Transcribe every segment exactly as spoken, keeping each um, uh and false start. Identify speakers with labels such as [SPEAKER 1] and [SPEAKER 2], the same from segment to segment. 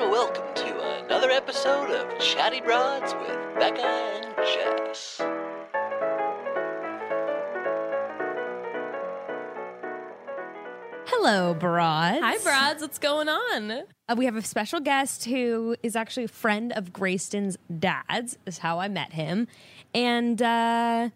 [SPEAKER 1] welcome to another episode of Chatty Broads with Becca and Jess.
[SPEAKER 2] Hello, Broads.
[SPEAKER 3] Hi, Broads. What's going on?
[SPEAKER 2] Uh, we have a special guest who is actually a friend of Grayston's dad's, is how I met him. And uh,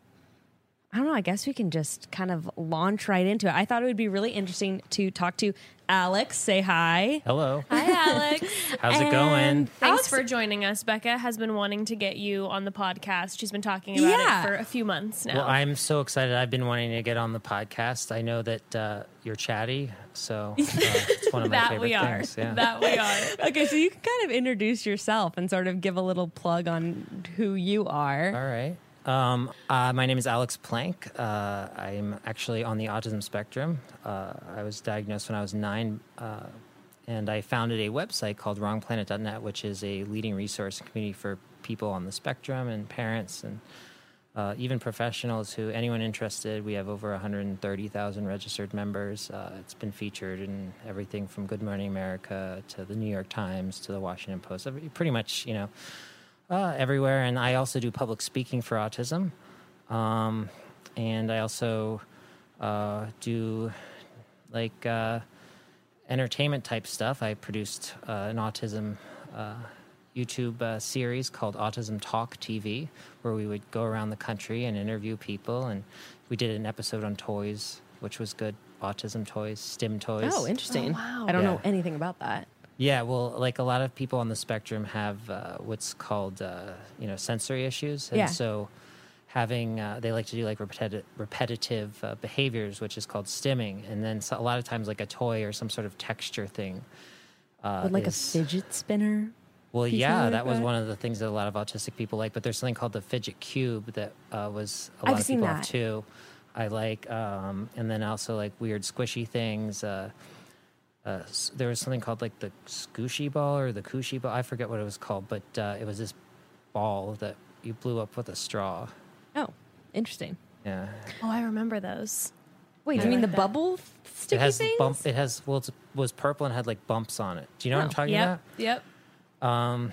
[SPEAKER 2] I don't know, I guess we can just kind of launch right into it. I thought it would be really interesting to talk to Alex. Say hi.
[SPEAKER 4] Hello.
[SPEAKER 3] Hi, Alex.
[SPEAKER 4] How's it
[SPEAKER 2] And
[SPEAKER 4] going?
[SPEAKER 3] Thanks
[SPEAKER 2] Alex-
[SPEAKER 3] for joining us. Becca has been wanting to get you on the podcast. She's been talking about
[SPEAKER 2] Yeah.
[SPEAKER 3] it for a few months now.
[SPEAKER 4] Well, I'm so excited. I've been wanting to get on the podcast. I know that uh, you're chatty, so uh, it's one of my
[SPEAKER 3] that
[SPEAKER 4] favorite
[SPEAKER 3] we are.
[SPEAKER 4] things. Yeah.
[SPEAKER 3] That we are.
[SPEAKER 2] Okay, so you can kind of introduce yourself and sort of give a little plug on who you are.
[SPEAKER 4] All right. Um, uh, my name is Alex Plank. Uh, I'm actually on the autism spectrum. Uh, I was diagnosed when I was nine, uh, and I founded a website called wrong planet dot net, which is a leading resource and community for people on the spectrum and parents and uh, even professionals who, anyone interested. We have over one hundred thirty thousand registered members. Uh, it's been featured in everything from Good Morning America to the New York Times to the Washington Post. Every- Pretty much, you know, Uh, everywhere, and I also do public speaking for autism, um, and I also uh, do like uh, entertainment type stuff. I produced uh, an autism uh, YouTube uh, series called Autism Talk T V, where we would go around the country and interview people, and we did an episode on toys, which was good. Autism toys, STEM toys.
[SPEAKER 2] Oh, interesting.
[SPEAKER 3] Oh, wow.
[SPEAKER 2] I don't
[SPEAKER 4] Yeah.
[SPEAKER 2] know anything about that.
[SPEAKER 4] Yeah, well, like a lot of people on the spectrum have uh, what's called, uh, you know, sensory issues. And
[SPEAKER 2] Yeah.
[SPEAKER 4] so having, uh, they like to do like repeti- repetitive uh, behaviors, which is called stimming. And then so a lot of times like a toy or some sort of texture thing. Uh,
[SPEAKER 2] Would like
[SPEAKER 4] is-
[SPEAKER 2] a fidget spinner?
[SPEAKER 4] Well,
[SPEAKER 2] be
[SPEAKER 4] yeah,
[SPEAKER 2] something like
[SPEAKER 4] that was
[SPEAKER 2] that?
[SPEAKER 4] one of the things that a lot of autistic people like. But there's something called the fidget cube that uh, was a lot
[SPEAKER 2] I've
[SPEAKER 4] of
[SPEAKER 2] seen
[SPEAKER 4] people
[SPEAKER 2] that.
[SPEAKER 4] have too. I like, um, and then also like weird squishy things. Uh, uh, s- there was something called like the scooshy ball or the cushy ball. I forget what it was called, but uh, it was this ball that you blew up with a straw.
[SPEAKER 2] Oh, interesting.
[SPEAKER 4] Yeah,
[SPEAKER 3] Oh, I remember those.
[SPEAKER 2] Wait, do
[SPEAKER 4] Yeah.
[SPEAKER 2] you mean the
[SPEAKER 3] Like that.
[SPEAKER 2] bubble sticky
[SPEAKER 4] it has
[SPEAKER 2] things?
[SPEAKER 4] bump. It has well, it was purple and had like bumps on it. Do you know what I'm
[SPEAKER 2] Oh,
[SPEAKER 4] talking
[SPEAKER 3] Yep.
[SPEAKER 4] about?
[SPEAKER 3] Yep.
[SPEAKER 4] Um,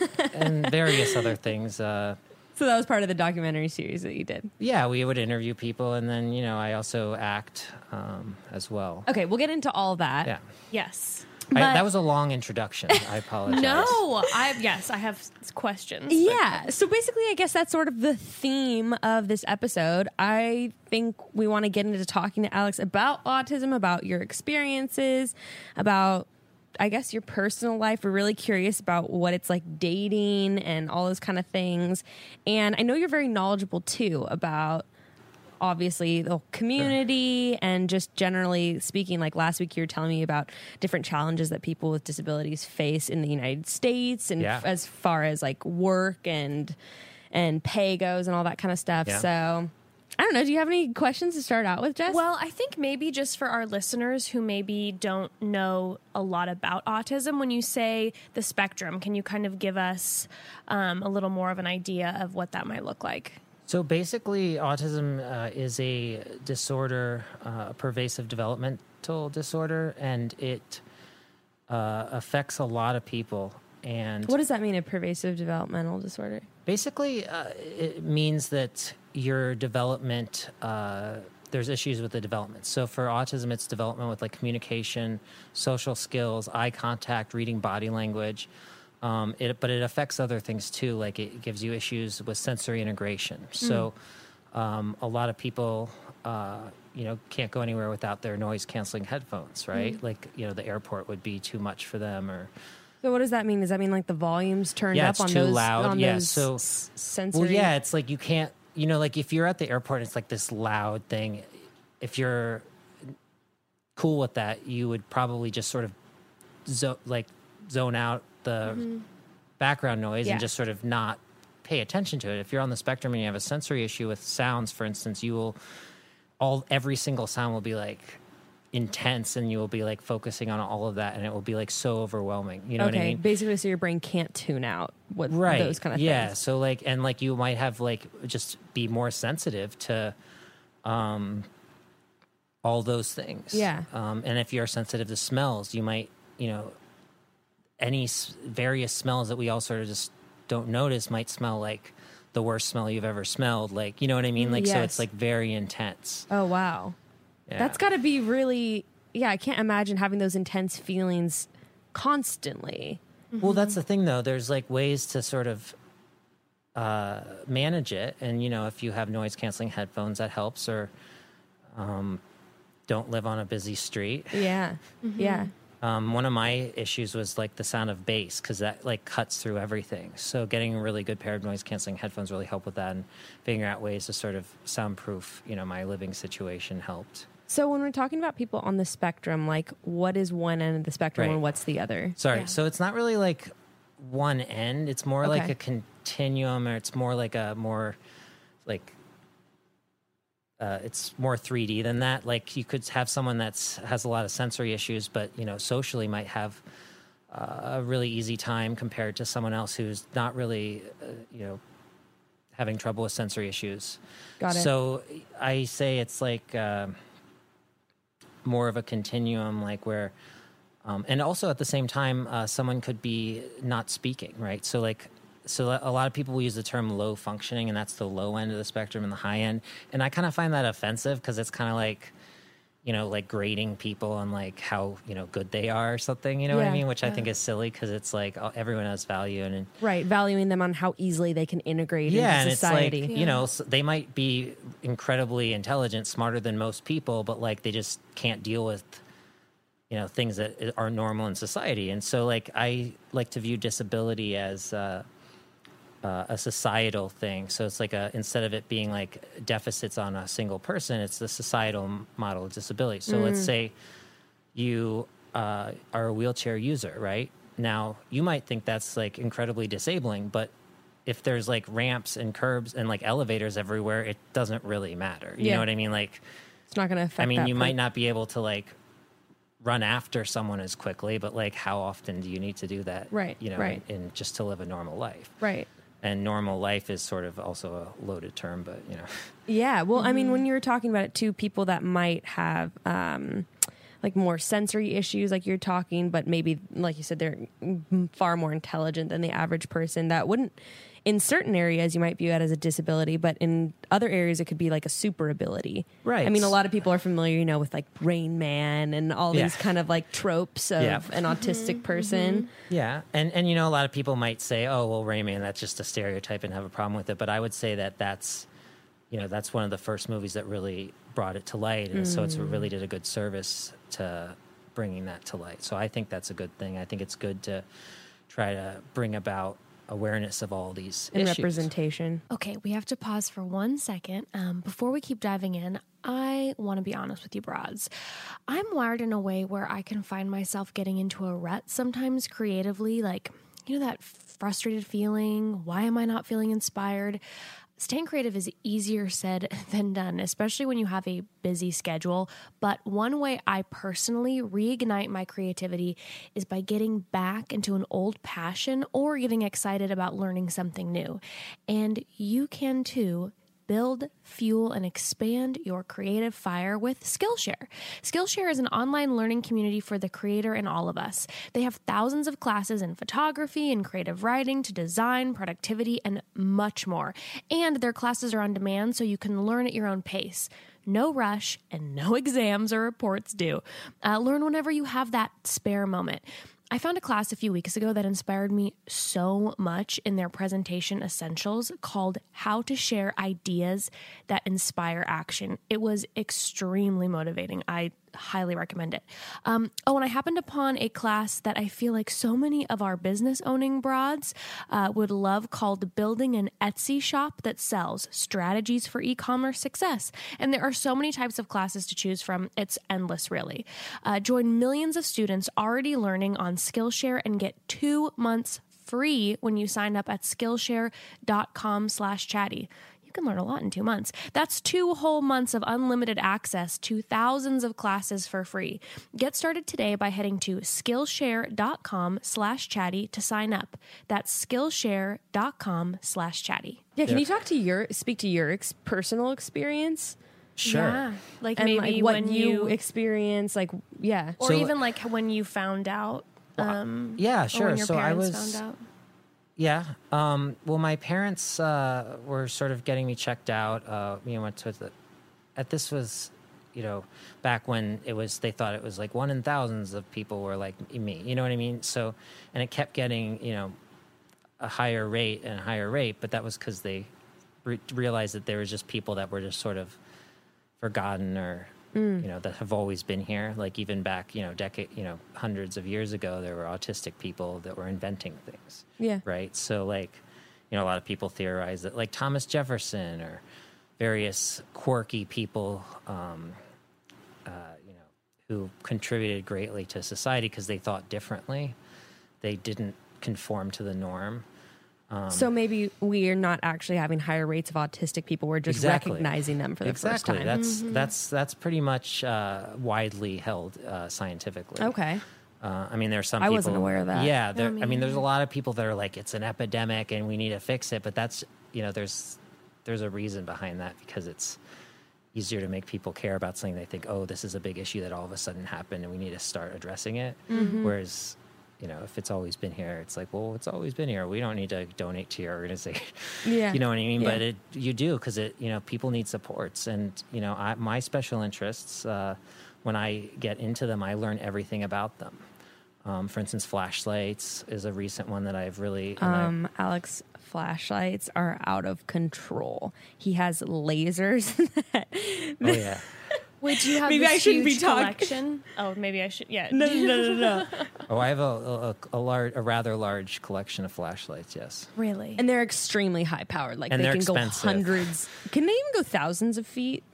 [SPEAKER 4] and various other things. Uh,
[SPEAKER 2] So that was part of the documentary series that you did.
[SPEAKER 4] Yeah, we would interview people, and then you know I also act um, as well.
[SPEAKER 2] Okay, we'll get into all that.
[SPEAKER 4] Yeah,
[SPEAKER 3] Yes.
[SPEAKER 4] I,
[SPEAKER 2] But-
[SPEAKER 4] that was a long introduction. I apologize.
[SPEAKER 3] No, I yes, I have s- questions. but-
[SPEAKER 2] Yeah. So basically, I guess that's sort of the theme of this episode. I think we want to get into talking to Alex about autism, about your experiences, about, I guess, your personal life. We're really curious about what it's like dating and all those kind of things. And I know you're very knowledgeable too about, obviously, the community and just generally speaking. Like last week, you were telling me about different challenges that people with disabilities face in the United States, and
[SPEAKER 4] Yeah.
[SPEAKER 2] f- as far as like work and and pay goes and all that kind of stuff.
[SPEAKER 4] Yeah.
[SPEAKER 2] So I don't know. Do you have any questions to start out with, Jess?
[SPEAKER 3] Well, I think maybe just for our listeners who maybe don't know a lot about autism, when you say the spectrum, can you kind of give us um, a little more of an idea of what that might look like?
[SPEAKER 4] So basically, autism uh, is a disorder, uh, a pervasive developmental disorder, and it uh, affects a lot of people. And
[SPEAKER 2] what does that mean? A pervasive developmental disorder?
[SPEAKER 4] basically, uh, it means that your development, uh, there's issues with the development. So for autism, it's development with like communication, social skills, eye contact, reading body language. Um, it, but it affects other things too, like it gives you issues with sensory integration. So um, a lot of people, uh, you know, can't go anywhere without their noise canceling headphones, right? Like, you know, the airport would be too much for them, or
[SPEAKER 2] So what does that mean? Does that mean like the volume's turned
[SPEAKER 4] Yeah,
[SPEAKER 2] up
[SPEAKER 4] it's
[SPEAKER 2] on
[SPEAKER 4] too
[SPEAKER 2] those
[SPEAKER 4] loud.
[SPEAKER 2] on
[SPEAKER 4] Yeah,
[SPEAKER 2] those
[SPEAKER 4] so-
[SPEAKER 2] s- sensory?
[SPEAKER 4] well, yeah, it's like you can't, you know, like if you're at the airport, it's like this loud thing. If you're cool with that, you would probably just sort of zo- like zone out the background noise
[SPEAKER 2] Yeah.
[SPEAKER 4] and just sort of not pay attention to it. If you're on the spectrum and you have a sensory issue with sounds, for instance, you will all every single sound will be like intense, and you will be like focusing on all of that, and it will be like so overwhelming. You know
[SPEAKER 2] okay,
[SPEAKER 4] what I mean?
[SPEAKER 2] basically, so your brain can't tune out with
[SPEAKER 4] Right.
[SPEAKER 2] those kind of
[SPEAKER 4] yeah.
[SPEAKER 2] things.
[SPEAKER 4] So like, and like you might have like just be more sensitive to, um, all those things.
[SPEAKER 2] Yeah.
[SPEAKER 4] Um, and if you're sensitive to smells, you might, you know, any s- various smells that we all sort of just don't notice might smell like the worst smell you've ever smelled. Like, you know what I mean? Like, so
[SPEAKER 2] Yes.
[SPEAKER 4] it's like very intense.
[SPEAKER 2] Oh, wow.
[SPEAKER 4] Yeah.
[SPEAKER 2] That's got to be really, yeah, I can't imagine having those intense feelings constantly.
[SPEAKER 4] Well, that's the thing, though. There's like ways to sort of uh, manage it. And, you know, if you have noise canceling headphones, that helps. Or um, don't live on a busy street.
[SPEAKER 2] Yeah. Yeah.
[SPEAKER 4] Um, one of my issues was like the sound of bass, because that like cuts through everything. So getting a really good pair of noise canceling headphones really helped with that, and figuring out ways to sort of soundproof, you know, my living situation helped.
[SPEAKER 2] So when we're talking about people on the spectrum, like what is one end of the spectrum
[SPEAKER 4] Right.
[SPEAKER 2] and what's the other?
[SPEAKER 4] Sorry.
[SPEAKER 3] Yeah.
[SPEAKER 4] So it's not really like one end. It's more like
[SPEAKER 2] Okay.
[SPEAKER 4] a continuum, or it's more like a more like uh, it's more three D than that. Like you could have someone that's has a lot of sensory issues, but you know, socially might have uh, a really easy time compared to someone else who's not really, uh, you know, having trouble with sensory issues.
[SPEAKER 2] Got it.
[SPEAKER 4] So I say it's like um more of a continuum, like where. Um, and also at the same time, uh, someone could be not speaking, right? So like, so a lot of people will use the term low functioning, and that's the low end of the spectrum and the high end. And I kind of find that offensive, because it's kind of like, you know, like grading people on like how, you know, good they are or something, you know what
[SPEAKER 2] Yeah,
[SPEAKER 4] I mean? Which I think is silly, because it's like uh, everyone has value. And, and
[SPEAKER 2] Right. Valuing them on how easily they can integrate
[SPEAKER 4] yeah,
[SPEAKER 2] into
[SPEAKER 4] and
[SPEAKER 2] society.
[SPEAKER 4] it's like, you know, so they might be incredibly intelligent, smarter than most people, but like they just can't deal with, you know, things that are normal in society. And so like I like to view disability as uh, uh, a societal thing. So it's like a, instead of it being like deficits on a single person, it's the societal m- model of disability. So let's say you uh, are a wheelchair user, right? Now you might think that's like incredibly disabling, but if there's like ramps and curbs and like elevators everywhere, it doesn't really matter. You
[SPEAKER 2] Yeah.
[SPEAKER 4] know what I mean? Like,
[SPEAKER 2] It's not going to affect
[SPEAKER 4] I mean,
[SPEAKER 2] that
[SPEAKER 4] you
[SPEAKER 2] per-
[SPEAKER 4] might not be able to like run after someone as quickly, but like how often do you need to do that?
[SPEAKER 2] Right,
[SPEAKER 4] You know,
[SPEAKER 2] right.
[SPEAKER 4] and, and just to live a normal life.
[SPEAKER 2] Right.
[SPEAKER 4] And normal life is sort of also a loaded term, but you know.
[SPEAKER 2] Yeah. Well, I mean, when you were talking about it too, people that might have um, like more sensory issues, like you're talking, but maybe, like you said, they're m- far more intelligent than the average person. That wouldn't, in certain areas, you might view it as a disability, but in other areas, it could be like a super ability.
[SPEAKER 4] Right.
[SPEAKER 2] I mean, a lot of people are familiar, you know, with like Rain Man and all
[SPEAKER 4] Yeah.
[SPEAKER 2] these kind of like tropes of
[SPEAKER 4] Yeah.
[SPEAKER 2] an autistic person.
[SPEAKER 4] Yeah, and and you know, a lot of people might say, "Oh, well, Rayman, that's just a stereotype," and have a problem with it. But I would say that that's, you know, that's one of the first movies that really brought it to light, and so it's really did a good service to bringing that to light. So I think that's a good thing. I think it's good to try to bring about awareness of all these
[SPEAKER 2] And
[SPEAKER 4] issues.
[SPEAKER 2] representation.
[SPEAKER 3] Okay, we have to pause for one second. Um, before we keep diving in, I want to be honest with you, broads. I'm wired in a way where I can find myself getting into a rut sometimes creatively, like, you know, that frustrated feeling. Why am I not feeling inspired? Staying creative is easier said than done, especially when you have a busy schedule. But one way I personally reignite my creativity is by getting back into an old passion or getting excited about learning something new. And you can too. Build, fuel, and expand your creative fire with Skillshare. Skillshare is an online learning community for the creator and all of us. They have thousands of classes in photography and creative writing to design, productivity, and much more. And their classes are on demand, so you can learn at your own pace. No rush and no exams or reports due. Uh, learn whenever you have that spare moment. I found a class a few weeks ago that inspired me so much in their presentation essentials called How to Share Ideas That Inspire Action. It was extremely motivating. I highly recommend it. Um, oh, and I happened upon a class that I feel like so many of our business owning broads uh, would love called Building an Etsy Shop That Sells, Strategies for E-Commerce Success. And there are so many types of classes to choose from. It's endless, really. Uh, join millions of students already learning on Skillshare and get two months free when you sign up at Skillshare.com slash chatty. You can learn a lot in two months. That's two whole months of unlimited access to thousands of classes for free. Get started today by heading to Skillshare.com slash chatty to sign up. That's Skillshare.com slash chatty.
[SPEAKER 2] Yeah, can you talk to your, speak to your ex- personal experience?
[SPEAKER 4] Sure.
[SPEAKER 3] Yeah, like
[SPEAKER 2] And
[SPEAKER 3] maybe
[SPEAKER 2] like what
[SPEAKER 3] when
[SPEAKER 2] you
[SPEAKER 3] you,
[SPEAKER 2] experience, like, yeah.
[SPEAKER 3] or
[SPEAKER 4] So-
[SPEAKER 3] even like when you found out Um,
[SPEAKER 4] Yeah,
[SPEAKER 3] or
[SPEAKER 4] sure.
[SPEAKER 3] when your
[SPEAKER 4] So I
[SPEAKER 3] parents
[SPEAKER 4] was.
[SPEAKER 3] found out?
[SPEAKER 4] Yeah. Um, well, my parents uh, were sort of getting me checked out. Uh, you know, went to the. At this was, you know, back when it was. They thought it was like one in thousands of people were like me. You know what I mean? So, and it kept getting, you know, a higher rate and a higher rate, but that was because they re- realized that there was just people that were just sort of forgotten or. You know, that have always been here. Like even back, you know, decade, you know, hundreds of years ago, there were autistic people that were inventing things.
[SPEAKER 2] Yeah.
[SPEAKER 4] Right. So like, you know, a lot of people theorize that like Thomas Jefferson or various quirky people, um, uh, you know, who contributed greatly to society because they thought differently. They didn't conform to the norm.
[SPEAKER 2] So maybe we're not actually having higher rates of autistic people. We're just
[SPEAKER 4] Exactly.
[SPEAKER 2] recognizing them for the
[SPEAKER 4] exactly.
[SPEAKER 2] first time.
[SPEAKER 4] That's that's that's pretty much uh, widely held uh, scientifically.
[SPEAKER 2] Okay.
[SPEAKER 4] Uh, I mean, there's some
[SPEAKER 2] I
[SPEAKER 4] people.
[SPEAKER 2] wasn't aware of that.
[SPEAKER 4] Yeah, there,
[SPEAKER 3] me
[SPEAKER 4] I mean, there's a lot of people that are like, it's an epidemic and we need to fix it. But that's, you know, there's there's a reason behind that because it's easier to make people care about something they think, oh, this is a big issue that all of a sudden happened and we need to start addressing it.
[SPEAKER 2] Mm-hmm.
[SPEAKER 4] Whereas, you know, if it's always been here, it's like, well, it's always been here. We don't need to donate to your organization.
[SPEAKER 2] Yeah.
[SPEAKER 4] You know what I mean?
[SPEAKER 2] Yeah.
[SPEAKER 4] But it, you do because it, you know, people need supports. And, you know, I, my special interests, uh, when I get into them, I learn everything about them. Um, for instance, flashlights is a recent one that I've really... and I-
[SPEAKER 2] Um, Alex, flashlights are out of control. He has lasers. that-
[SPEAKER 4] oh, yeah.
[SPEAKER 3] Wait, do you have
[SPEAKER 2] Maybe
[SPEAKER 3] this
[SPEAKER 2] I shouldn't be
[SPEAKER 3] huge
[SPEAKER 2] talking-
[SPEAKER 3] collection? Oh, maybe I should. Yeah.
[SPEAKER 2] no, no, no, no, no.
[SPEAKER 4] Oh, I have a, a, a, large, a rather large collection of flashlights, yes.
[SPEAKER 3] Really?
[SPEAKER 2] And they're extremely high powered. Like
[SPEAKER 4] And
[SPEAKER 2] they
[SPEAKER 4] they're
[SPEAKER 2] can
[SPEAKER 4] expensive.
[SPEAKER 2] go hundreds. Can they even go thousands of feet?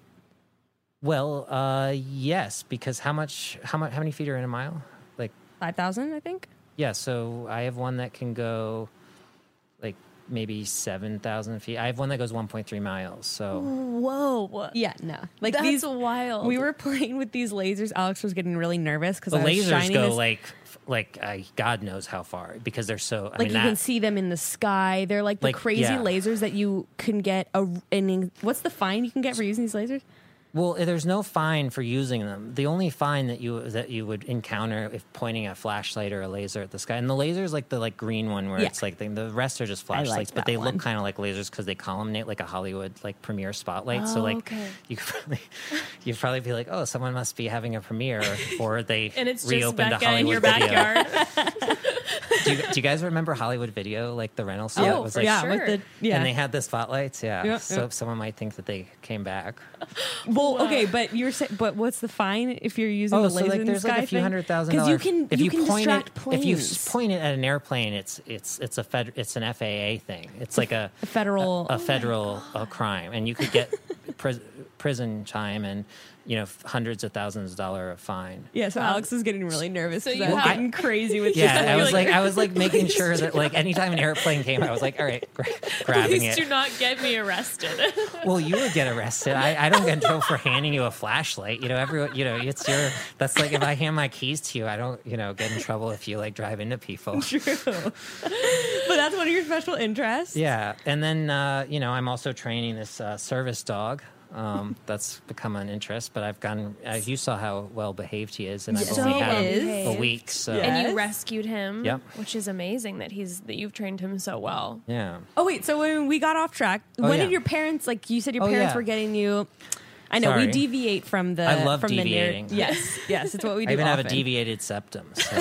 [SPEAKER 4] Well, uh, yes, because how much, how much, how many feet are in a mile? Like,
[SPEAKER 2] Five thousand, I think.
[SPEAKER 4] yeah, so I have one that can go like maybe seven thousand feet. I have one that goes one point three miles. So
[SPEAKER 3] Whoa.
[SPEAKER 2] Yeah, no. Like
[SPEAKER 3] That's
[SPEAKER 2] these.
[SPEAKER 3] wild.
[SPEAKER 2] We were playing with these lasers. Alex was getting really nervous because
[SPEAKER 4] the
[SPEAKER 2] I was
[SPEAKER 4] lasers
[SPEAKER 2] shining
[SPEAKER 4] go
[SPEAKER 2] this,
[SPEAKER 4] like, like uh, God knows how far because they're so. I
[SPEAKER 2] like
[SPEAKER 4] mean,
[SPEAKER 2] you
[SPEAKER 4] that,
[SPEAKER 2] can see them in the sky. They're like the
[SPEAKER 4] Like,
[SPEAKER 2] crazy
[SPEAKER 4] yeah.
[SPEAKER 2] lasers that you can get. A, an, what's the fine you can get for using these lasers?
[SPEAKER 4] Well, there's no fine for using them. The only fine that you that you would encounter if pointing a flashlight or a laser at the sky, and the laser is like the like green one where
[SPEAKER 2] Yeah.
[SPEAKER 4] it's like the, the rest are just
[SPEAKER 2] I like
[SPEAKER 4] flashlights, but
[SPEAKER 2] that
[SPEAKER 4] they
[SPEAKER 2] one.
[SPEAKER 4] look kind of like lasers because they columnate like a Hollywood like premiere spotlight. so
[SPEAKER 3] Oh,
[SPEAKER 4] like
[SPEAKER 3] okay.
[SPEAKER 4] you could probably you'd probably be like, oh, someone must be having a premiere, or they
[SPEAKER 3] And it's just
[SPEAKER 4] reopened a
[SPEAKER 3] Becca in
[SPEAKER 4] Hollywood
[SPEAKER 3] your
[SPEAKER 4] video.
[SPEAKER 3] backyard.
[SPEAKER 4] do, you, do you guys remember Hollywood Video, like the rental suite?
[SPEAKER 3] Oh,
[SPEAKER 4] It was
[SPEAKER 3] for
[SPEAKER 4] like,
[SPEAKER 2] yeah,
[SPEAKER 3] sure.
[SPEAKER 2] with the yeah.
[SPEAKER 4] And they had the spotlights, yeah.
[SPEAKER 2] Yeah,
[SPEAKER 4] so
[SPEAKER 2] yeah.
[SPEAKER 4] someone might think that they came back.
[SPEAKER 2] Well, okay, but you're saying, but what's the fine if you're using
[SPEAKER 4] Oh,
[SPEAKER 2] the
[SPEAKER 4] so
[SPEAKER 2] laser
[SPEAKER 4] like
[SPEAKER 2] in the
[SPEAKER 4] there's
[SPEAKER 2] sky
[SPEAKER 4] like a few
[SPEAKER 2] thing?
[SPEAKER 4] hundred thousand
[SPEAKER 2] Because
[SPEAKER 4] dollars.
[SPEAKER 2] you can
[SPEAKER 4] if
[SPEAKER 2] you,
[SPEAKER 4] you,
[SPEAKER 2] can
[SPEAKER 4] point
[SPEAKER 2] distract
[SPEAKER 4] it,
[SPEAKER 2] planes.
[SPEAKER 4] if you s- point it at an airplane, it's it's it's a fed, it's an F A A thing. It's like a,
[SPEAKER 2] a federal.
[SPEAKER 4] a, a federal uh crime, and you could get pris- prison time and you know hundreds of thousands of dollar of fine.
[SPEAKER 2] yeah, so Alex is getting really nervous.
[SPEAKER 3] So
[SPEAKER 2] So
[SPEAKER 3] you
[SPEAKER 2] I'm
[SPEAKER 3] have-
[SPEAKER 2] getting crazy with
[SPEAKER 4] Yeah,
[SPEAKER 2] this.
[SPEAKER 4] I was
[SPEAKER 3] like,
[SPEAKER 4] like, I was like making sure that like anytime an airplane came, I was like, all right, gra- grabbing
[SPEAKER 3] Please
[SPEAKER 4] it.
[SPEAKER 3] do not get me arrested.
[SPEAKER 4] Well, you would get arrested. I, I don't get in trouble for handing you a flashlight. You know, everyone. You know, it's your. That's like if I hand my keys to you, I don't. You know, get in trouble if you like drive into people.
[SPEAKER 2] True. But that's one of your special interests.
[SPEAKER 4] Yeah, and then uh, you know, I'm also training this uh, service dog. Um, that's become an interest, but I've gone. Uh, you saw how well behaved he is, and I've
[SPEAKER 2] So
[SPEAKER 4] only had him
[SPEAKER 2] well
[SPEAKER 4] a week. So
[SPEAKER 2] Yeah.
[SPEAKER 3] And
[SPEAKER 2] Yes.
[SPEAKER 3] you rescued him,
[SPEAKER 4] Yep.
[SPEAKER 3] which is amazing that he's that you've trained him so well.
[SPEAKER 4] yeah.
[SPEAKER 2] Oh wait, so when we got off track,
[SPEAKER 4] Oh,
[SPEAKER 2] when
[SPEAKER 4] yeah.
[SPEAKER 2] did your parents like? You said your
[SPEAKER 4] Oh,
[SPEAKER 2] parents
[SPEAKER 4] yeah.
[SPEAKER 2] were getting you. I know we
[SPEAKER 4] Sorry.
[SPEAKER 2] deviate from the.
[SPEAKER 4] I love
[SPEAKER 2] from
[SPEAKER 4] deviating.
[SPEAKER 2] The near, yes, yes, it's what we do.
[SPEAKER 4] I even have a
[SPEAKER 2] often.
[SPEAKER 4] deviated septum. So.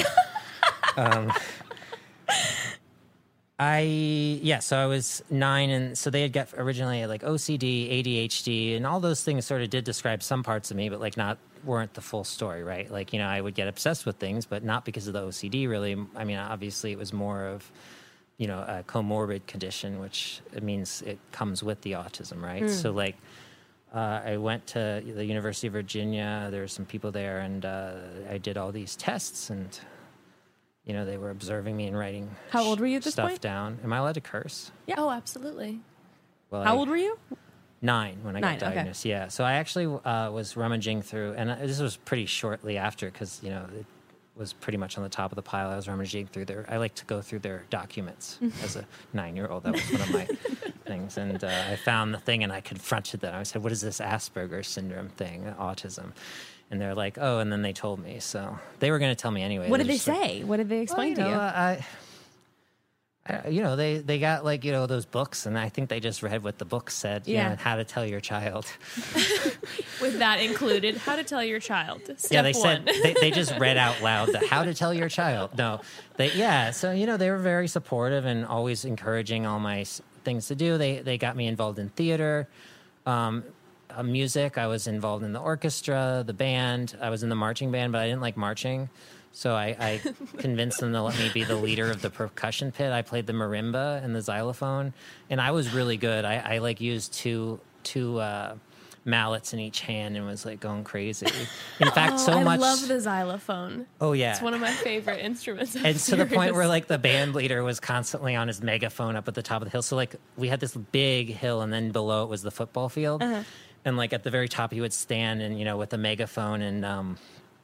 [SPEAKER 4] um, I yeah, so I was nine, and so they had got originally like O C D, A D H D, and all those things sort of did describe some parts of me, but like not weren't the full story, right? Like you know, I would get obsessed with things, but not because of the O C D. Really, I mean, obviously, it was more of you know a comorbid condition, which it means it comes with the autism, right? So like. Uh, I went to the University of Virginia. There were some people there, and uh, I did all these tests, and you know they were observing me and writing.
[SPEAKER 2] How old were you at this
[SPEAKER 4] stuff
[SPEAKER 2] point?
[SPEAKER 4] down? Am I allowed to curse?
[SPEAKER 3] Yeah. Oh, absolutely.
[SPEAKER 4] Well,
[SPEAKER 2] How
[SPEAKER 4] I-
[SPEAKER 2] old were you?
[SPEAKER 4] Nine when I
[SPEAKER 2] Nine,
[SPEAKER 4] got
[SPEAKER 2] okay.
[SPEAKER 4] diagnosed. Yeah, so I actually uh, was rummaging through, and this was pretty shortly after because you know it was pretty much on the top of the pile. I was rummaging through their. I like to go through their documents as a nine-year-old. That was one of my things, and uh, I found the thing, and I confronted them. I said, "What is this Asperger's syndrome thing? Autism?" and they're like, oh, and then they told me. So they were going to tell me anyway.
[SPEAKER 2] What did they
[SPEAKER 4] just like,
[SPEAKER 2] say? What did they explain
[SPEAKER 4] well, you
[SPEAKER 2] to
[SPEAKER 4] know,
[SPEAKER 2] you?
[SPEAKER 4] I, I, you know, they, they got like, you know, those books, and I think they just read what the book said, you
[SPEAKER 2] Yeah.
[SPEAKER 4] know, how to tell your child.
[SPEAKER 3] With that included, how to tell your child. Step
[SPEAKER 4] yeah, they
[SPEAKER 3] one.
[SPEAKER 4] said, they, they just read out loud the how to tell your child. No, they, yeah. So, you know, they were very supportive and always encouraging all my s- things to do. They, they got me involved in theater, um, uh, music. I was involved in the orchestra, the band. I was in the marching band, but I didn't like marching. So I, I convinced them to let me be the leader of the percussion pit. I played the marimba and the xylophone, and I was really good. I, I like used two two uh, mallets in each hand and was like going crazy. In fact,
[SPEAKER 3] Oh,
[SPEAKER 4] so
[SPEAKER 3] I
[SPEAKER 4] much.
[SPEAKER 3] love the xylophone.
[SPEAKER 4] Oh yeah,
[SPEAKER 3] It's one of my favorite instruments. I'm
[SPEAKER 4] and to the point where
[SPEAKER 3] serious.
[SPEAKER 4] like the band leader was constantly on his megaphone up at the top of the hill. So like we had this big hill, and then below it was the football field,
[SPEAKER 2] Uh-huh.
[SPEAKER 4] and like at the very top he would stand and you know with a megaphone and um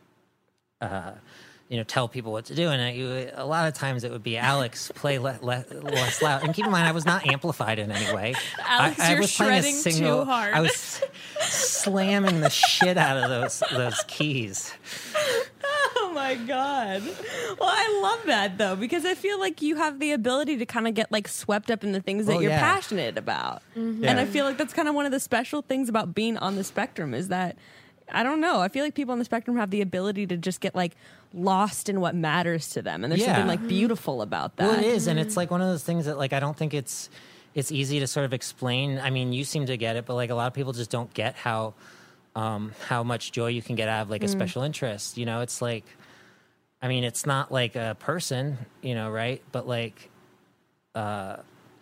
[SPEAKER 4] uh you know tell people what to do. And I, you, a lot of times it would be Alex play le- le- less loud. And keep in mind I was not amplified in any way.
[SPEAKER 3] Alex,
[SPEAKER 4] I, I
[SPEAKER 3] you're
[SPEAKER 4] was playing a
[SPEAKER 3] shredding too
[SPEAKER 4] single,
[SPEAKER 3] hard.
[SPEAKER 4] I was slamming the shit out of those those keys.
[SPEAKER 2] Oh my god. Well, I love that though, because I feel like you have the ability to kind of get like swept up in the things that
[SPEAKER 4] Oh,
[SPEAKER 2] you're
[SPEAKER 4] yeah.
[SPEAKER 2] passionate about.
[SPEAKER 3] Mm-hmm.
[SPEAKER 2] And I
[SPEAKER 4] Yeah.
[SPEAKER 2] feel like that's kind of one of the special things about being on the spectrum is that I don't know. I feel like people on the spectrum have the ability to just get like lost in what matters to them, and there's
[SPEAKER 4] Yeah.
[SPEAKER 2] something like beautiful about that.
[SPEAKER 4] Well, it is, and it's like one of those things that like I don't think it's it's easy to sort of explain. I mean, you seem to get it, but like a lot of people just don't get how um, how much joy you can get out of like a special interest. You know, it's like, I mean, it's not like a person, you know, right? But like, uh,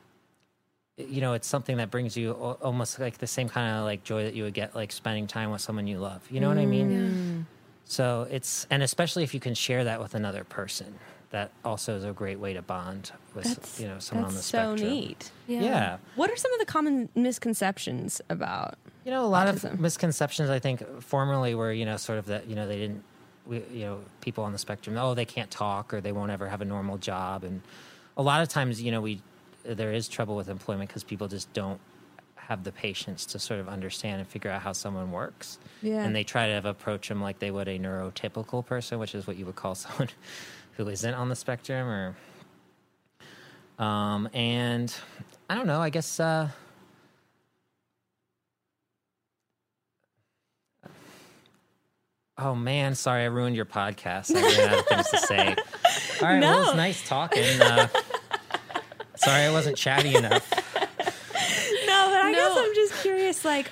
[SPEAKER 4] you know, it's something that brings you al- almost like the same kind of like joy that you would get like spending time with someone you love. You know what I mean? So it's, and especially if you can share that with another person, that also is a great way to bond with,
[SPEAKER 2] That's,
[SPEAKER 4] you know, someone on the
[SPEAKER 2] that's so
[SPEAKER 4] spectrum.
[SPEAKER 2] neat.
[SPEAKER 4] Yeah.
[SPEAKER 2] What are some of the common misconceptions about?
[SPEAKER 4] You know, a lot
[SPEAKER 2] Autism.
[SPEAKER 4] of misconceptions, I think, formerly were, you know, sort of that, you know, they didn't, we, you know, people on the spectrum, oh, they can't talk or they won't ever have a normal job. And a lot of times, you know, we, there is trouble with employment because people just don't have the patience to sort of understand and figure out how someone works.
[SPEAKER 2] Yeah.
[SPEAKER 4] And they try to approach them like they would a neurotypical person, which is what you would call someone who isn't on the spectrum or, um, and I don't know, I guess, uh, oh man, sorry, I ruined your podcast. I ran out of things to say. All right, well, it was nice talking. Uh, sorry, I wasn't chatty enough.
[SPEAKER 2] No, but I guess
[SPEAKER 3] No.
[SPEAKER 2] I'm just curious, like,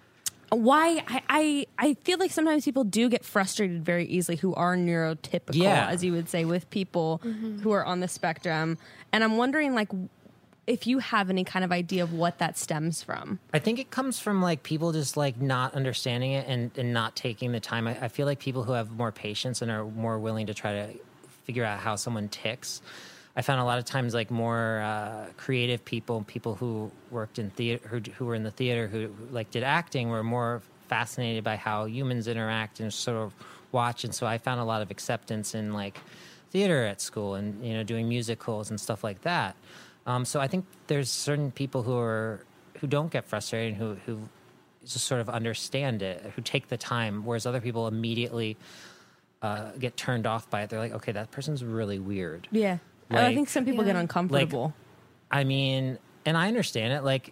[SPEAKER 2] why I, I I feel like sometimes people do get frustrated very easily who are neurotypical,
[SPEAKER 4] Yeah.
[SPEAKER 2] as you would say, with people who are on the spectrum. And I'm wondering, like, if you have any kind of idea of what that stems from.
[SPEAKER 4] I think it comes from like people just like not understanding it and, and not taking the time. I, I feel like people who have more patience and are more willing to try to figure out how someone ticks. I found a lot of times like more uh, creative people, people who worked in theater, who, who were in the theater, who like did acting, were more fascinated by how humans interact and sort of watch. And so I found a lot of acceptance in like theater at school and, you know, doing musicals and stuff like that. Um, so I think there's certain people who are who don't get frustrated, who who just sort of understand it, who take the time, whereas other people immediately uh, get turned off by it. They're like, okay, that person's really weird.
[SPEAKER 2] Yeah. I
[SPEAKER 4] Like-
[SPEAKER 2] think some people
[SPEAKER 3] Yeah.
[SPEAKER 2] get uncomfortable.
[SPEAKER 4] I mean, and I understand it. Like,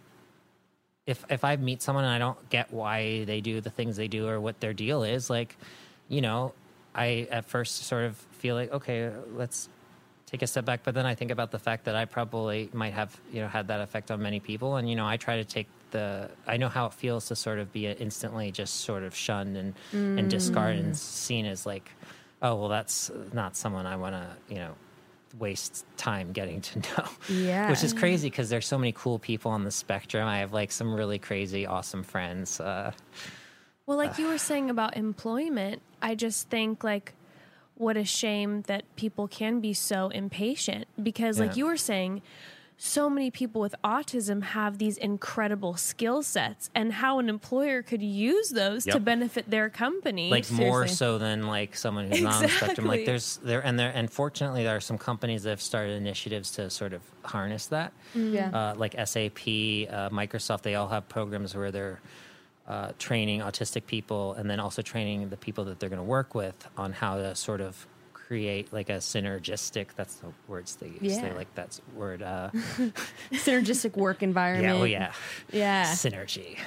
[SPEAKER 4] if if I meet someone and I don't get why they do the things they do or what their deal is, like, you know, I at first sort of feel like, okay, let's take a step back. But then I think about the fact that I probably might have, you know, had that effect on many people. And, you know, I try to take the, I know how it feels to sort of be instantly just sort of shunned and, and discarded and seen as like, oh, well, that's not someone I want to, you know, waste time getting to know.
[SPEAKER 2] Yeah.
[SPEAKER 4] Which is crazy because there's so many cool people on the spectrum. I have like some really crazy, awesome friends. Uh,
[SPEAKER 3] Well, like you were saying about employment, I just think like what a shame that people can be so impatient because like
[SPEAKER 4] Yeah.
[SPEAKER 3] you were saying, so many people with autism have these incredible skill sets and how an employer could use those to
[SPEAKER 4] Yep.
[SPEAKER 3] benefit their company.
[SPEAKER 4] like more
[SPEAKER 2] seriously.
[SPEAKER 4] so than like someone who's not on the spectrum. Like
[SPEAKER 3] Exactly.
[SPEAKER 4] there's there and there and fortunately there are some companies that have started initiatives to sort of harness that.
[SPEAKER 2] Yeah.
[SPEAKER 4] Uh, like S A P, uh, Microsoft, they all have programs where they're uh, training autistic people, and then also training the people that they're going to work with on how to sort of create like a synergistic, that's the words they use.
[SPEAKER 2] Yeah.
[SPEAKER 4] They like that word. Uh,
[SPEAKER 2] Synergistic work
[SPEAKER 4] yeah,
[SPEAKER 2] environment.
[SPEAKER 4] oh yeah.
[SPEAKER 2] Yeah.
[SPEAKER 4] Synergy.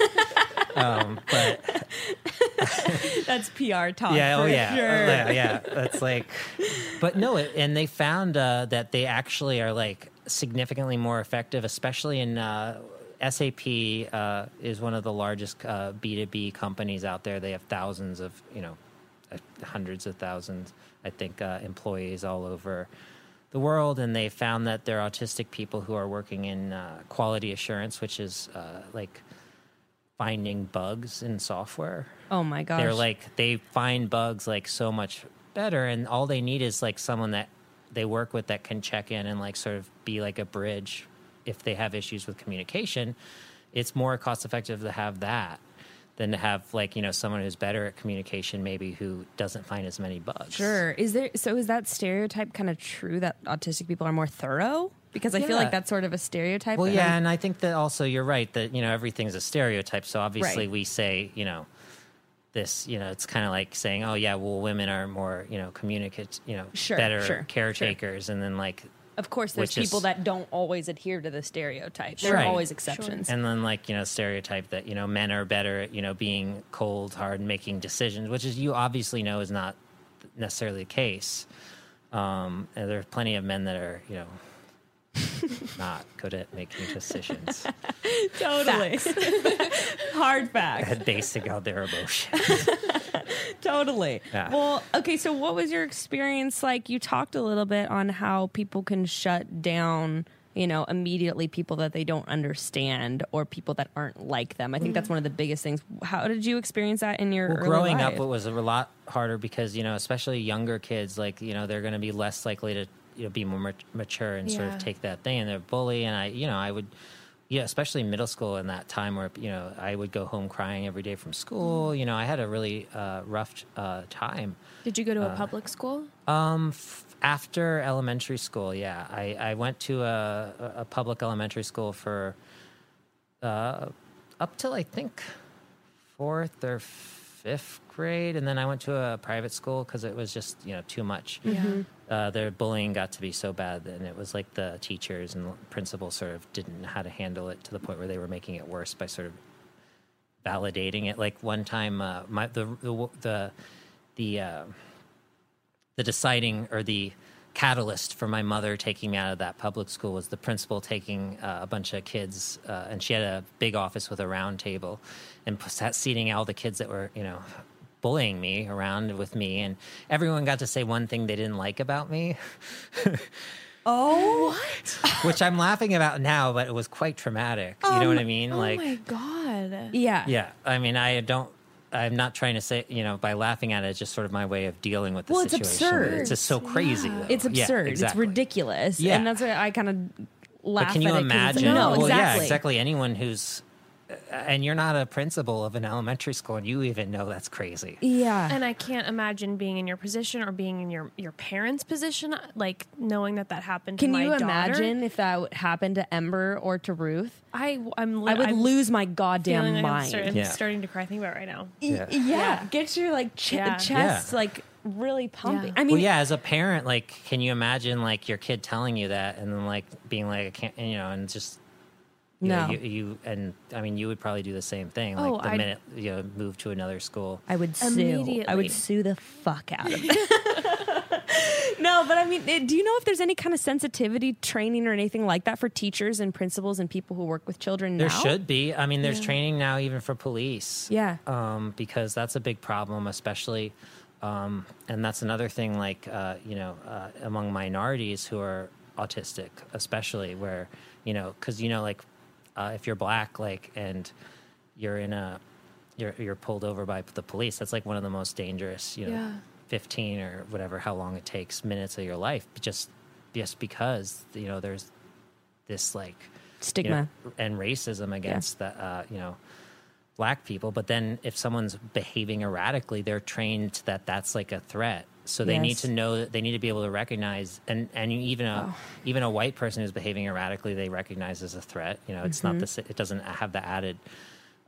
[SPEAKER 4] um, but
[SPEAKER 2] That's P R talk.
[SPEAKER 4] yeah,
[SPEAKER 2] for
[SPEAKER 4] oh yeah,
[SPEAKER 2] sure.
[SPEAKER 4] Oh, yeah, yeah. That's like, but no, it, and they found uh, that they actually are like significantly more effective, especially in uh, S A P uh, is one of the largest uh, B two B companies out there. They have thousands of, you know, uh, hundreds of thousands, I think, uh, employees all over the world, and they found that they're autistic people who are working in uh, quality assurance, which is uh, like finding bugs in software.
[SPEAKER 2] Oh my gosh.
[SPEAKER 4] They're like, they find bugs like so much better, and all they need is like someone that they work with that can check in and like sort of be like a bridge if they have issues with communication. It's more cost effective to have that than to have like, you know, someone who's better at communication maybe who doesn't find as many bugs.
[SPEAKER 2] Sure. Is there, so is that stereotype kind of true that autistic people are more thorough? Because I feel
[SPEAKER 4] Yeah.
[SPEAKER 2] like that's sort of a stereotype.
[SPEAKER 4] Well,
[SPEAKER 2] and
[SPEAKER 4] yeah,
[SPEAKER 2] I'm-
[SPEAKER 4] and I think that also you're right that, you know, everything's a stereotype. So obviously
[SPEAKER 2] Right.
[SPEAKER 4] we say, you know, this, you know, it's kind of like saying, oh yeah, well, women are more, you know, communicate, you know,
[SPEAKER 2] Sure,
[SPEAKER 4] better
[SPEAKER 2] sure,
[SPEAKER 4] caretakers, and then like,
[SPEAKER 2] Of course, there's
[SPEAKER 4] which is-
[SPEAKER 2] people that don't always adhere to the stereotype. There
[SPEAKER 4] Right.
[SPEAKER 2] are always exceptions.
[SPEAKER 4] and then like, you know, stereotype that, you know, men are better at, you know, being cold, hard, and making decisions, which is, you obviously know is not necessarily the case. Um, and there are plenty of men that are, you know, not good at making decisions,
[SPEAKER 2] Totally. Hard facts.
[SPEAKER 4] at basing on their emotions.
[SPEAKER 2] Totally.
[SPEAKER 4] Yeah.
[SPEAKER 2] Well, okay, so what was your experience like? You talked a little bit on how people can shut down, you know, immediately people that they don't understand or people that aren't like them. I think that's one of the biggest things. How did you experience that in your
[SPEAKER 4] Well,
[SPEAKER 2] early
[SPEAKER 4] growing
[SPEAKER 2] life?
[SPEAKER 4] up, it was a lot harder because, you know, especially younger kids, like, you know, they're going to be less likely to, you know, be more mat- mature and sort
[SPEAKER 3] Yeah.
[SPEAKER 4] of take that thing, and they're bully. And I, you know, I would, yeah, especially middle school in that time where, you know, I would go home crying every day from school. You know, I had a really uh, rough uh, time.
[SPEAKER 3] Did you go to a public school?
[SPEAKER 4] Um, f- after elementary school, yeah, I, I went to a, a public elementary school for uh, up till I think fourth or fifth grade, and then I went to a private school because it was just, you know, too much.
[SPEAKER 3] Yeah.
[SPEAKER 4] Uh, their bullying got to be so bad, and it was like the teachers and the principals sort of didn't know how to handle it to the point where they were making it worse by sort of validating it. Like one time, uh, my the the the the, uh, the deciding or the catalyst for my mother taking me out of that public school was the principal taking uh, a bunch of kids, uh, and she had a big office with a round table, and p- sat seating all the kids that were, you know, bullying me around with me, and everyone got to say one thing they didn't like about me.
[SPEAKER 2] Oh,
[SPEAKER 4] Which I'm laughing about now, but it was quite traumatic. You know what I mean?
[SPEAKER 3] Oh
[SPEAKER 4] like,
[SPEAKER 3] my god.
[SPEAKER 2] yeah.
[SPEAKER 4] yeah. I mean, I don't. I'm not trying to say, you know, by laughing at it, it's just sort of my way of dealing with the
[SPEAKER 2] Well, it's
[SPEAKER 4] situation.
[SPEAKER 2] absurd.
[SPEAKER 4] It's just so crazy.
[SPEAKER 3] Yeah.
[SPEAKER 4] though.
[SPEAKER 2] It's
[SPEAKER 4] Yeah,
[SPEAKER 2] absurd. It's
[SPEAKER 4] exactly.
[SPEAKER 2] ridiculous.
[SPEAKER 4] Yeah.
[SPEAKER 2] And that's why I kind of laugh
[SPEAKER 4] But can you
[SPEAKER 2] at it 'cause it's
[SPEAKER 4] imagine?
[SPEAKER 2] like, no,
[SPEAKER 4] well,
[SPEAKER 2] exactly.
[SPEAKER 4] yeah, exactly. Anyone who's, and you're not a principal of an elementary school, and you even know that's crazy.
[SPEAKER 2] Yeah.
[SPEAKER 3] And I can't imagine being in your position or being in your, your parents' position, like knowing that that happened
[SPEAKER 2] Can
[SPEAKER 3] to my
[SPEAKER 2] you
[SPEAKER 3] daughter.
[SPEAKER 2] imagine if that would happen to Ember or to Ruth?
[SPEAKER 3] I, I'm,
[SPEAKER 2] I would
[SPEAKER 3] I'm
[SPEAKER 2] lose my
[SPEAKER 3] feeling
[SPEAKER 2] goddamn
[SPEAKER 3] like I'm,
[SPEAKER 2] mind.
[SPEAKER 3] start- I'm
[SPEAKER 4] Yeah.
[SPEAKER 3] starting to cry thinking about it right now.
[SPEAKER 2] Yeah.
[SPEAKER 4] Yeah.
[SPEAKER 2] yeah. Get your like ch-
[SPEAKER 3] Yeah.
[SPEAKER 2] chest
[SPEAKER 4] Yeah.
[SPEAKER 2] like really pumping.
[SPEAKER 3] Yeah.
[SPEAKER 2] I mean,
[SPEAKER 4] Well, yeah, as a parent, like, can you imagine like your kid telling you that, and then like being like, I can't, you know, and just. You know,
[SPEAKER 2] No.
[SPEAKER 4] you, you and I mean, you would probably do the same thing. Like
[SPEAKER 3] Oh,
[SPEAKER 4] the
[SPEAKER 3] I'd-
[SPEAKER 4] minute you know move to another school.
[SPEAKER 2] I would sue. I
[SPEAKER 3] Immediately.
[SPEAKER 2] would sue the fuck out of it. No, but I mean, it- do you know if there's any kind of sensitivity training or anything like that for teachers and principals and people who work with children
[SPEAKER 4] There
[SPEAKER 2] now?
[SPEAKER 4] should be. I mean, there's training now even for police.
[SPEAKER 2] Yeah.
[SPEAKER 4] Um, because that's a big problem, especially, um, and that's another thing. Like, uh, you know, uh, among minorities who are autistic, especially where you know, because you know, like. Uh, if you're black, like, and you're in a, you're you're pulled over by the police, that's like one of the most dangerous, you know,
[SPEAKER 3] Yeah.
[SPEAKER 4] fifteen or whatever, how long it takes, minutes of your life, just just because you know there's this like
[SPEAKER 2] Stigma.
[SPEAKER 4] you know, and racism against the uh, you know black people. But then if someone's behaving erratically, they're trained that that's like a threat. So they need
[SPEAKER 2] Yes.
[SPEAKER 4] to know that they need to be able to recognize, and, and even a even a white person who's behaving erratically, they recognize as a threat. You know, it's not the s- it doesn't have the added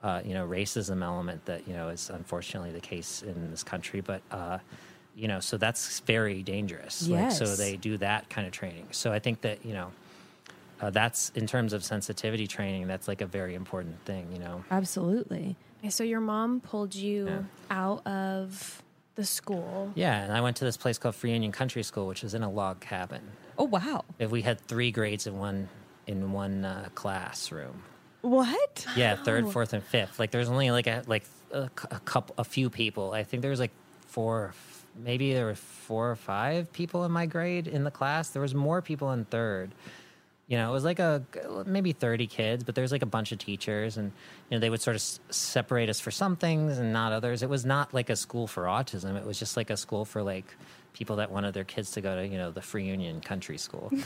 [SPEAKER 4] uh, you know, racism element that, you know, is unfortunately the case in this country. But, uh, you know, so that's very dangerous.
[SPEAKER 2] Yes.
[SPEAKER 4] Like, so they do that kind of training. So I think that, you know, uh, that's in terms of sensitivity training, that's like a very important thing, you know.
[SPEAKER 2] Absolutely.
[SPEAKER 3] Okay, so your mom pulled you
[SPEAKER 4] Yeah.
[SPEAKER 3] out of the school.
[SPEAKER 4] Yeah, and I went to this place called Free Union Country School, which is in a log cabin.
[SPEAKER 2] Oh, wow.
[SPEAKER 4] If we had three grades in one in one uh, classroom.
[SPEAKER 2] What?
[SPEAKER 4] Yeah, third, fourth, and fifth. Like there's only like a like a, a couple, a few people. I think there was like four, maybe there were four or five people in my grade in the class. There was more people in third. You know, it was like a maybe thirty kids, but there's like a bunch of teachers, and you know they would sort of s- separate us for some things and not others. It was not like a school for autism. It was just like a school for like people that wanted their kids to go to, you know, the Free Union Country School.
[SPEAKER 2] And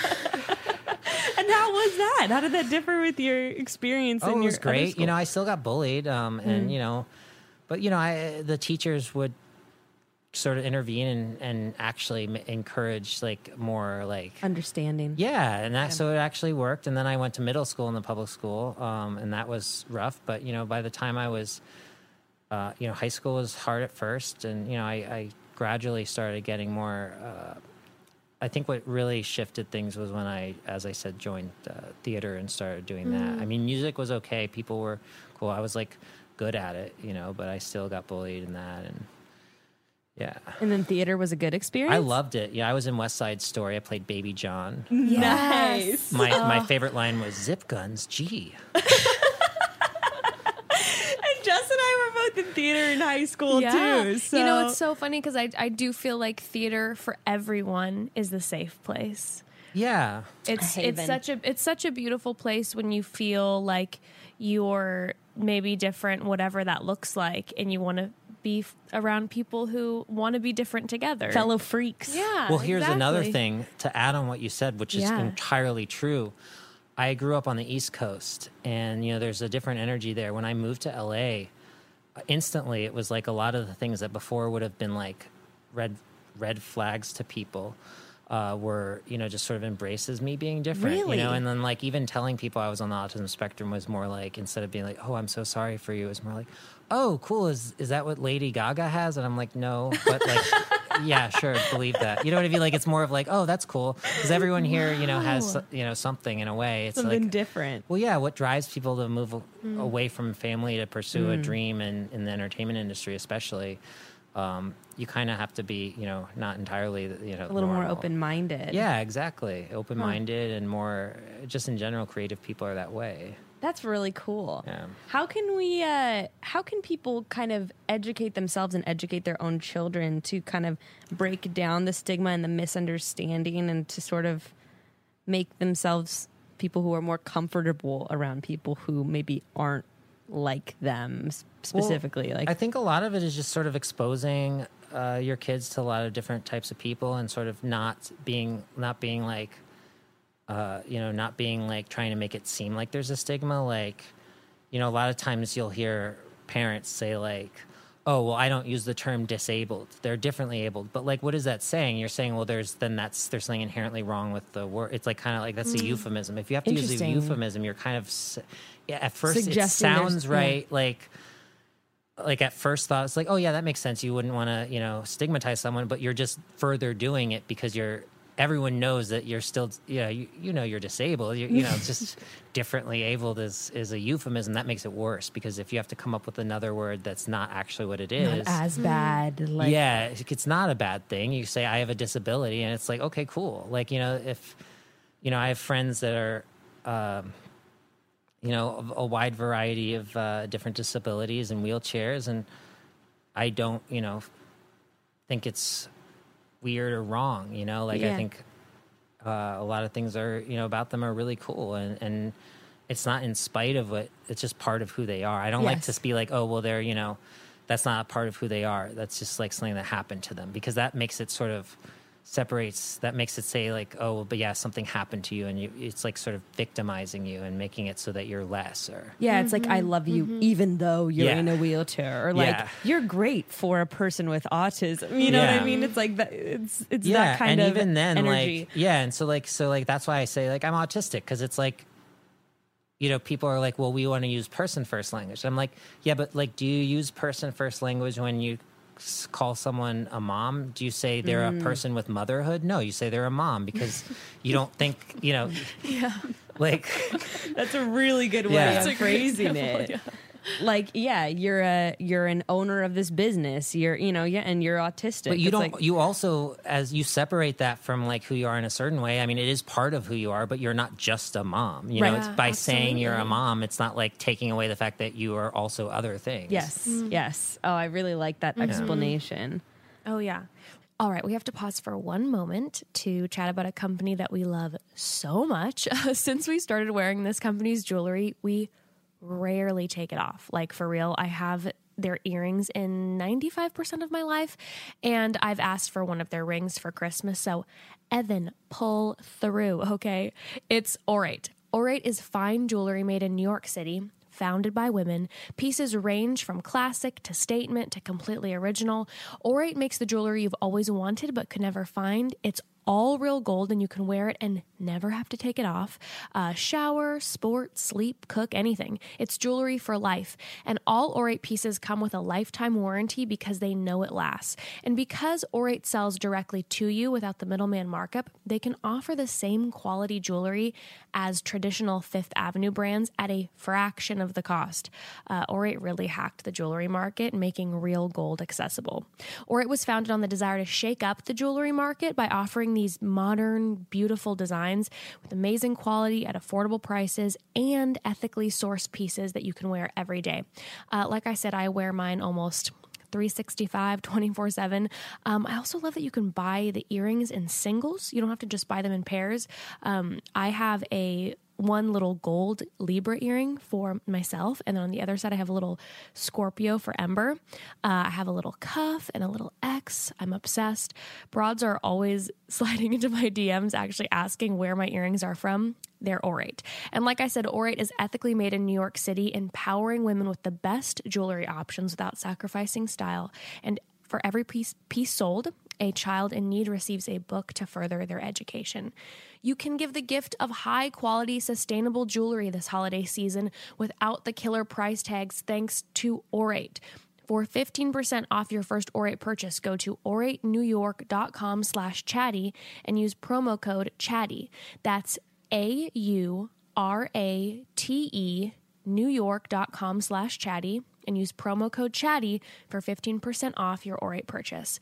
[SPEAKER 2] how was that? How did that differ with your experience?
[SPEAKER 4] Oh,
[SPEAKER 2] in
[SPEAKER 4] it
[SPEAKER 2] your
[SPEAKER 4] was
[SPEAKER 2] other
[SPEAKER 4] great.
[SPEAKER 2] school?
[SPEAKER 4] You know, I still got bullied, um, and you know, but you know, I the teachers would sort of intervene and, and actually m- encourage like more like
[SPEAKER 2] Understanding.
[SPEAKER 4] yeah, and that so it actually worked. And then I went to middle school in the public school, um, and that was rough. But you know, by the time I was, uh, you know, high school was hard at first, and you know, I, I gradually started getting more. Uh, I think what really shifted things was when I, as I said, joined uh, theater and started doing that. I mean, music was okay; people were cool. I was like good at it, you know, but I still got bullied in that, and yeah.
[SPEAKER 2] And then theater was a good experience?
[SPEAKER 4] I loved it. Yeah, I was in West Side Story. I played Baby John.
[SPEAKER 2] Nice.
[SPEAKER 4] My my favorite line was "Zip guns, gee."
[SPEAKER 2] And Jess and I were both in theater in high school, too. So.
[SPEAKER 3] You know, it's so funny because I, I do feel like theater for everyone is the safe place.
[SPEAKER 4] Yeah,
[SPEAKER 3] It's
[SPEAKER 2] A
[SPEAKER 3] it's
[SPEAKER 2] haven.
[SPEAKER 3] such a it's such a beautiful place when you feel like you're maybe different, whatever that looks like, and you want to be f- around people who want to be different together.
[SPEAKER 2] fellow freaks.
[SPEAKER 3] Yeah.
[SPEAKER 4] well, here's another
[SPEAKER 3] exactly.
[SPEAKER 4] thing to add on what you said, which is
[SPEAKER 3] Yeah.
[SPEAKER 4] entirely true. I grew up on the East Coast, and you know, there's a different energy there. When I moved to L A, instantly it was like a lot of the things that before would have been like red red flags to people uh, were, you know, just sort of embraces me being different.
[SPEAKER 2] Really?
[SPEAKER 4] You know, and then like even telling people I was on the autism spectrum was more like, instead of being like, oh, I'm so sorry for you, it was more like, oh, cool, is is that what Lady Gaga has? And I'm like, no, but like, yeah, sure, believe that. You know what I mean? Like, it's more of like, oh, that's cool, because everyone here, you know, has, you know, something in a way. It's
[SPEAKER 2] Something
[SPEAKER 4] like,
[SPEAKER 2] different.
[SPEAKER 4] well, yeah, what drives people to move a- away from family to pursue a dream, and in the entertainment industry especially, um, you kind of have to be, you know, not entirely, you know,
[SPEAKER 2] A little more
[SPEAKER 4] normal.
[SPEAKER 2] open-minded.
[SPEAKER 4] Yeah, exactly. Open-minded and more, just in general, creative people are that way.
[SPEAKER 2] That's really cool.
[SPEAKER 4] Yeah.
[SPEAKER 2] How can we, uh, how can people kind of educate themselves and educate their own children to kind of break down the stigma and the misunderstanding and to sort of make themselves people who are more comfortable around people who maybe aren't like them s- specifically?
[SPEAKER 4] Well,
[SPEAKER 2] like,
[SPEAKER 4] I think a lot of it is just sort of exposing uh, your kids to a lot of different types of people, and sort of not being, not being like, uh, you know, not being like trying to make it seem like there's a stigma. Like, you know, a lot of times you'll hear parents say like, oh, well, I don't use the term disabled. They're differently abled. But like, what is that saying? You're saying, well, there's, then that's, there's something inherently wrong with the word. It's like kind of like, that's a euphemism. If you have to use a
[SPEAKER 2] Interesting.
[SPEAKER 4] euphemism, you're kind of, s- yeah, at first it
[SPEAKER 2] Suggesting there's-
[SPEAKER 4] sounds right. Like, like at first thought, it's like, oh yeah, that makes sense. You wouldn't want to, you know, stigmatize someone, but you're just further doing it because you're, everyone knows that you're still, you know, you, you know, you're disabled. You, you know, just differently abled is, is a euphemism. That makes it worse, because if you have to come up with another word that's not actually what it is.
[SPEAKER 2] not as bad. Like,
[SPEAKER 4] yeah, it's not a bad thing. You say, I have a disability, and it's like, okay, cool. Like, you know, if, you know, I have friends that are, um, you know, a, a wide variety of uh, different disabilities and wheelchairs, and I don't, you know, think it's weird or wrong, you know, like
[SPEAKER 2] Yeah.
[SPEAKER 4] I think uh, a lot of things are, you know, about them are really cool, and, and it's not in spite of what, it's just part of who they are. I don't like
[SPEAKER 2] Yes.
[SPEAKER 4] to be like, oh, well, they're, you know, that's not a part of who they are. That's just like something that happened to them, because that makes it sort of separates, that makes it say like, oh, well, but yeah, something happened to you, and you, it's like sort of victimizing you and making it so that you're less, or
[SPEAKER 2] Yeah, it's like, I love you even though you're
[SPEAKER 4] Yeah.
[SPEAKER 2] in a wheelchair, or like,
[SPEAKER 4] Yeah.
[SPEAKER 2] you're great for a person with autism. You know what
[SPEAKER 4] Yeah.
[SPEAKER 2] I mean? It's like that. It's it's
[SPEAKER 4] yeah,
[SPEAKER 2] that kind
[SPEAKER 4] and
[SPEAKER 2] of
[SPEAKER 4] even then,
[SPEAKER 2] energy.
[SPEAKER 4] like, yeah, and so like, so like, that's why I say like I'm autistic, because it's like, you know, people are like, well, we want to use person first language. I'm like, yeah, but like, do you use person first language when you s- call someone a mom? Do you say they're mm. a person with motherhood? No, you say they're a mom because you don't think, you know,
[SPEAKER 3] yeah.
[SPEAKER 4] like.
[SPEAKER 2] That's a really good way
[SPEAKER 4] Yeah.
[SPEAKER 2] of phrasing
[SPEAKER 3] example,
[SPEAKER 2] it.
[SPEAKER 3] yeah.
[SPEAKER 2] Like, yeah, you're a you're an owner of this business. You're, you know, yeah, and you're autistic.
[SPEAKER 4] But you
[SPEAKER 2] It's
[SPEAKER 4] don't.
[SPEAKER 2] like-
[SPEAKER 4] you also, as you separate that from like who you are in a certain way. I mean, it is part of who you are, but you're not just a mom. You know,
[SPEAKER 2] Right.
[SPEAKER 4] it's by saying you're a
[SPEAKER 3] Absolutely.
[SPEAKER 4] mom. It's not like taking away the fact that you are also other things.
[SPEAKER 2] yes, yes. Oh, I really like that explanation.
[SPEAKER 3] Oh, yeah. All right, we have to pause for one moment to chat about a company that we love so much. Since we started wearing this company's jewelry, we rarely take it off. Like, for real, I have their earrings in ninety-five percent of my life, and I've asked for one of their rings for Christmas. So, Evan, pull through, okay? It's Orate. Orate is fine jewelry made in New York City, founded by women. Pieces range from classic to statement to completely original. Orate makes the jewelry you've always wanted but could never find. It's all real gold, and you can wear it and never have to take it off. Uh, shower, sport, sleep, cook, anything. It's jewelry for life. And all Orate pieces come with a lifetime warranty because they know it lasts. And because Orate sells directly to you without the middleman markup, they can offer the same quality jewelry as traditional Fifth Avenue brands at a fraction of the cost. Uh, Orate really hacked the jewelry market, making real gold accessible. Orate was founded on the desire to shake up the jewelry market by offering these modern, beautiful designs with amazing quality at affordable prices and ethically sourced pieces that you can wear every day. Uh, like I said, I wear mine almost three sixty-five, twenty-four seven. Um, I also love that you can buy the earrings in singles. You don't have to just buy them in pairs. Um, I have a one little gold Libra earring for myself, and then on the other side I have a little Scorpio for Ember. Uh, I have a little cuff and a little X. I'm obsessed. Broads are always sliding into my D Ms actually asking where my earrings are from. They're Orate. And like I said, Orate is ethically made in New York City, empowering women with the best jewelry options without sacrificing style. And for every piece piece sold, a child in need receives a book to further their education. You can give the gift of high-quality, sustainable jewelry this holiday season without the killer price tags thanks to Orate. For fifteen percent off your first Orate purchase, go to oratenewyork.com slash chatty and use promo code chatty. That's A U R A T E newyork.com slash chatty and use promo code chatty for fifteen percent off your Orate purchase.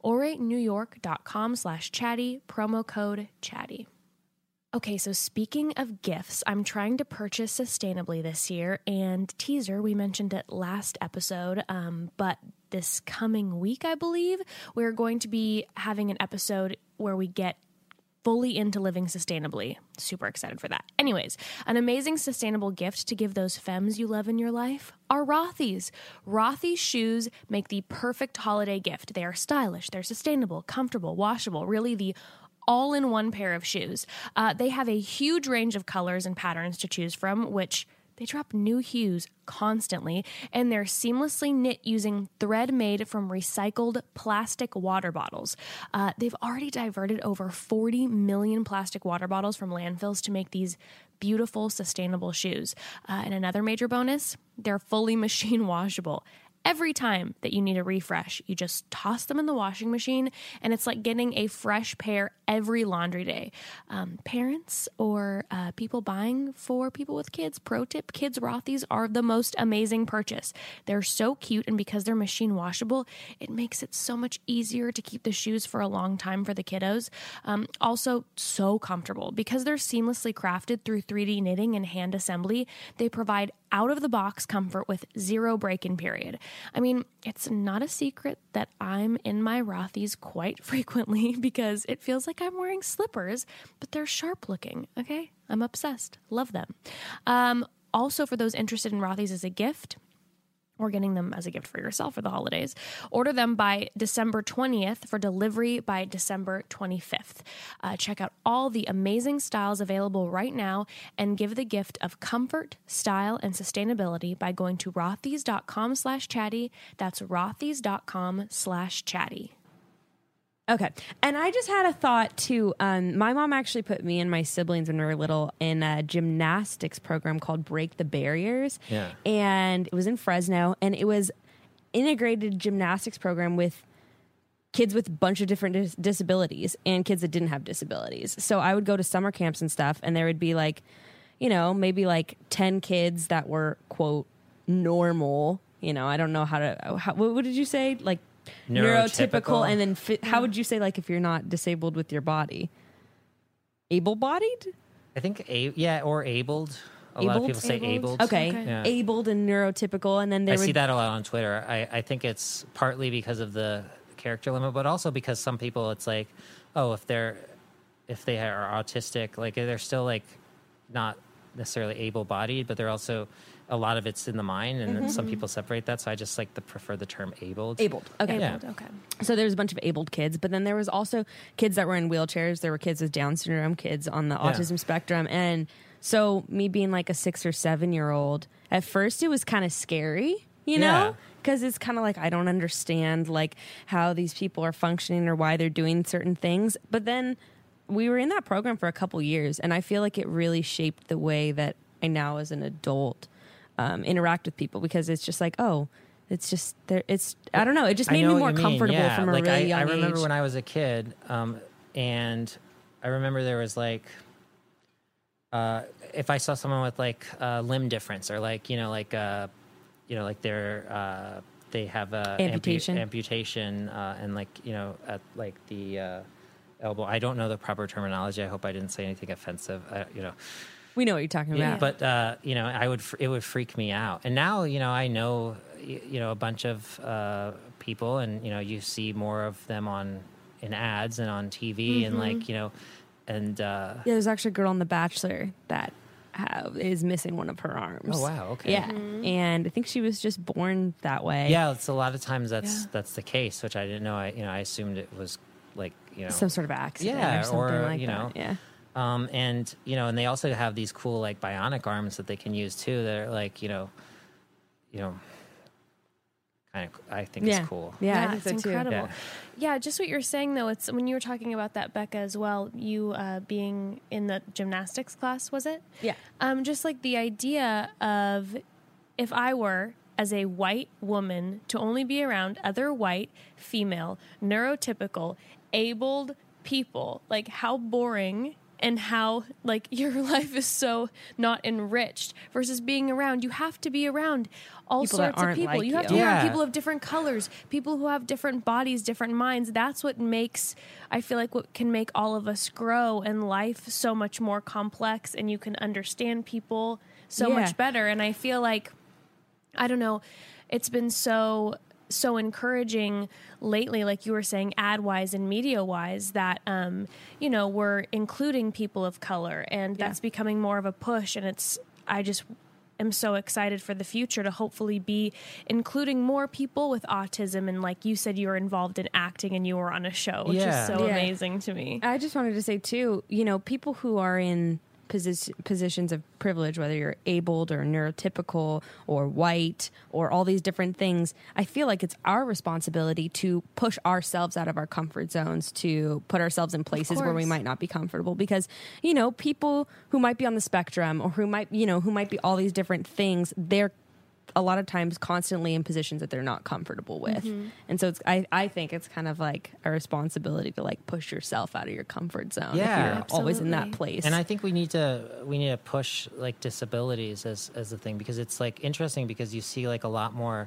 [SPEAKER 3] oratenewyork.com slash chatty, promo code chatty. Okay, so speaking of gifts, I'm trying to purchase sustainably this year, and teaser, we mentioned it last episode, um, but this coming week, I believe, we're going to be having an episode where we get fully into living sustainably. Super excited for that. Anyways, an amazing sustainable gift to give those femmes you love in your life are Rothy's. Rothy's shoes make the perfect holiday gift. They are stylish, they're sustainable, comfortable, washable, really the all-in-one pair of shoes. Uh, they have a huge range of colors and patterns to choose from, which they drop new hues constantly, and they're seamlessly knit using thread made from recycled plastic water bottles. Uh, they've already diverted over forty million plastic water bottles from landfills to make these beautiful, sustainable shoes. Uh, and another major bonus, they're fully machine washable. Every time that you need a refresh, you just toss them in the washing machine, and it's like getting a fresh pair every laundry day. Um, parents or uh, people buying for people with kids, pro tip, kids Rothy's are the most amazing purchase. They're so cute, and because they're machine washable, it makes it so much easier to keep the shoes for a long time for the kiddos. Um, also, so comfortable. Because they're seamlessly crafted through three D knitting and hand assembly, they provide out-of-the-box comfort with zero break-in period. I mean, it's not a secret that I'm in my Rothy's quite frequently because it feels like I'm wearing slippers, but they're sharp looking, okay? I'm obsessed. Love them. Um, also, for those interested in Rothy's as a gift, or getting them as a gift for yourself for the holidays, order them by December twentieth for delivery by December twenty-fifth. Uh, check out all the amazing styles available right now and give the gift of comfort, style, and sustainability by going to rothys.com slash chatty. That's rothys.com slash chatty.
[SPEAKER 2] Okay. And I just had a thought too. Um, my mom actually put me and my siblings when we were little in a gymnastics program called Break the Barriers.
[SPEAKER 4] Yeah.
[SPEAKER 2] And it was in Fresno, and it was integrated gymnastics program with kids with a bunch of different dis- disabilities and kids that didn't have disabilities. So I would go to summer camps and stuff, and there would be like, you know, maybe like ten kids that were, quote, normal. You know, I don't know how to, how, what, what did you say? Like neurotypical.
[SPEAKER 4] Neurotypical.
[SPEAKER 2] And then fi- how would you say, like, if you're not disabled with your body? Able-bodied?
[SPEAKER 4] I think, a- yeah, or abled. A lot of
[SPEAKER 2] Abled?
[SPEAKER 4] people say
[SPEAKER 3] Abled?
[SPEAKER 4] abled.
[SPEAKER 2] Okay.
[SPEAKER 3] Okay.
[SPEAKER 4] Yeah.
[SPEAKER 2] Abled and neurotypical. And then there
[SPEAKER 4] I
[SPEAKER 2] would
[SPEAKER 4] see that a lot on Twitter. I, I think it's partly because of the character limit, but also because some people, it's like, oh, if they're if they are autistic, like they're still like not necessarily able-bodied, but they're also a lot of it's in the mind, and then some people separate that. So I just like to prefer the term abled.
[SPEAKER 2] abled. Okay.
[SPEAKER 4] Yeah.
[SPEAKER 3] Abled, okay.
[SPEAKER 2] So there's a bunch of abled kids, but then there was also kids that were in wheelchairs. There were kids with Down syndrome, kids on the
[SPEAKER 4] Yeah.
[SPEAKER 2] autism spectrum. And so me being like a six or seven year old, at first it was kind of scary, you
[SPEAKER 4] Yeah.
[SPEAKER 2] know? Because it's kind of like, I don't understand like how these people are functioning or why they're doing certain things. But then we were in that program for a couple years, and I feel like it really shaped the way that I now as an adult um, interact with people, because it's just like, oh, it's just there. It's I don't know. It just
[SPEAKER 4] I
[SPEAKER 2] made
[SPEAKER 4] know
[SPEAKER 2] me
[SPEAKER 4] what
[SPEAKER 2] more
[SPEAKER 4] you mean,
[SPEAKER 2] comfortable
[SPEAKER 4] yeah.
[SPEAKER 2] from a
[SPEAKER 4] like
[SPEAKER 2] really
[SPEAKER 4] I,
[SPEAKER 2] young
[SPEAKER 4] I remember
[SPEAKER 2] age.
[SPEAKER 4] when I was a kid, um, and I remember there was like, uh, if I saw someone with like uh, limb difference, or like you know like uh, you know like they're uh, they have a
[SPEAKER 2] Amputation.
[SPEAKER 4] ampu- amputation, uh, and like you know at like the uh, elbow. I don't know the proper terminology. I hope I didn't say anything offensive. I, you know.
[SPEAKER 2] We know what you're talking about.
[SPEAKER 4] But uh, you know, I would fr- it would freak me out. And now, you know, I know y- you know a bunch of uh, people, and you know, you see more of them on in ads and on T V, and like you know, and uh,
[SPEAKER 2] Yeah, there's actually a girl on The Bachelor that have, is missing one of her arms.
[SPEAKER 4] oh wow, okay,
[SPEAKER 2] Yeah, and I think she was just born that way.
[SPEAKER 4] yeah. It's a lot of times that's
[SPEAKER 3] Yeah.
[SPEAKER 4] that's the case, which I didn't know. I you know I assumed it was like you know
[SPEAKER 2] some sort of accident.
[SPEAKER 4] Yeah,
[SPEAKER 2] or something
[SPEAKER 4] or,
[SPEAKER 2] like
[SPEAKER 4] you
[SPEAKER 2] that.
[SPEAKER 4] know,
[SPEAKER 2] Yeah.
[SPEAKER 4] Um, and you know, and they also have these cool like bionic arms that they can use too. That are like you know, you know, kind of. I think
[SPEAKER 2] Yeah.
[SPEAKER 4] it's cool.
[SPEAKER 2] Yeah, I think
[SPEAKER 3] it's
[SPEAKER 2] so too.
[SPEAKER 3] incredible.
[SPEAKER 4] Yeah.
[SPEAKER 3] Yeah, just what you're saying though. It's when you were talking about that, Becca, as well. You uh, being in the gymnastics class, was it?
[SPEAKER 2] Yeah.
[SPEAKER 3] Um, just like the idea of if I were as a white woman to only be around other white, female, neurotypical, abled people, like how boring. And how, like, your life is so not enriched versus being around. You have to be around all
[SPEAKER 2] People that
[SPEAKER 3] sorts of
[SPEAKER 2] aren't
[SPEAKER 3] people.
[SPEAKER 2] like
[SPEAKER 3] you have
[SPEAKER 2] you.
[SPEAKER 3] to be around
[SPEAKER 4] Yeah.
[SPEAKER 3] people of different colors, people who have different bodies, different minds. That's what makes, I feel like, what can make all of us grow and life so much more complex, and you can understand people so
[SPEAKER 2] Yeah.
[SPEAKER 3] much better. And I feel like, I don't know, it's been so so encouraging lately, like you were saying, ad wise and media wise, that um, you know, we're including people of color, and
[SPEAKER 2] Yeah.
[SPEAKER 3] that's becoming more of a push. And it's, I just am so excited for the future to hopefully be including more people with autism. And like you said, you were involved in acting and you were on a show, which
[SPEAKER 4] Yeah.
[SPEAKER 3] is so
[SPEAKER 2] Yeah.
[SPEAKER 3] amazing to me.
[SPEAKER 2] I just wanted to say too, you know, people who are in posi- positions of privilege, whether you're abled or neurotypical or white or all these different things, I feel like it's our responsibility to push ourselves out of our comfort zones, to put ourselves in places where we
[SPEAKER 3] course.
[SPEAKER 2] might not be comfortable, because, you know, people who might be on the spectrum or who might, you know, who might be all these different things, they're a lot of times constantly in positions that they're not comfortable with. And so it's, I, I think it's kind of like a responsibility to like push yourself out of your comfort zone
[SPEAKER 4] Yeah.
[SPEAKER 2] if you're always in that
[SPEAKER 3] Absolutely.
[SPEAKER 2] place.
[SPEAKER 4] And I think we need to we need to push like disabilities as as a thing, because it's like interesting because you see like a lot more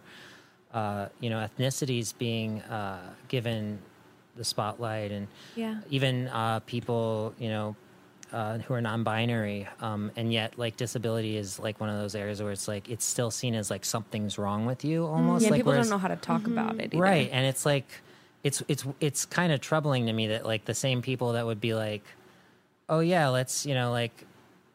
[SPEAKER 4] uh, you know ethnicities being uh, given the spotlight, and
[SPEAKER 3] Yeah.
[SPEAKER 4] even uh, people you know uh, who are non-binary, um, and yet like disability is like one of those areas where it's like it's still seen as like something's wrong with you almost.
[SPEAKER 2] yeah,
[SPEAKER 4] like,
[SPEAKER 2] people
[SPEAKER 4] whereas-
[SPEAKER 2] don't know how to talk about it either.
[SPEAKER 4] Right, and it's like it's it's it's kind of troubling to me that like the same people that would be like, oh yeah, let's you know like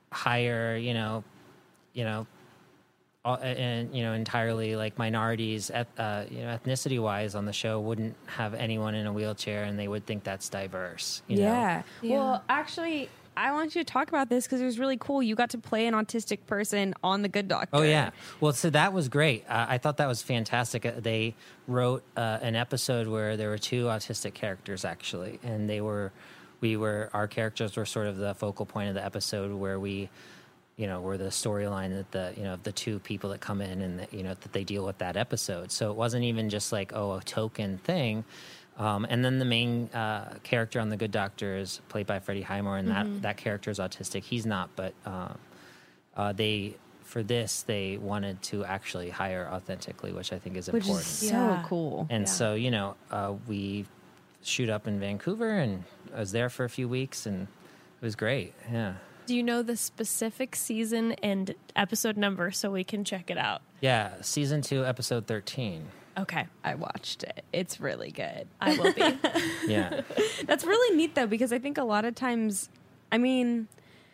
[SPEAKER 4] hire you know you know all, and you know entirely like minorities eth- uh, you know ethnicity wise on the show wouldn't have anyone in a wheelchair, and they would think that's diverse. You know?
[SPEAKER 2] Yeah.
[SPEAKER 3] Yeah.
[SPEAKER 2] Well, actually, I want you to talk about this because it was really cool. You got to play an autistic person on The Good Doctor.
[SPEAKER 4] Oh, yeah. Well, so that was great. Uh, I thought that was fantastic. Uh, They wrote uh, an episode where there were two autistic characters, actually. And they were, we were, our characters were sort of the focal point of the episode where we, you know, were the storyline that the, you know, of the two people that come in and, the, you know, that they deal with that episode. So it wasn't even just like, oh, a token thing. Um, and then the main uh, character on The Good Doctor is played by Freddie Highmore, and
[SPEAKER 2] Mm-hmm.
[SPEAKER 4] that, that character is autistic. He's not, but uh, uh, they for this they wanted to actually hire authentically, which I think is
[SPEAKER 2] Which
[SPEAKER 4] important.
[SPEAKER 2] is so
[SPEAKER 3] Yeah.
[SPEAKER 2] cool.
[SPEAKER 4] and
[SPEAKER 3] yeah.
[SPEAKER 4] so you know, uh, we shoot up in Vancouver, and I was there for a few weeks, and it was great. Yeah,
[SPEAKER 3] Do you know the specific season and episode number so we can check it out?
[SPEAKER 4] yeah. Season two, episode thirteen.
[SPEAKER 3] Okay,
[SPEAKER 2] I watched it. It's really good.
[SPEAKER 3] I will be.
[SPEAKER 4] Yeah.
[SPEAKER 2] That's really neat, though, because I think a lot of times, I mean,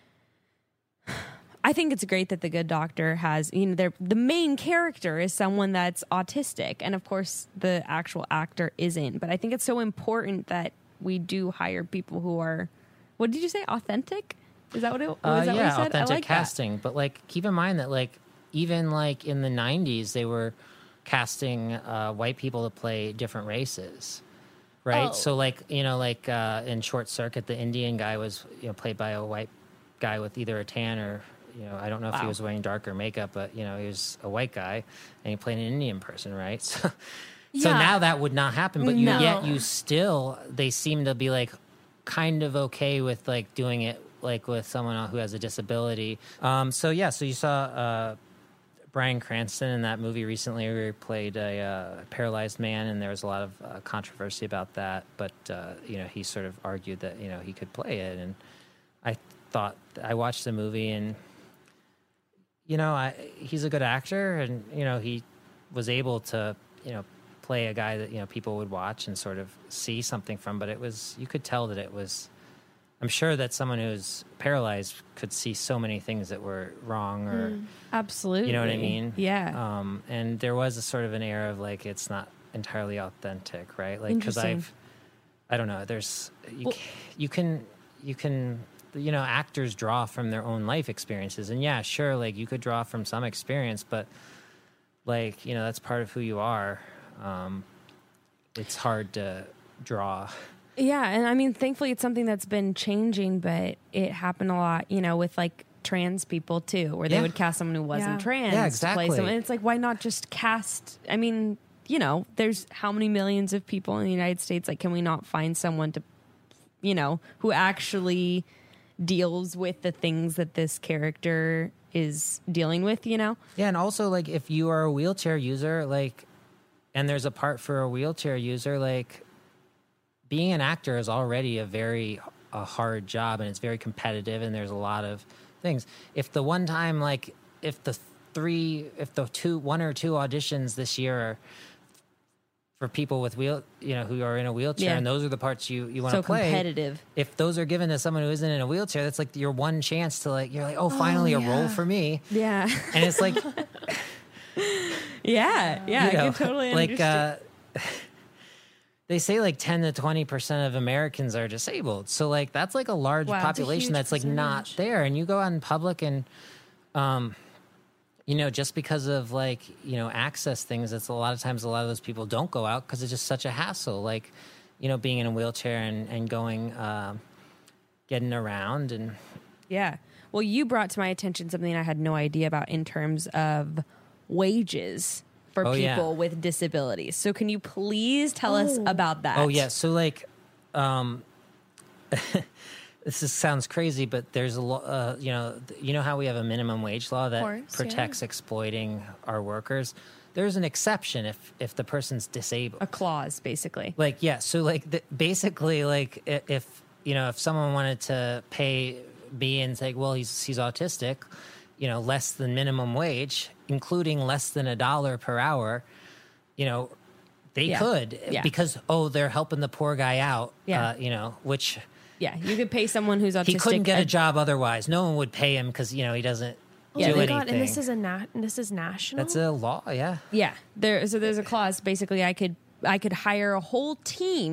[SPEAKER 2] I think it's great that The Good Doctor has, you know, they're, the main character is someone that's autistic. And of course, the actual actor isn't. But I think it's so important that we do hire people who are, what did you say, authentic? Is that what it was?
[SPEAKER 4] Uh,
[SPEAKER 2] that
[SPEAKER 4] yeah,
[SPEAKER 2] what you said?
[SPEAKER 4] authentic
[SPEAKER 2] I like
[SPEAKER 4] casting. But like, keep in mind that like even like in the nineties, they were casting uh, white people to play different races, right?
[SPEAKER 3] Oh.
[SPEAKER 4] So like you know, like uh, in Short Circuit, the Indian guy was you know played by a white guy with either a tan or you know I don't know if he
[SPEAKER 2] Wow.
[SPEAKER 4] was wearing darker makeup, but you know he was a white guy and he played an Indian person, right? So, so
[SPEAKER 3] Yeah.
[SPEAKER 4] now that would not happen, but you
[SPEAKER 3] No.
[SPEAKER 4] yet you still they seem to be like kind of okay with like doing it like with someone who has a disability. Um, so yeah, so you saw uh, Bryan Cranston in that movie recently where he played a uh, paralyzed man, and there was a lot of uh, controversy about that. But uh, you know, he sort of argued that you know he could play it, and I thought I watched the movie, and you know, I, he's a good actor, and you know, he was able to you know play a guy that you know people would watch and sort of see something from. But it was you could tell that it was. I'm sure that someone who's paralyzed could see so many things that were wrong or.
[SPEAKER 2] that. Absolutely.
[SPEAKER 4] You know what I mean?
[SPEAKER 2] Yeah.
[SPEAKER 4] Um, and there was a sort of an air of like it's not entirely authentic, right? Like because
[SPEAKER 2] Interesting.
[SPEAKER 4] I've, I don't know. There's you,
[SPEAKER 2] Well-
[SPEAKER 4] ca- you can you can you know actors draw from their own life experiences, and yeah, sure, like you could draw from some experience, but like you know that's part of who you are. Um, it's hard to draw.
[SPEAKER 2] Yeah, and I mean, thankfully, it's something that's been changing, but it happened a lot, you know, with like trans people too, where they
[SPEAKER 4] Yeah.
[SPEAKER 2] would cast someone who wasn't
[SPEAKER 3] Yeah.
[SPEAKER 2] trans
[SPEAKER 4] Yeah,
[SPEAKER 2] to
[SPEAKER 4] exactly.
[SPEAKER 2] play someone. And it's like, why not just cast? I mean, you know, there's how many millions of people in the United States? Like, can we not find someone to, you know, who actually deals with the things that this character is dealing with? You know?
[SPEAKER 4] Yeah, and also like if you are a wheelchair user, like, and there's a part for a wheelchair user, like, being an actor is already a very a hard job, and it's very competitive, and there's a lot of things. If the one time, like, if the three, if the two, one or two auditions this year are for people with wheel, you know, who are in a wheelchair,
[SPEAKER 2] Yeah.
[SPEAKER 4] and those are the parts you you want to
[SPEAKER 2] So
[SPEAKER 4] play.
[SPEAKER 2] competitive.
[SPEAKER 4] If those are given to someone who isn't in a wheelchair, that's like your one chance to like, you're like, oh, finally a role
[SPEAKER 3] yeah.
[SPEAKER 4] for me,
[SPEAKER 2] Yeah.
[SPEAKER 4] and it's like.
[SPEAKER 2] yeah. Yeah.
[SPEAKER 4] you know,
[SPEAKER 2] I can totally
[SPEAKER 4] like
[SPEAKER 2] understand.
[SPEAKER 4] uh, they say like ten to twenty percent of Americans are disabled, so like that's like a large
[SPEAKER 3] Wow, that's a
[SPEAKER 4] population
[SPEAKER 3] huge
[SPEAKER 4] that's like not
[SPEAKER 3] percentage.
[SPEAKER 4] there. And you go out in public and um you know, just because of like, you know, access things, it's a lot of times a lot of those people don't go out because it's just such a hassle, like, you know, being in a wheelchair and and going um getting around. And
[SPEAKER 2] Yeah. Well, you brought to my attention something I had no idea about in terms of wages for
[SPEAKER 4] Oh,
[SPEAKER 2] people
[SPEAKER 4] yeah.
[SPEAKER 2] with disabilities. So can you please tell us
[SPEAKER 3] Oh.
[SPEAKER 2] about that?
[SPEAKER 4] Oh yeah, so like, um, this is, sounds crazy, but there's a lot. Uh, you know, th- you know how we have a minimum wage law that
[SPEAKER 3] course, yeah.
[SPEAKER 4] protects exploiting our workers. There's an exception if if the person's disabled.
[SPEAKER 2] A clause, basically.
[SPEAKER 4] Like yeah, so like the, basically like i- if you know if someone wanted to pay me and say, well, he's he's autistic, you know, less than minimum wage, including less than a dollar per hour, you know, they
[SPEAKER 2] Yeah.
[SPEAKER 4] could
[SPEAKER 2] Yeah.
[SPEAKER 4] because oh, they're helping the poor guy out.
[SPEAKER 2] Yeah.
[SPEAKER 4] uh, you know, which
[SPEAKER 2] Yeah, you could pay someone who's autistic.
[SPEAKER 4] he couldn't get a
[SPEAKER 2] a-
[SPEAKER 4] job otherwise. No one would pay him because you know he doesn't
[SPEAKER 2] Yeah,
[SPEAKER 4] do
[SPEAKER 2] they
[SPEAKER 3] Oh my
[SPEAKER 4] anything.
[SPEAKER 3] god! And this is a nat- this is national.
[SPEAKER 4] That's a law. Yeah.
[SPEAKER 2] Yeah, there. So there's a clause. Basically, I could I could hire a whole team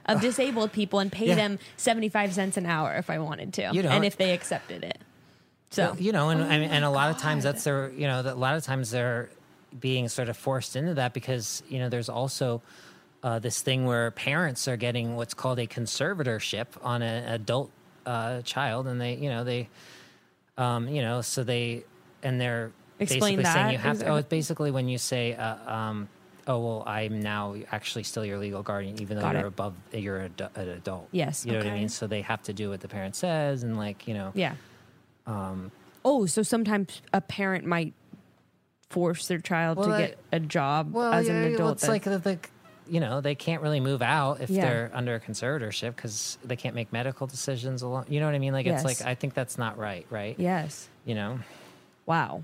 [SPEAKER 2] of disabled people and pay
[SPEAKER 4] Yeah.
[SPEAKER 2] them seventy-five cents an hour if I wanted to,
[SPEAKER 4] You know,
[SPEAKER 2] and if they accepted it. So,
[SPEAKER 4] you know, and I mean, and a lot of times that's their, you know, that a lot of times they're being sort of forced into that because, you know, there's also uh, this thing where parents are getting what's called a conservatorship on an adult uh, child, and they, you know, they, um, you know, so they, and they're
[SPEAKER 2] Explain
[SPEAKER 4] basically
[SPEAKER 2] that.
[SPEAKER 4] saying you have to. Oh,
[SPEAKER 2] Exactly.
[SPEAKER 4] it's basically when you say, uh, um, oh well, I'm now actually still your legal guardian, even though
[SPEAKER 2] Got
[SPEAKER 4] you're
[SPEAKER 2] it.
[SPEAKER 4] above, you're an adu- an adult.
[SPEAKER 2] Yes.
[SPEAKER 4] you know what I
[SPEAKER 3] Okay.
[SPEAKER 4] mean. So they have to do what the parent says, and like, you know,
[SPEAKER 2] yeah.
[SPEAKER 4] um,
[SPEAKER 2] Oh, so sometimes a parent might force their child
[SPEAKER 4] Well,
[SPEAKER 2] to
[SPEAKER 4] that-
[SPEAKER 2] get a job
[SPEAKER 4] Well,
[SPEAKER 2] as
[SPEAKER 4] yeah,
[SPEAKER 2] an
[SPEAKER 4] well,
[SPEAKER 2] adult.
[SPEAKER 4] it's like the, the, you know, they can't really move out if
[SPEAKER 2] Yeah.
[SPEAKER 4] they're under a conservatorship because they can't make medical decisions alone. You know what I mean? Like,
[SPEAKER 2] Yes.
[SPEAKER 4] it's like, I think that's not right, right?
[SPEAKER 2] yes.
[SPEAKER 4] You know?
[SPEAKER 2] Wow.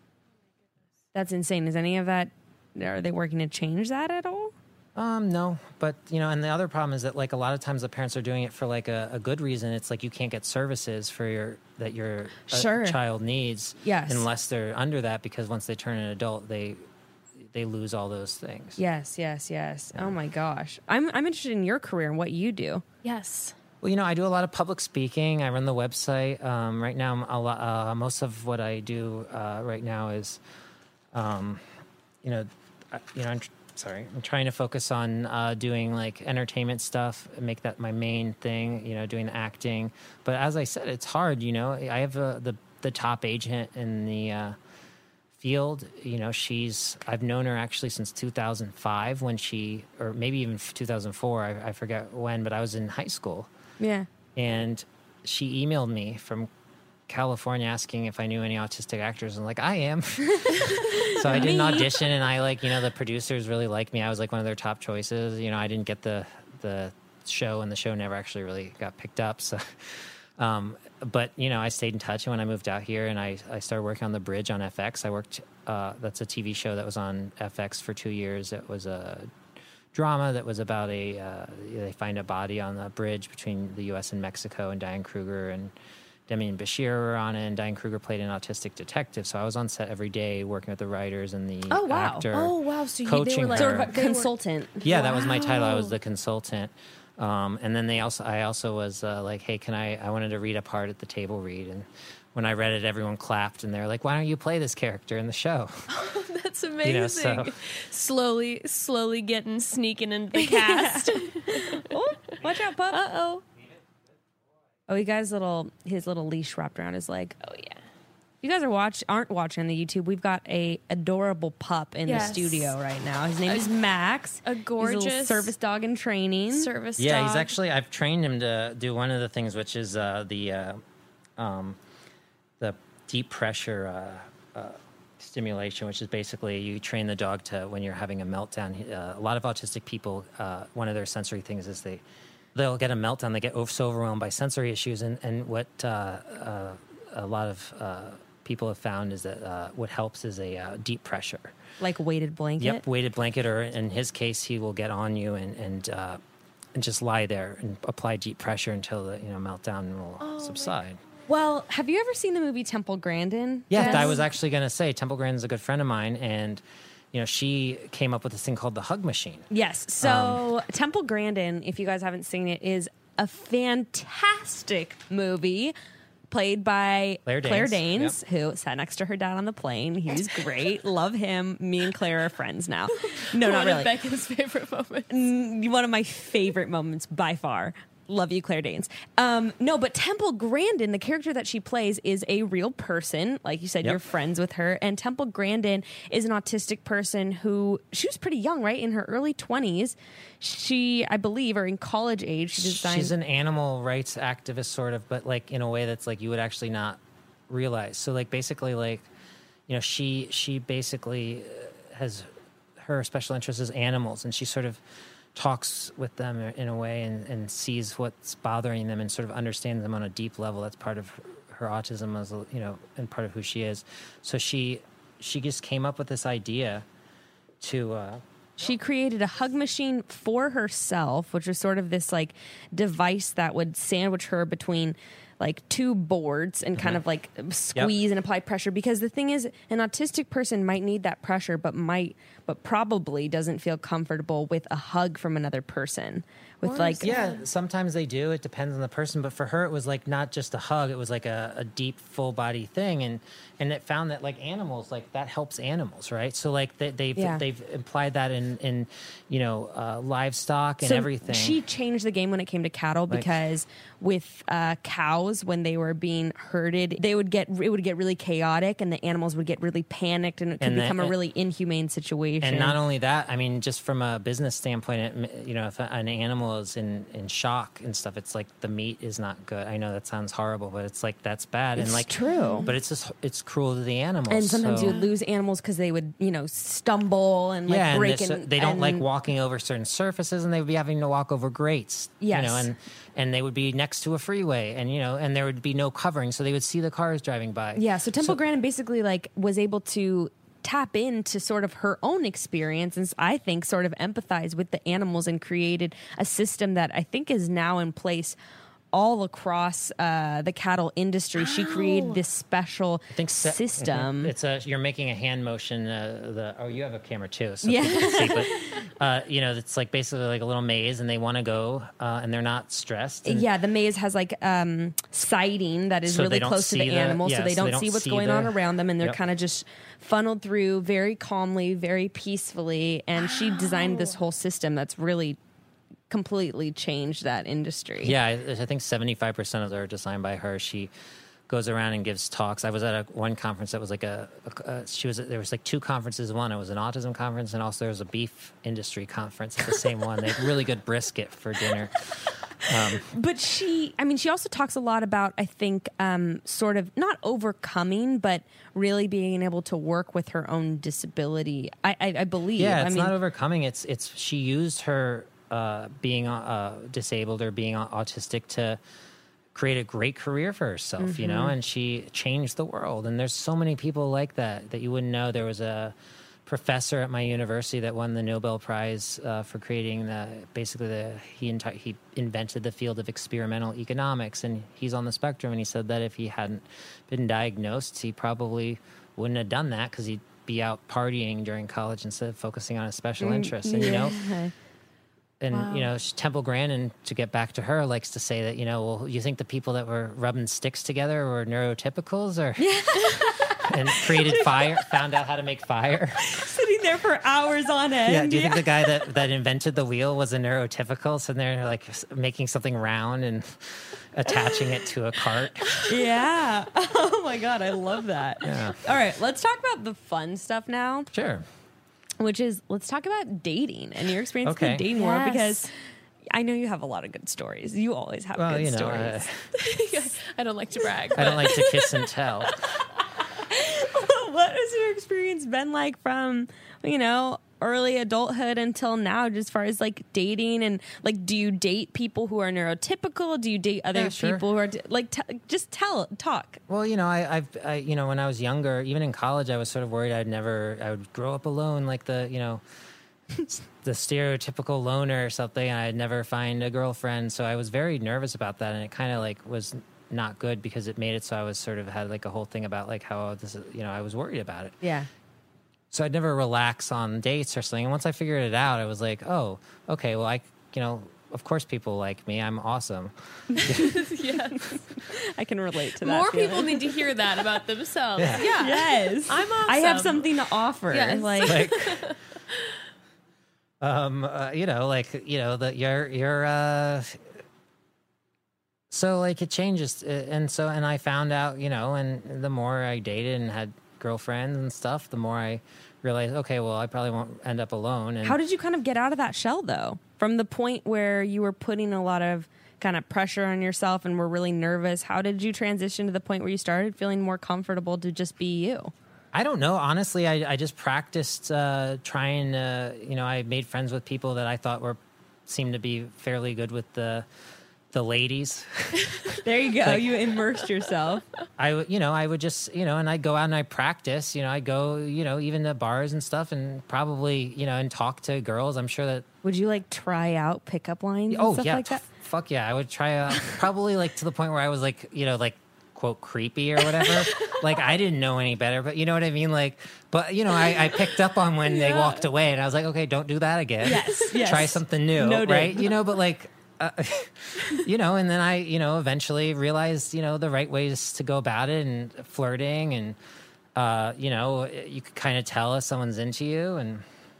[SPEAKER 2] That's insane. Is any of that, are they working to change that at all?
[SPEAKER 4] Um, no, but you know, and the other problem is that like a lot of times the parents are doing it for like a, a good reason. It's like you can't get services for your that your uh,
[SPEAKER 2] Sure.
[SPEAKER 4] child needs,
[SPEAKER 2] Yes.
[SPEAKER 4] unless they're under that because once they turn an adult, they they lose all those things.
[SPEAKER 2] Yes, yes, yes. Oh my gosh. I'm I'm interested in your career and what you do.
[SPEAKER 3] Yes.
[SPEAKER 4] Well, you know, I do a lot of public speaking. I run the website. Um, right now, I'm a lot, uh, most of what I do uh, right now is, um, you know, I- you know, I'm tr- sorry, I'm trying to focus on uh, doing like entertainment stuff, and make that my main thing. You know, doing acting. But as I said, it's hard. You know, I have uh, the the top agent in the uh, field. You know, she's I've known her actually since two thousand five when she, or maybe even two thousand four. I, I forget when, but I was in high school.
[SPEAKER 2] Yeah.
[SPEAKER 4] And she emailed me from California asking if I knew any autistic actors. And like, I am. So I did an audition, and I like, you know, the producers really liked me. I was like one of their top choices. You know, I didn't get the the show, and the show never actually really got picked up. So, um, but you know, I stayed in touch. And when I moved out here, and I I started working on The Bridge on F X. I worked. Uh, that's a T V show that was on F X for two years. It was a drama that was about a uh, they find a body on the bridge between the U S and Mexico, and Diane Kruger and Demi and Bashir were on it, and Diane Kruger played an autistic detective. So I was on set every day working with the writers and the
[SPEAKER 2] Oh, wow.
[SPEAKER 4] actor.
[SPEAKER 3] Oh wow! So you, they
[SPEAKER 4] coaching
[SPEAKER 3] were like
[SPEAKER 4] her.
[SPEAKER 2] Sort of a
[SPEAKER 3] they were-
[SPEAKER 2] consultant.
[SPEAKER 4] Yeah, that was my title. I was
[SPEAKER 3] Wow.
[SPEAKER 4] the consultant. Um, and then they also, I also was uh, like, hey, can I? I wanted to read a part at the table read, and when I read it, everyone clapped, and they're like, why don't you play this character in the show?
[SPEAKER 3] That's amazing.
[SPEAKER 4] You know, so-
[SPEAKER 3] Slowly, slowly getting sneaking into the cast.
[SPEAKER 2] Oh, watch out, pup.
[SPEAKER 3] Uh oh.
[SPEAKER 2] Oh, he got his little his little leash wrapped around his leg.
[SPEAKER 3] Oh yeah.
[SPEAKER 2] If you guys are watch aren't watching on the YouTube, we've got a adorable pup in
[SPEAKER 3] Yes.
[SPEAKER 2] the studio right now. His name is Max.
[SPEAKER 3] a
[SPEAKER 2] He's a little
[SPEAKER 3] gorgeous
[SPEAKER 2] service dog in training.
[SPEAKER 3] Service.
[SPEAKER 4] Yeah,
[SPEAKER 3] dog.
[SPEAKER 4] he's actually. I've trained him to do one of the things, which is uh, the uh, um, the deep pressure uh, uh, stimulation, which is basically you train the dog to when you're having a meltdown. Uh, a lot of autistic people, uh, one of their sensory things is they they'll get a meltdown. They get so overwhelmed by sensory issues, and and what uh, uh, a lot of uh, people have found is that uh, what helps is a uh, deep pressure.
[SPEAKER 2] Like weighted blanket.
[SPEAKER 4] Yep, weighted blanket, or in his case, he will get on you and and uh, and just lie there and apply deep pressure until the you know meltdown will
[SPEAKER 3] Oh,
[SPEAKER 4] subside.
[SPEAKER 2] Well, have you ever seen the movie Temple Grandin?
[SPEAKER 4] Yeah,
[SPEAKER 2] Yes.
[SPEAKER 4] I was actually going to say Temple Grandin's a good friend of mine, and you know she came up with this thing called the Hug Machine.
[SPEAKER 2] Yes. So
[SPEAKER 4] Um,
[SPEAKER 2] Temple Grandin, if you guys haven't seen it, is a fantastic movie played by
[SPEAKER 4] Claire Danes.
[SPEAKER 2] Danes, who sat next to her dad on the plane. He's great. Love him. Me and Claire are friends now. No, not
[SPEAKER 3] One
[SPEAKER 2] really.
[SPEAKER 3] of Becca's favorite moments.
[SPEAKER 2] Mm, one of my favorite moments by far. Love you, Claire Danes. Um, no, but Temple Grandin, the character that she plays, is a real person. Like you said,
[SPEAKER 4] Yep.
[SPEAKER 2] you're friends with her. And Temple Grandin is an autistic person who, she was pretty young, right? In her early twenties. She, I believe, or in college age, she designed.
[SPEAKER 4] She's an animal rights activist, sort of, but like in a way that's like you would actually not realize. So like basically, like you know, she she basically uh, has her special interest is animals, and she sort of talks with them in a way and, and sees what's bothering them and sort of understands them on a deep level. That's part of her autism, as you know, and part of who she is. So she she just came up with this idea to. Uh,
[SPEAKER 2] She created a hug machine for herself, which was sort of this like device that would sandwich her between like two boards and kind of like squeeze and apply pressure. Because the thing is, an autistic person might need that pressure, but might, but probably doesn't feel comfortable with a hug from another person with
[SPEAKER 3] course.
[SPEAKER 2] like
[SPEAKER 4] Yeah, sometimes they do. It depends on the person. But for her, it was like not just a hug. It was like a, a deep, full body thing. And and it found that like animals, like that helps animals, right? So like they, they've
[SPEAKER 2] Yeah.
[SPEAKER 4] they've implied that in in you know uh, livestock and
[SPEAKER 2] so
[SPEAKER 4] everything.
[SPEAKER 2] She changed the game when it came to cattle
[SPEAKER 4] Like-
[SPEAKER 2] because with uh, cows, when they were being herded, they would get it would get really chaotic, and the animals would get really panicked, and it could
[SPEAKER 4] And the-
[SPEAKER 2] become a really inhumane situation.
[SPEAKER 4] And not only that, I mean, just from a business standpoint, it, you know, if an animal is in, in shock and stuff, it's like the meat is not good. I know that sounds horrible, but it's like that's bad.
[SPEAKER 2] It's
[SPEAKER 4] and like
[SPEAKER 2] true.
[SPEAKER 4] But it's just it's cruel to the animals.
[SPEAKER 2] and sometimes
[SPEAKER 4] so-
[SPEAKER 2] you would lose animals because they would, you know, stumble and like
[SPEAKER 4] yeah, and
[SPEAKER 2] break.
[SPEAKER 4] this-
[SPEAKER 2] and,
[SPEAKER 4] they don't
[SPEAKER 2] and-
[SPEAKER 4] like walking over certain surfaces, and they would be having to walk over grates.
[SPEAKER 2] Yes.
[SPEAKER 4] you know, and and they would be next to a freeway, and you know, and there would be no covering, so they would see the cars driving by.
[SPEAKER 2] Yeah, so Temple
[SPEAKER 4] So-
[SPEAKER 2] Grandin basically like was able to tap into sort of her own experience and I think sort of empathize with the animals and created a system that I think is now in place all across uh, the cattle industry. She created this special
[SPEAKER 4] I think se-
[SPEAKER 2] system.
[SPEAKER 4] It's a you're making a hand motion. Uh, the oh, you have a camera too, so
[SPEAKER 2] Yeah.
[SPEAKER 4] people can see. But uh, you know, it's like basically like a little maze, and they want to go, uh, and they're not stressed. And
[SPEAKER 2] Yeah, the maze has like um, sighting that is
[SPEAKER 4] So
[SPEAKER 2] really
[SPEAKER 4] they don't
[SPEAKER 2] close to the
[SPEAKER 4] see the-
[SPEAKER 2] animals,
[SPEAKER 4] yeah,
[SPEAKER 2] so they
[SPEAKER 4] so
[SPEAKER 2] don't
[SPEAKER 4] they don't
[SPEAKER 2] see what's
[SPEAKER 4] see
[SPEAKER 2] going
[SPEAKER 4] the-
[SPEAKER 2] on around them, and they're
[SPEAKER 4] Yep.
[SPEAKER 2] kind of just funneled through very calmly, very peacefully. And she designed this whole system that's really completely changed that industry.
[SPEAKER 4] Yeah, I, I think seventy-five percent of them are designed by her. She goes around and gives talks. I was at a, one conference that was like a, a, a she was there was like two conferences. One, it was an autism conference, and also there was a beef industry conference at the same one. They had really good brisket for dinner. Um,
[SPEAKER 2] But she, I mean, she also talks a lot about, I think, um, sort of not overcoming, but really being able to work with her own disability. I, I, I believe.
[SPEAKER 4] Yeah,
[SPEAKER 2] I
[SPEAKER 4] it's
[SPEAKER 2] mean,
[SPEAKER 4] not overcoming. It's it's she used her uh, being uh, disabled or being autistic to create a great career for herself,
[SPEAKER 2] Mm-hmm.
[SPEAKER 4] you know, and she changed the world. And there's so many people like that that you wouldn't know. There was a professor at my university that won the Nobel Prize uh, for creating the basically the he enti- he invented the field of experimental economics, and he's on the spectrum. And he said that if he hadn't been diagnosed, he probably wouldn't have done that because he'd be out partying during college instead of focusing on his special interests. And you know,
[SPEAKER 2] Yeah.
[SPEAKER 4] and you know, Temple Grandin, to get back to her, likes to say that, you know, well, you think the people that were rubbing sticks together were neurotypicals, or and created fire, found out how to make fire?
[SPEAKER 2] Sitting there for hours on end.
[SPEAKER 4] Yeah. Do you think the guy that, that invented the wheel was a neurotypical, sitting there like s- making something round and attaching it to a cart?
[SPEAKER 2] Yeah. Oh my God, I love that.
[SPEAKER 4] Yeah.
[SPEAKER 2] All right, let's talk about the fun stuff now,
[SPEAKER 4] Sure.
[SPEAKER 2] which is let's talk about dating and your experience
[SPEAKER 4] Okay.
[SPEAKER 2] in the dating world,
[SPEAKER 3] Yes.
[SPEAKER 2] because I know you have a lot of good stories. You always have
[SPEAKER 4] Well,
[SPEAKER 2] good
[SPEAKER 4] you know,
[SPEAKER 2] stories.
[SPEAKER 4] uh,
[SPEAKER 3] I don't like to brag.
[SPEAKER 4] I don't like to kiss and tell.
[SPEAKER 2] What has your experience been like from, you know, early adulthood until now, just as far as like dating and like, do you date people who are neurotypical? Do you date other
[SPEAKER 4] Yeah, sure.
[SPEAKER 2] people who are like, t- just tell, talk.
[SPEAKER 4] Well, you know, I, I've, I, you know, when I was younger, even in college, I was sort of worried I'd never, I would grow up alone, like the, you know, the stereotypical loner or something. And I'd never find a girlfriend, so I was very nervous about that, and it kind of like was not good because it made it so I was sort of had like a whole thing about like how this is, you know, I was worried about it.
[SPEAKER 2] Yeah.
[SPEAKER 4] So I'd never relax on dates or something. And once I figured it out, I was like, oh, okay, well, I, you know, of course people like me. I'm awesome.
[SPEAKER 3] Yes.
[SPEAKER 2] I can relate to that.
[SPEAKER 3] More people
[SPEAKER 2] feeling.
[SPEAKER 3] need to hear that about themselves.
[SPEAKER 4] Yeah.
[SPEAKER 3] Yeah.
[SPEAKER 2] Yes.
[SPEAKER 3] I'm
[SPEAKER 2] I have
[SPEAKER 3] awesome.
[SPEAKER 2] something to offer.
[SPEAKER 3] Yes.
[SPEAKER 2] Like,
[SPEAKER 4] Like, um, uh, you know, like, you know, that you're, you're, uh, so like it changes. uh, And so, and I found out, you know, and the more I dated and had girlfriends and stuff, the more I realized, okay, well, I probably won't end up alone. And
[SPEAKER 2] how did you kind of get out of that shell though? From the point where you were putting a lot of kind of pressure on yourself and were really nervous, how did you transition to the point where you started feeling more comfortable to just be you?
[SPEAKER 4] I don't know. Honestly, I, I just practiced uh, trying to, you know, I made friends with people that I thought were, seemed to be fairly good with the, the ladies.
[SPEAKER 2] There you go.
[SPEAKER 4] Like-
[SPEAKER 2] you immersed yourself.
[SPEAKER 4] I would, you know, I would just, you know, and I'd go out and I practice, you know, I'd go, you know, even to bars and stuff and probably, you know, and talk to girls. I'm sure that,
[SPEAKER 2] Would you like try out pickup lines and
[SPEAKER 4] oh
[SPEAKER 2] stuff
[SPEAKER 4] yeah,
[SPEAKER 2] like that?
[SPEAKER 4] f- fuck yeah. I would try, uh, probably like to the point where I was like, you know, like quote creepy or whatever. Like I didn't know any better, but you know what I mean? Like, but you know, I, I picked up on when they walked away and I was like, okay, don't do that again.
[SPEAKER 2] Yes, yes.
[SPEAKER 4] Try something new,
[SPEAKER 2] Noted.
[SPEAKER 4] right? You know, but like, uh, you know, and then I, you know, eventually realized, you know, the right ways to go about it and flirting and, uh, you know, you could kind of tell if someone's into you and,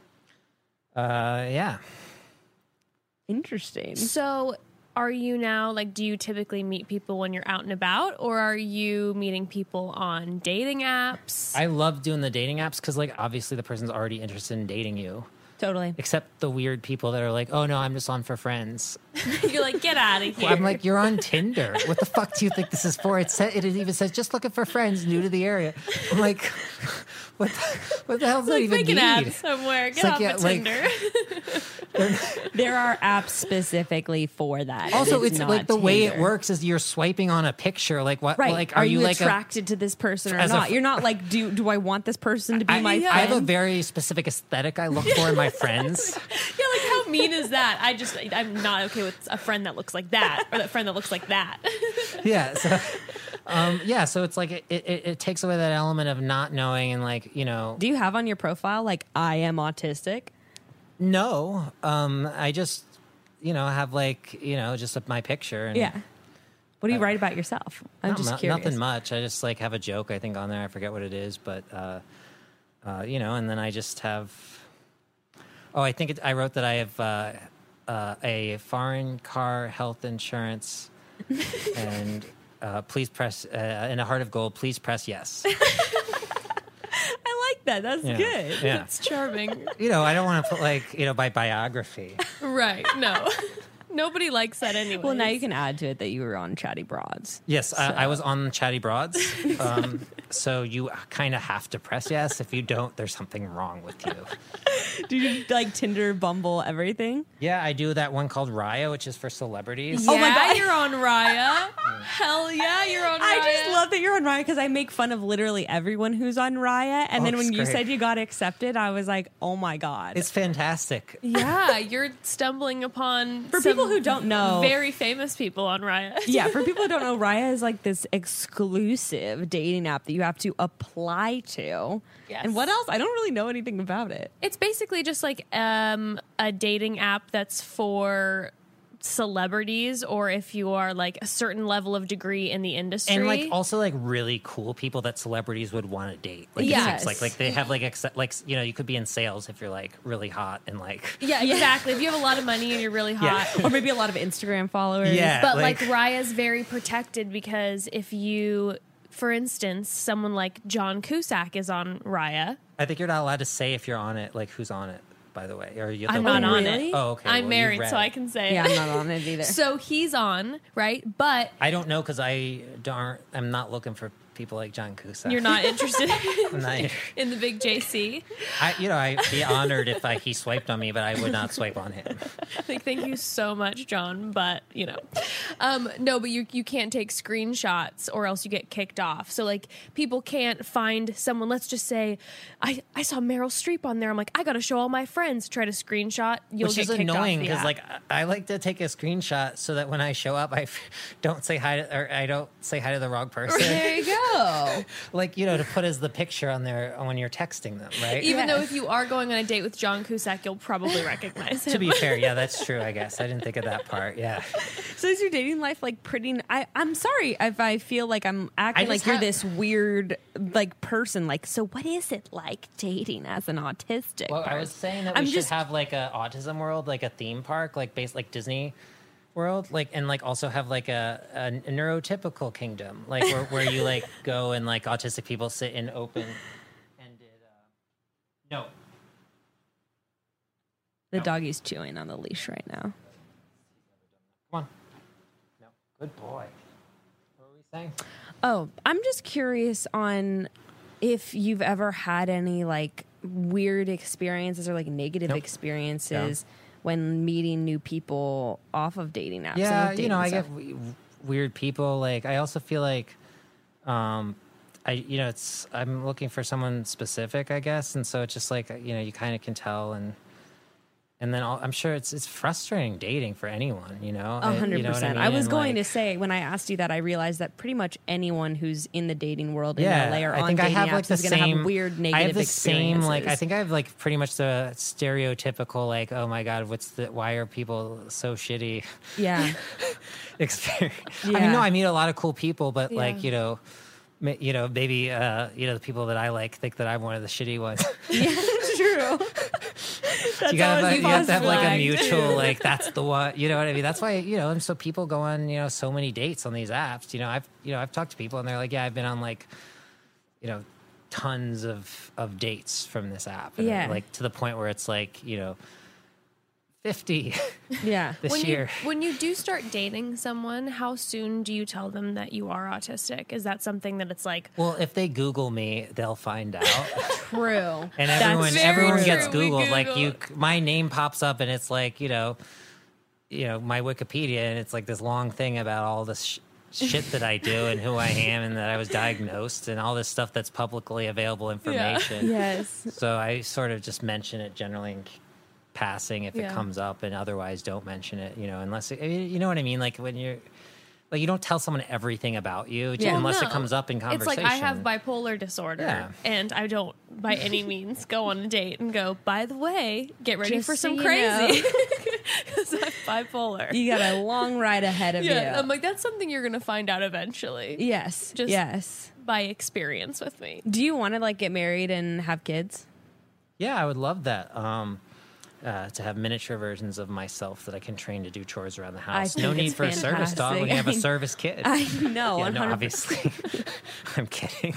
[SPEAKER 4] uh, yeah.
[SPEAKER 2] Interesting.
[SPEAKER 3] So are you now, like, do you typically meet people when you're out and about, or are you meeting people on dating apps?
[SPEAKER 4] I love doing the dating apps because, like, obviously the person's already interested in dating you.
[SPEAKER 2] Totally.
[SPEAKER 4] Except the weird people that are like, oh, no, I'm just on for friends.
[SPEAKER 3] You're like, get out of here.
[SPEAKER 4] I'm like, you're on Tinder. What the fuck do you think this is for? It, sa- it even says, just looking for friends new to the area. I'm like, what the, what the hell does that
[SPEAKER 3] like,
[SPEAKER 4] even
[SPEAKER 3] make
[SPEAKER 4] mean?
[SPEAKER 3] an app somewhere. Get
[SPEAKER 4] like,
[SPEAKER 3] off
[SPEAKER 4] yeah,
[SPEAKER 3] of
[SPEAKER 4] like-
[SPEAKER 3] Tinder.
[SPEAKER 2] There are apps specifically for that.
[SPEAKER 4] Also,
[SPEAKER 2] It is
[SPEAKER 4] it's
[SPEAKER 2] not
[SPEAKER 4] like the way it
[SPEAKER 2] Tinder.
[SPEAKER 4] works is you're swiping on a picture. Like, what?
[SPEAKER 2] Right.
[SPEAKER 4] Like,
[SPEAKER 2] are,
[SPEAKER 4] are,
[SPEAKER 2] you,
[SPEAKER 4] like
[SPEAKER 2] attracted to this person or
[SPEAKER 4] as a
[SPEAKER 2] not?
[SPEAKER 4] f-
[SPEAKER 2] You're not like, do do I want this person to be
[SPEAKER 4] a,
[SPEAKER 2] my
[SPEAKER 4] I,
[SPEAKER 2] friend?
[SPEAKER 4] I have a very specific aesthetic I look for in my friends.
[SPEAKER 3] Yeah, like how mean is that? I just, I'm not okay with a friend that looks like that, or that friend that looks like that.
[SPEAKER 4] Yeah. So, um, yeah. So it's like it, it, it takes away that element of not knowing and like, you know,
[SPEAKER 2] Do you have on your profile like I am autistic?
[SPEAKER 4] no. Um, I just, you know, have like, you know, just my picture. And,
[SPEAKER 2] Yeah. What do you write about yourself? I'm
[SPEAKER 4] Not
[SPEAKER 2] just
[SPEAKER 4] mu-
[SPEAKER 2] curious.
[SPEAKER 4] Nothing much. I just like have a joke I think on there. I forget what it is, but uh, uh, you know, and then I just have. Oh, I think it, I wrote that I have uh, uh, a foreign car health insurance, and uh, please press uh, in a heart of gold. Please press yes.
[SPEAKER 2] I like that. That's
[SPEAKER 4] Yeah.
[SPEAKER 2] good.
[SPEAKER 4] Yeah.
[SPEAKER 3] It's charming.
[SPEAKER 4] You know, I don't want to put like you know my biography.
[SPEAKER 3] Right. No. Nobody likes that anyway.
[SPEAKER 2] Well, now you can add to it that you were on Chatty Broads.
[SPEAKER 4] Yes, I, I was on Chatty Broads. Um, so you kind of have to press yes. If you don't, there's something wrong with you.
[SPEAKER 2] Do you like Tinder, Bumble, everything?
[SPEAKER 4] Yeah, I do that one called Raya, which is for celebrities.
[SPEAKER 3] Yeah,
[SPEAKER 2] Oh my God.
[SPEAKER 3] you're on Raya. Hell yeah, you're on Raya.
[SPEAKER 2] I just love that you're on Raya because I make fun of literally everyone who's on Raya. And
[SPEAKER 4] Oh,
[SPEAKER 2] then when
[SPEAKER 4] it's
[SPEAKER 2] you
[SPEAKER 4] great.
[SPEAKER 2] said you got accepted, I was like, oh my God.
[SPEAKER 4] It's fantastic.
[SPEAKER 3] Yeah, you're stumbling upon
[SPEAKER 2] For
[SPEAKER 3] some
[SPEAKER 2] people who don't know-
[SPEAKER 3] very famous people on Raya.
[SPEAKER 2] Yeah, for people who don't know, Raya is like this exclusive dating app that you have to apply to.
[SPEAKER 3] Yes.
[SPEAKER 2] And what else? I don't really know anything about it.
[SPEAKER 3] It's basically just like um, a dating app that's for celebrities, or if you are like a certain level of degree in the industry.
[SPEAKER 4] And like also like really cool people that celebrities would want to date. Like
[SPEAKER 3] Yes.
[SPEAKER 4] it's like like they have like accept, like you know you could be in sales if you're like really hot and like
[SPEAKER 3] yeah, exactly. If you have a lot of money and you're really hot.
[SPEAKER 4] Yeah.
[SPEAKER 2] Or maybe a lot of Instagram followers.
[SPEAKER 4] Yeah.
[SPEAKER 3] But like,
[SPEAKER 4] like-
[SPEAKER 3] Raya's very protected because if you, for instance, someone like John Cusack is on Raya.
[SPEAKER 4] I think you're not allowed to say if you're on it like who's on it. By the way, or you
[SPEAKER 3] I'm
[SPEAKER 4] the
[SPEAKER 3] not
[SPEAKER 4] one-
[SPEAKER 3] on
[SPEAKER 2] really?
[SPEAKER 3] it.
[SPEAKER 4] Oh, okay.
[SPEAKER 3] I'm
[SPEAKER 4] well, you
[SPEAKER 3] married,
[SPEAKER 4] read.
[SPEAKER 3] so I can say
[SPEAKER 2] Yeah,
[SPEAKER 3] it.
[SPEAKER 2] I'm not on it either.
[SPEAKER 3] So he's on, right? But
[SPEAKER 4] I don't know because I don't. I'm not looking for people like John Cusack.
[SPEAKER 3] you're not interested
[SPEAKER 4] I'm not-
[SPEAKER 3] in the big J C.
[SPEAKER 4] I, you know, I'd be honored if I, he swiped on me, but I would not swipe on him.
[SPEAKER 3] Like, thank you so much, John. But you know, um, no, but you you can't take screenshots or else you get kicked off. So like, people can't find someone. Let's just say, I I saw Meryl Streep on there. I'm like, I got to show all my friends. Try to screenshot. You'll
[SPEAKER 4] Which
[SPEAKER 3] get
[SPEAKER 4] is
[SPEAKER 3] kicked
[SPEAKER 4] annoying
[SPEAKER 3] off the
[SPEAKER 4] because,
[SPEAKER 3] app.
[SPEAKER 4] like, I I like to take a screenshot so that when I show up, I f- don't say hi to, or I don't say hi to the wrong person.
[SPEAKER 2] There you go.
[SPEAKER 4] Like, you know, to put as the picture on there when you're texting them, right?
[SPEAKER 3] Even though
[SPEAKER 2] Yes.
[SPEAKER 3] if you are going on a date with John Cusack, you'll probably recognize him.
[SPEAKER 4] To be fair, yeah, that's true. I guess I didn't think of that part. Yeah,
[SPEAKER 2] So is your dating life like pretty? I I'm sorry if I feel like I'm acting
[SPEAKER 4] I
[SPEAKER 2] like
[SPEAKER 4] just
[SPEAKER 2] you're
[SPEAKER 4] have-
[SPEAKER 2] this weird like person. Like, so what is it like dating as an autistic?
[SPEAKER 4] well, I
[SPEAKER 2] person?
[SPEAKER 4] was saying that we
[SPEAKER 2] I'm
[SPEAKER 4] should
[SPEAKER 2] just
[SPEAKER 4] have like a autism world, like a theme park, like based like Disney World, like and like also have like a, a, a neurotypical kingdom, like where, where you like go and like autistic people sit in open ended. Uh, no,
[SPEAKER 2] the doggy's chewing on the leash right now.
[SPEAKER 4] come on, no, good boy. What were we saying?
[SPEAKER 2] Oh, I'm just curious on if you've ever had any like weird experiences or like negative
[SPEAKER 4] Nope.
[SPEAKER 2] experiences when meeting new people off of dating apps. and
[SPEAKER 4] Yeah,
[SPEAKER 2] with
[SPEAKER 4] you know, I
[SPEAKER 2] dating
[SPEAKER 4] get
[SPEAKER 2] stuff.
[SPEAKER 4] w- weird people. Like, I also feel like, um, I you know, it's I'm looking for someone specific, I guess, and so it's just like you know, you kind of can tell, and and then I'll, I'm sure it's it's frustrating dating for anyone, you know.
[SPEAKER 2] A hundred
[SPEAKER 4] You know what I
[SPEAKER 2] percent.
[SPEAKER 4] mean?
[SPEAKER 2] I was
[SPEAKER 4] And,
[SPEAKER 2] going
[SPEAKER 4] like,
[SPEAKER 2] to say when I asked you that, I realized that pretty much anyone who's in the dating world in
[SPEAKER 4] yeah,
[SPEAKER 2] L A or
[SPEAKER 4] I
[SPEAKER 2] on
[SPEAKER 4] think I
[SPEAKER 2] dating
[SPEAKER 4] have
[SPEAKER 2] apps
[SPEAKER 4] like the
[SPEAKER 2] is going to
[SPEAKER 4] same
[SPEAKER 2] have weird negative
[SPEAKER 4] I have the
[SPEAKER 2] experiences.
[SPEAKER 4] same like I think I have like pretty much the stereotypical like, oh my god, what's the why are people so shitty
[SPEAKER 2] yeah,
[SPEAKER 4] experience? I
[SPEAKER 2] Yeah.
[SPEAKER 4] mean, no, I meet a lot of cool people, but
[SPEAKER 3] Yeah.
[SPEAKER 4] like you know. ma- You know, maybe uh, you know the people that I like think that I'm one of the shitty ones.
[SPEAKER 2] yeah, true. That's
[SPEAKER 4] you gotta,
[SPEAKER 2] always
[SPEAKER 4] you have to have like a
[SPEAKER 2] flagged.
[SPEAKER 4] mutual, like that's the one. You know what I mean? That's why you know. And so people go on, you know, so many dates on these apps. You know, I've you know I've talked to people and they're like, yeah, I've been on like, you know, tons of of dates from this app. And
[SPEAKER 2] Yeah.
[SPEAKER 4] like to the point where it's like you know, fifty
[SPEAKER 2] Yeah.
[SPEAKER 4] this
[SPEAKER 3] when
[SPEAKER 4] year.
[SPEAKER 3] you when you do start dating someone, how soon do you tell them that you are autistic? Is that something that it's like,
[SPEAKER 4] Well, if they Google me, they'll find out.
[SPEAKER 2] True.
[SPEAKER 4] And
[SPEAKER 2] That's
[SPEAKER 4] everyone,
[SPEAKER 3] very
[SPEAKER 4] everyone
[SPEAKER 3] true.
[SPEAKER 4] gets
[SPEAKER 3] We
[SPEAKER 4] Googled. Like
[SPEAKER 3] Google.
[SPEAKER 4] you, my name pops up, and it's like you know, you know, my Wikipedia, and it's like this long thing about all this sh- shit that I do and who I am, and that I was diagnosed, and all this stuff that's publicly available information.
[SPEAKER 2] Yes.
[SPEAKER 4] So I sort of just mention it generally in passing if
[SPEAKER 3] Yeah.
[SPEAKER 4] it comes up, and otherwise don't mention it. You know, unless it, you know what I mean. Like when you're. Like you don't tell someone everything about you
[SPEAKER 2] Yeah.
[SPEAKER 4] unless
[SPEAKER 3] No.
[SPEAKER 4] it comes up in
[SPEAKER 3] it's
[SPEAKER 4] conversation.
[SPEAKER 3] like I have bipolar disorder,
[SPEAKER 4] Yeah.
[SPEAKER 3] and I don't by any means go on a date and go, by the way, get ready
[SPEAKER 2] Just
[SPEAKER 3] for
[SPEAKER 2] so
[SPEAKER 3] some
[SPEAKER 2] you
[SPEAKER 3] crazy, because I'm bipolar.
[SPEAKER 2] You got a long ride ahead of
[SPEAKER 3] Yeah,
[SPEAKER 2] you.
[SPEAKER 3] I'm like, that's something you're gonna find out eventually
[SPEAKER 2] yes.
[SPEAKER 3] Just-
[SPEAKER 2] yes.
[SPEAKER 3] by experience with me.
[SPEAKER 2] Do you want to like get married and have kids?
[SPEAKER 4] Yeah, I would love that. Um, uh, to have miniature versions of myself that I can train to do chores around the
[SPEAKER 2] I
[SPEAKER 4] house.
[SPEAKER 2] think
[SPEAKER 4] No need
[SPEAKER 2] it's
[SPEAKER 4] for a service dog when you have a
[SPEAKER 2] fantastic.
[SPEAKER 4] service kid.
[SPEAKER 2] I know.
[SPEAKER 4] yeah,
[SPEAKER 2] one
[SPEAKER 4] no,
[SPEAKER 2] hundred
[SPEAKER 4] obviously. I'm kidding.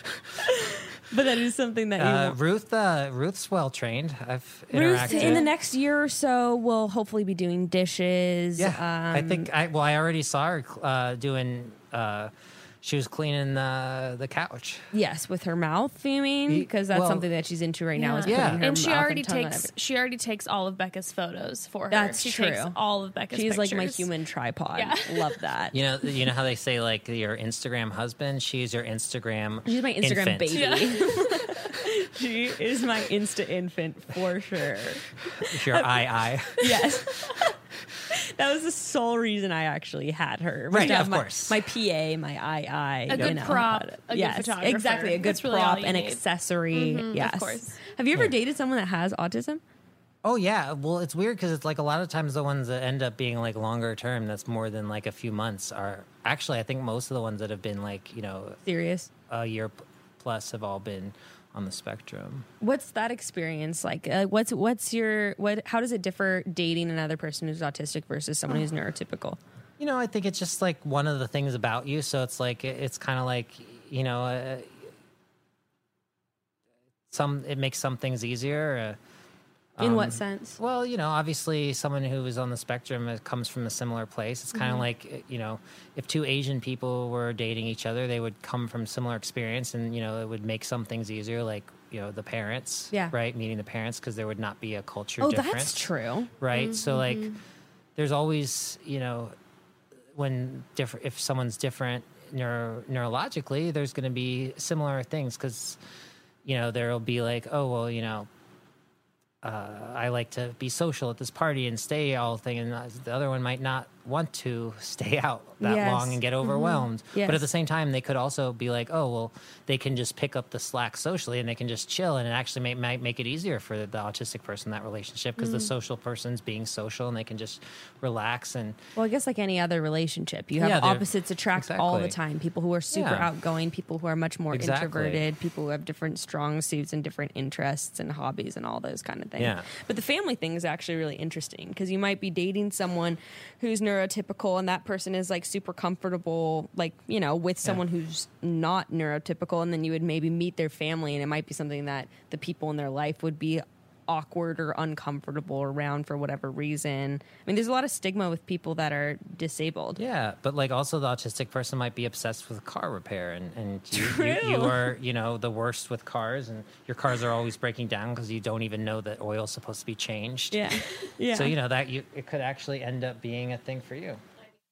[SPEAKER 2] But that is something that you
[SPEAKER 4] Uh,
[SPEAKER 2] want.
[SPEAKER 4] Ruth, uh, Ruth's well trained. I've
[SPEAKER 2] Ruth,
[SPEAKER 4] interacted.
[SPEAKER 2] in the next year or so, will hopefully be doing dishes.
[SPEAKER 4] yeah,
[SPEAKER 2] um,
[SPEAKER 4] I think I well, I already saw her uh, doing. Uh, she was cleaning the the couch.
[SPEAKER 2] yes, with her mouth. You mean
[SPEAKER 4] Ye-
[SPEAKER 2] because that's
[SPEAKER 4] well,
[SPEAKER 2] something that she's into right now is
[SPEAKER 4] Yeah.
[SPEAKER 2] putting her
[SPEAKER 3] And she
[SPEAKER 2] mouth
[SPEAKER 3] already
[SPEAKER 2] tongue on
[SPEAKER 3] takes
[SPEAKER 2] every-
[SPEAKER 3] she already takes all of Becca's photos for her.
[SPEAKER 2] That's
[SPEAKER 3] she
[SPEAKER 2] true.
[SPEAKER 3] takes all of Becca's
[SPEAKER 2] She's like my
[SPEAKER 3] pictures.
[SPEAKER 2] human tripod.
[SPEAKER 3] Yeah.
[SPEAKER 2] Love that.
[SPEAKER 4] You know, you know how they say like your Instagram husband. She's your Instagram.
[SPEAKER 2] She's my Instagram
[SPEAKER 4] infant.
[SPEAKER 2] baby.
[SPEAKER 3] Yeah.
[SPEAKER 2] She is my Insta infant for sure.
[SPEAKER 4] Your I I.
[SPEAKER 2] Yes. That was the sole reason I actually had her. Was
[SPEAKER 4] Right,
[SPEAKER 2] to have
[SPEAKER 4] of
[SPEAKER 2] my,
[SPEAKER 4] course.
[SPEAKER 2] My P A, my I I.
[SPEAKER 3] A
[SPEAKER 2] you
[SPEAKER 3] good
[SPEAKER 2] know,
[SPEAKER 3] prop,
[SPEAKER 2] how to-
[SPEAKER 3] a good
[SPEAKER 2] yes,
[SPEAKER 3] photographer.
[SPEAKER 2] exactly. A good
[SPEAKER 3] That's really all
[SPEAKER 2] prop
[SPEAKER 3] you
[SPEAKER 2] and
[SPEAKER 3] need.
[SPEAKER 2] accessory.
[SPEAKER 3] Mhm, of
[SPEAKER 2] yes.
[SPEAKER 3] course.
[SPEAKER 2] Have you ever
[SPEAKER 4] Yeah.
[SPEAKER 2] dated someone that has autism?
[SPEAKER 4] Oh yeah, well it's weird because it's like a lot of times the ones that end up being like longer term, that's more than like a few months, are actually I think most of the ones that have been like you know
[SPEAKER 2] Serious?
[SPEAKER 4] a year p- plus have all been on the spectrum.
[SPEAKER 2] What's that experience like? Uh, what's what's your what? How does it differ dating another person who's autistic versus someone who's neurotypical?
[SPEAKER 4] You know, I think it's just like one of the things about you. So it's like it- it's kind of like you know, uh, some it makes some things easier. Uh,
[SPEAKER 2] In
[SPEAKER 4] um,
[SPEAKER 2] what sense?
[SPEAKER 4] Well, you know, obviously, someone who is on the spectrum uh, comes from a similar place. It's kind of
[SPEAKER 2] Mm-hmm.
[SPEAKER 4] like, uh, you know, if two Asian people were dating each other, they would come from similar experience, and you know, it would make some things easier, like you know, the parents,
[SPEAKER 2] Yeah.
[SPEAKER 4] right, meeting the parents, because there would not be a culture
[SPEAKER 2] Oh,
[SPEAKER 4] difference,
[SPEAKER 2] that's true.
[SPEAKER 4] right? So, like, there's always, you know, when different, if someone's different neuro- neurologically, there's going to be similar things, because you know, there'll be like, oh, well, you know. Uh, I like to be social at this party and stay all thing, and uh, the other one might not want to stay out that
[SPEAKER 2] Yes.
[SPEAKER 4] long and get overwhelmed.
[SPEAKER 2] Yes.
[SPEAKER 4] But at the same time, they could also be like, oh, well, they can just pick up the slack socially and they can just chill, and it actually may, might make it easier for the, the autistic person in that relationship because the social person's being social and they can just relax and
[SPEAKER 2] Well, I guess like any other relationship, you have
[SPEAKER 4] Yeah, they're-
[SPEAKER 2] opposites attract all the
[SPEAKER 4] exactly.
[SPEAKER 2] time. People who are super
[SPEAKER 4] Yeah.
[SPEAKER 2] outgoing, people who are much more
[SPEAKER 4] Exactly.
[SPEAKER 2] introverted, people who have different strong suits and different interests and hobbies and all those kind of things.
[SPEAKER 4] Yeah.
[SPEAKER 2] But the family thing is actually really interesting because you might be dating someone who's neurotypical and that person is like super comfortable, like, you know, with someone who's not neurotypical, and then you would maybe meet their family and it might be something that the people in their life would be awkward or uncomfortable around for whatever reason. I mean, there's a lot of stigma with people that are disabled.
[SPEAKER 4] yeah, but like also the autistic person might be obsessed with car repair, and and you, you,
[SPEAKER 2] True.
[SPEAKER 4] you are you know the worst with cars, and your cars are always breaking down because you don't even know that oil's supposed to be changed.
[SPEAKER 2] Yeah. Yeah.
[SPEAKER 4] So you know that you it could actually end up being a thing for you.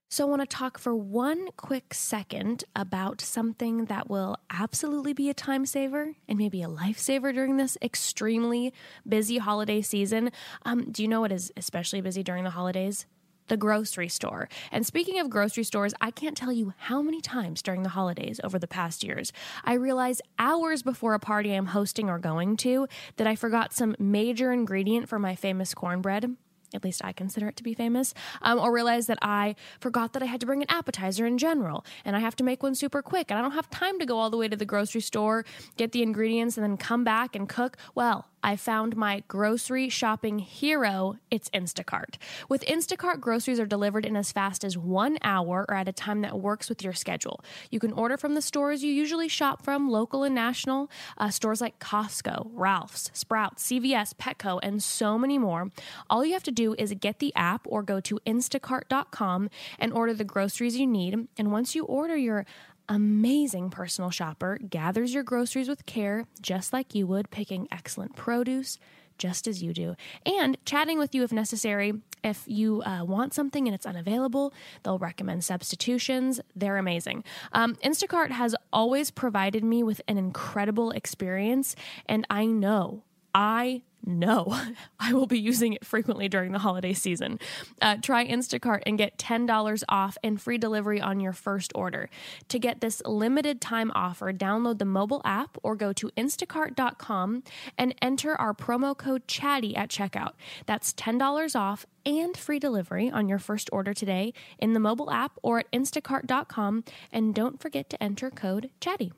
[SPEAKER 3] So I want to talk for one quick second about something that will absolutely be a time saver and maybe a lifesaver during this extremely busy holiday season. Um, do you know what is especially busy during the holidays? The grocery store. And speaking of grocery stores, I can't tell you how many times during the holidays over the past years, I realized hours before a party I'm hosting or going to that I forgot some major ingredient for my famous cornbread. At least I consider it to be famous, um, or realize that I forgot that I had to bring an appetizer in general, and I have to make one super quick, and I don't have time to go all the way to the grocery store, get the ingredients, and then come back and cook. Well, I found my grocery shopping hero. It's Instacart. With Instacart, groceries are delivered in as fast as one hour or at a time that works with your schedule. You can order from the stores you usually shop from, local and national, uh, stores like Costco, Ralph's, Sprouts, C V S, Petco, and so many more. All you have to do is get the app or go to instacart dot com and order the groceries you need. And once you order, your amazing personal shopper gathers your groceries with care, just like you would, picking excellent produce, just as you do, and chatting with you if necessary. If you uh, want something and it's unavailable, they'll recommend substitutions. They're amazing. Um, Instacart has always provided me with an incredible experience, and I know, I know I will be using it frequently during the holiday season. Uh, try Instacart and get ten dollars off and free delivery on your first order. To get this limited time offer, download the mobile app or go to instacart dot com and enter our promo code CHATTY at checkout. That's ten dollars off and free delivery on your first order today in the mobile app or at instacart dot com. And don't forget to enter code CHATTY.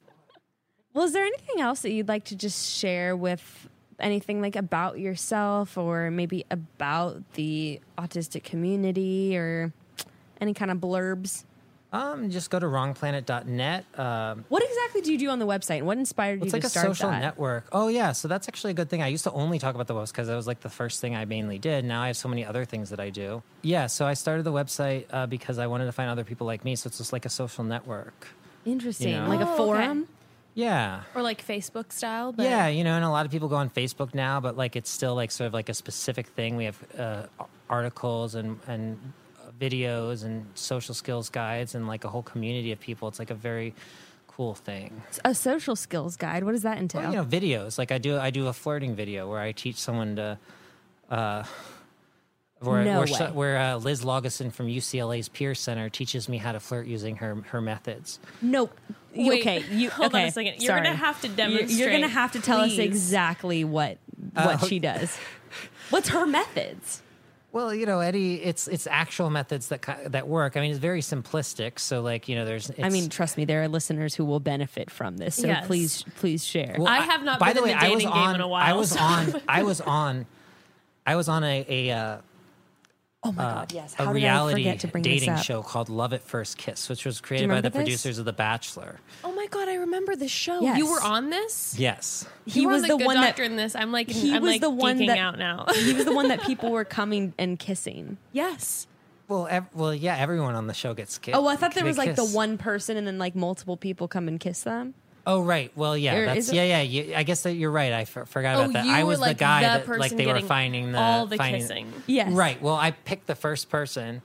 [SPEAKER 2] Well, is there anything else that you'd like to just share with anything like about yourself or maybe about the autistic community or any kind of blurbs?
[SPEAKER 4] Um, just go to wrong planet dot net. Um,
[SPEAKER 2] What exactly do you do on the website? And what inspired you
[SPEAKER 4] it's
[SPEAKER 2] to
[SPEAKER 4] like a
[SPEAKER 2] start
[SPEAKER 4] social
[SPEAKER 2] that?
[SPEAKER 4] network. Oh, yeah. So that's actually a good thing. I used to only talk about the website because that was like the first thing I mainly did. Now I have so many other things that I do. Yeah. So I started the website uh, because I wanted to find other people like me. So it's just like a social network.
[SPEAKER 2] Interesting.
[SPEAKER 4] You know?
[SPEAKER 2] Like
[SPEAKER 3] Oh,
[SPEAKER 2] a
[SPEAKER 3] okay.
[SPEAKER 2] forum?
[SPEAKER 4] Yeah.
[SPEAKER 3] Or like Facebook style. But
[SPEAKER 4] Yeah, you know, and a lot of people go on Facebook now, but like it's still like sort of like a specific thing. We have uh, articles and and videos and social skills guides and like a whole community of people. It's like a very cool thing.
[SPEAKER 2] A social skills guide. What does that entail?
[SPEAKER 4] Well, you know, videos. Like I do, I do a flirting video where I teach someone to. Uh, Where,
[SPEAKER 2] No
[SPEAKER 4] where,
[SPEAKER 2] way.
[SPEAKER 4] so- where uh, Liz Lauguson from U C L A's Peer Center teaches me how to flirt using her her methods.
[SPEAKER 2] Nope. You-
[SPEAKER 3] Wait,
[SPEAKER 2] okay. You,
[SPEAKER 3] hold on
[SPEAKER 2] okay.
[SPEAKER 3] a second. You're
[SPEAKER 2] Sorry.
[SPEAKER 3] gonna have to
[SPEAKER 2] You're-
[SPEAKER 3] demonstrate,
[SPEAKER 2] You're, going to have to tell us
[SPEAKER 3] please.
[SPEAKER 2] exactly what what
[SPEAKER 4] Uh,
[SPEAKER 2] she does. What's her methods?
[SPEAKER 4] Well, you know, Eddie, it's it's actual methods that ki- that work. I mean, it's very simplistic. So, like, you know, there's. It's,
[SPEAKER 2] I mean, trust me, there are listeners who will benefit from this. So
[SPEAKER 3] Yes.
[SPEAKER 2] please, please share.
[SPEAKER 4] well,
[SPEAKER 3] I have not
[SPEAKER 4] By
[SPEAKER 3] been
[SPEAKER 4] the
[SPEAKER 3] in
[SPEAKER 4] way,
[SPEAKER 3] the
[SPEAKER 4] I was
[SPEAKER 3] dating game
[SPEAKER 4] on.
[SPEAKER 3] in a while,
[SPEAKER 4] I was
[SPEAKER 3] so-
[SPEAKER 4] on. I was on. I was on a a, uh,
[SPEAKER 2] oh my God, yes.
[SPEAKER 4] a
[SPEAKER 2] How did I
[SPEAKER 4] reality
[SPEAKER 2] forget to bring this
[SPEAKER 4] dating
[SPEAKER 2] up?
[SPEAKER 4] show called Love at First Kiss, which was created by
[SPEAKER 2] remember
[SPEAKER 4] the
[SPEAKER 2] this?
[SPEAKER 4] producers of The Bachelor.
[SPEAKER 3] Oh my God, I remember this show.
[SPEAKER 2] Yes.
[SPEAKER 3] You were on this?
[SPEAKER 4] Yes.
[SPEAKER 2] He
[SPEAKER 3] you were
[SPEAKER 2] was
[SPEAKER 3] the,
[SPEAKER 2] the
[SPEAKER 3] good
[SPEAKER 2] one that
[SPEAKER 3] doctor in this. I'm like,
[SPEAKER 2] he
[SPEAKER 3] I'm
[SPEAKER 2] was
[SPEAKER 3] like
[SPEAKER 2] the one
[SPEAKER 3] geeking
[SPEAKER 2] that
[SPEAKER 3] out now.
[SPEAKER 2] he was the one that people were coming and kissing.
[SPEAKER 3] Yes.
[SPEAKER 4] Well, ev- well, yeah. Everyone on the show gets kissed.
[SPEAKER 2] Oh, I thought there
[SPEAKER 4] they
[SPEAKER 2] was like the
[SPEAKER 4] kiss.
[SPEAKER 2] one person and then like multiple people come and kiss them.
[SPEAKER 4] Oh, right. Well, yeah.
[SPEAKER 2] Or
[SPEAKER 4] That's
[SPEAKER 2] is it-
[SPEAKER 4] yeah, yeah. You, I guess that you're right. I f- forgot
[SPEAKER 3] Oh,
[SPEAKER 4] about that.
[SPEAKER 3] you
[SPEAKER 4] I
[SPEAKER 3] were
[SPEAKER 4] was
[SPEAKER 3] like
[SPEAKER 4] the guy
[SPEAKER 3] the
[SPEAKER 4] that like
[SPEAKER 3] person
[SPEAKER 4] they were
[SPEAKER 3] getting
[SPEAKER 4] finding the
[SPEAKER 3] all the
[SPEAKER 4] finding,
[SPEAKER 3] kissing.
[SPEAKER 2] Yes.
[SPEAKER 4] Right. Well, I picked the first person.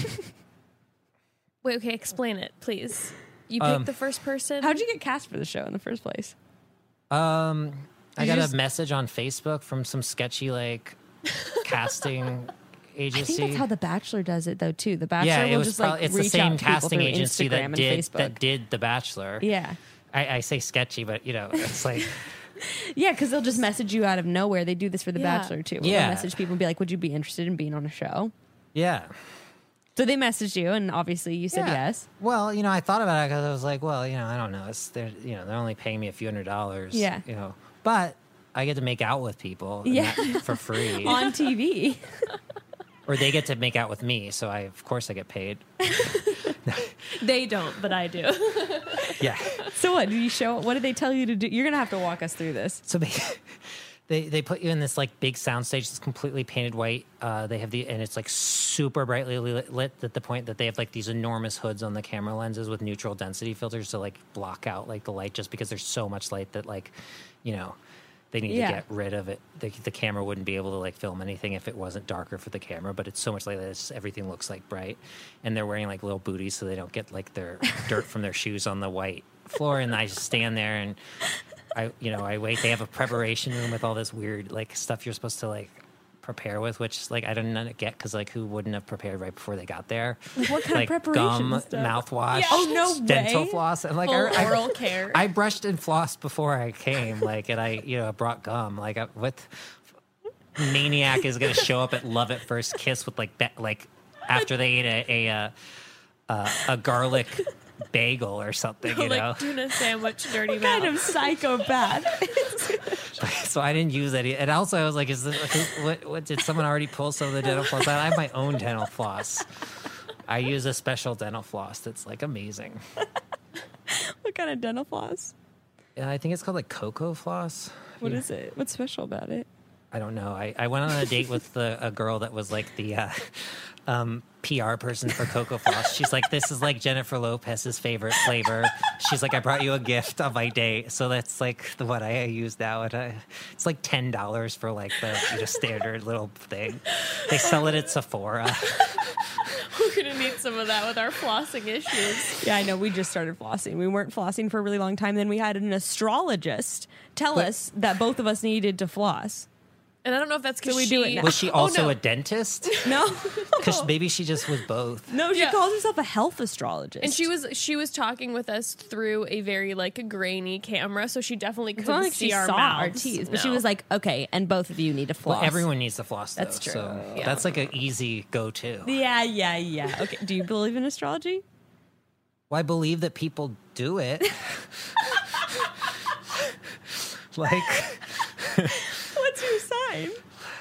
[SPEAKER 3] Wait, okay, explain it, please. You picked
[SPEAKER 4] Um,
[SPEAKER 3] the first person.
[SPEAKER 2] How'd you get cast for the show in the first place?
[SPEAKER 4] Um, I
[SPEAKER 2] Did
[SPEAKER 4] got
[SPEAKER 2] you
[SPEAKER 4] a
[SPEAKER 2] just-
[SPEAKER 4] message on Facebook from some sketchy like casting
[SPEAKER 2] I
[SPEAKER 4] agency.
[SPEAKER 2] think that's how The Bachelor does it though too. The Bachelor
[SPEAKER 4] yeah,
[SPEAKER 2] will
[SPEAKER 4] it was
[SPEAKER 2] just
[SPEAKER 4] probably
[SPEAKER 2] like
[SPEAKER 4] it's the
[SPEAKER 2] reach
[SPEAKER 4] same
[SPEAKER 2] out to people
[SPEAKER 4] casting
[SPEAKER 2] through
[SPEAKER 4] agency
[SPEAKER 2] Instagram
[SPEAKER 4] that
[SPEAKER 2] and
[SPEAKER 4] did
[SPEAKER 2] Facebook.
[SPEAKER 4] that did The Bachelor.
[SPEAKER 2] Yeah.
[SPEAKER 4] I, I say sketchy, but you know, it's like
[SPEAKER 2] Yeah, because they'll just message you out of nowhere. They do this for The
[SPEAKER 3] Yeah.
[SPEAKER 2] Bachelor too.
[SPEAKER 4] Yeah.
[SPEAKER 2] They'll message people and be like, "Would you be interested in being on a show?"
[SPEAKER 4] yeah.
[SPEAKER 2] So they messaged you, and obviously you said
[SPEAKER 4] Yeah.
[SPEAKER 2] yes.
[SPEAKER 4] Well, you know, I thought about it because I was like, well, you know, I don't know. It's they're you know they're only paying me a few hundred dollars.
[SPEAKER 2] Yeah.
[SPEAKER 4] You know, but I get to make out with people. and
[SPEAKER 2] Yeah.
[SPEAKER 4] that- For free.
[SPEAKER 2] On T V.
[SPEAKER 4] Or they get to make out with me, so I of course I get paid.
[SPEAKER 3] They don't, but I do.
[SPEAKER 4] Yeah.
[SPEAKER 2] So what? Did you show? What did they tell you to do? You're gonna have to walk us through this.
[SPEAKER 4] So they, they they put you in this like big soundstage that's completely painted white. Uh, they have the and it's like super brightly lit, lit at the point that they have like these enormous hoods on the camera lenses with neutral density filters to like block out like the light, just because there's so much light that like, you know, they need
[SPEAKER 2] Yeah.
[SPEAKER 4] to get rid of it. The, the camera wouldn't be able to like film anything if it wasn't darker for the camera, but it's so much like this. Everything looks like bright, and they're wearing like little booties so they don't get like their dirt from their shoes on the white floor. And I just stand there and I, you know, I wait. They have a preparation room with all this weird like stuff you're supposed to like prepare with, which like I don't get because like who wouldn't have prepared right before they got there?
[SPEAKER 2] What kind
[SPEAKER 4] like
[SPEAKER 2] of preparation
[SPEAKER 4] gum,
[SPEAKER 2] stuff?
[SPEAKER 4] mouthwash,
[SPEAKER 3] Yeah.
[SPEAKER 2] Oh, no
[SPEAKER 4] dental
[SPEAKER 2] way.
[SPEAKER 4] floss, and like
[SPEAKER 3] Full
[SPEAKER 4] I, I-
[SPEAKER 3] oral care.
[SPEAKER 4] I brushed and flossed before I came, like, and I, you know, brought gum. Like, I, what maniac is going to show up at Love at First Kiss with like, be- like, after they ate a a, uh, uh, a garlic bagel or something, you know?
[SPEAKER 3] like tuna sandwich, dirty
[SPEAKER 2] What
[SPEAKER 3] mouth.
[SPEAKER 2] kind of psychopath?
[SPEAKER 4] So I didn't use any. And also, I was like, is this, who, what, what, did someone already pull some of the dental floss? I have my own dental floss. I use a special dental floss that's like amazing.
[SPEAKER 2] What kind of dental floss?
[SPEAKER 4] And I think it's called like cocoa floss.
[SPEAKER 2] What
[SPEAKER 4] Yeah.
[SPEAKER 2] is it? What's special about it?
[SPEAKER 4] I don't know. I, I went on a date with the, a girl that was like the uh, um, P R person for Cocoa Floss. She's like, this is like Jennifer Lopez's favorite flavor. She's like, I brought you a gift on my date. So that's like the what I use now. And I, it's like ten dollars for like the you know, standard little thing. They sell it at Sephora.
[SPEAKER 3] We're gonna need some of that with our flossing issues.
[SPEAKER 2] Yeah, I know. We just started flossing. We weren't flossing for a really long time. Then we had an astrologist tell
[SPEAKER 4] But-
[SPEAKER 2] us that both of us needed to floss.
[SPEAKER 3] And I don't know if that's because
[SPEAKER 2] So we
[SPEAKER 3] she
[SPEAKER 2] do it now.
[SPEAKER 4] Was she
[SPEAKER 3] Oh,
[SPEAKER 4] also
[SPEAKER 3] no.
[SPEAKER 4] a dentist?
[SPEAKER 2] No,
[SPEAKER 4] Because maybe she just was both.
[SPEAKER 2] no, she
[SPEAKER 3] Yeah.
[SPEAKER 2] calls herself a health astrologist.
[SPEAKER 3] And she was she was talking with us through a very like grainy camera, so she definitely
[SPEAKER 2] It's
[SPEAKER 3] couldn't
[SPEAKER 2] not like
[SPEAKER 3] see
[SPEAKER 2] she
[SPEAKER 3] our
[SPEAKER 2] saw
[SPEAKER 3] mouths.
[SPEAKER 2] our teeth, but she
[SPEAKER 3] No.
[SPEAKER 2] was like, "Okay, and both of you need to floss."
[SPEAKER 4] Well, everyone needs to floss, though.
[SPEAKER 2] That's true.
[SPEAKER 4] So
[SPEAKER 3] Yeah.
[SPEAKER 4] that's like an easy go-to.
[SPEAKER 2] Yeah, yeah, yeah. Okay. Do you believe in astrology?
[SPEAKER 4] Well, I believe that people do it. Like
[SPEAKER 2] What's your sign?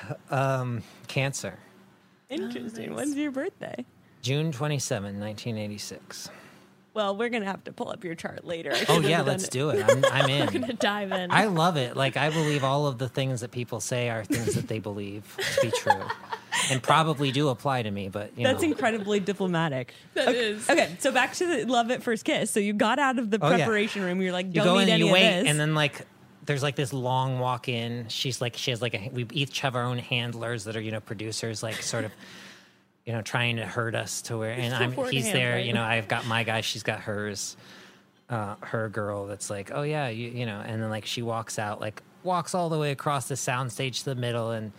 [SPEAKER 4] Cancer.
[SPEAKER 2] Interesting.
[SPEAKER 3] nice.
[SPEAKER 2] When's your birthday?
[SPEAKER 4] June twenty-seventh, nineteen eighty-six.
[SPEAKER 2] Well, we're gonna have to pull up your chart later. I
[SPEAKER 4] Oh,
[SPEAKER 2] should've
[SPEAKER 4] yeah,
[SPEAKER 2] done
[SPEAKER 4] let's
[SPEAKER 2] it.
[SPEAKER 4] do it. I'm, I'm in.
[SPEAKER 3] gonna dive in.
[SPEAKER 4] I love it. Like, I believe all of the things that people say are things that they believe to be true and probably do apply to me, but, you
[SPEAKER 2] That's
[SPEAKER 4] know.
[SPEAKER 2] incredibly diplomatic.
[SPEAKER 3] That
[SPEAKER 2] okay.
[SPEAKER 3] is.
[SPEAKER 2] Okay, so back to the love at first kiss. So you got out of the
[SPEAKER 4] Oh, yeah.
[SPEAKER 2] preparation room. You're like,
[SPEAKER 4] You
[SPEAKER 2] don't
[SPEAKER 4] go
[SPEAKER 2] need
[SPEAKER 4] in and
[SPEAKER 2] any
[SPEAKER 4] you
[SPEAKER 2] of
[SPEAKER 4] wait,
[SPEAKER 2] this.
[SPEAKER 4] and then, like, there's like this long walk in. She's like, she has like a, we each have our own handlers that are, you know, producers, like sort of, you know, trying to hurt us to where, and I'm,
[SPEAKER 3] Support
[SPEAKER 4] he's there,
[SPEAKER 3] handler.
[SPEAKER 4] you know, I've got my guy, she's got hers, uh, her girl that's like, oh yeah, you, you know, and then like she walks out, like walks all the way across the soundstage to the middle. And,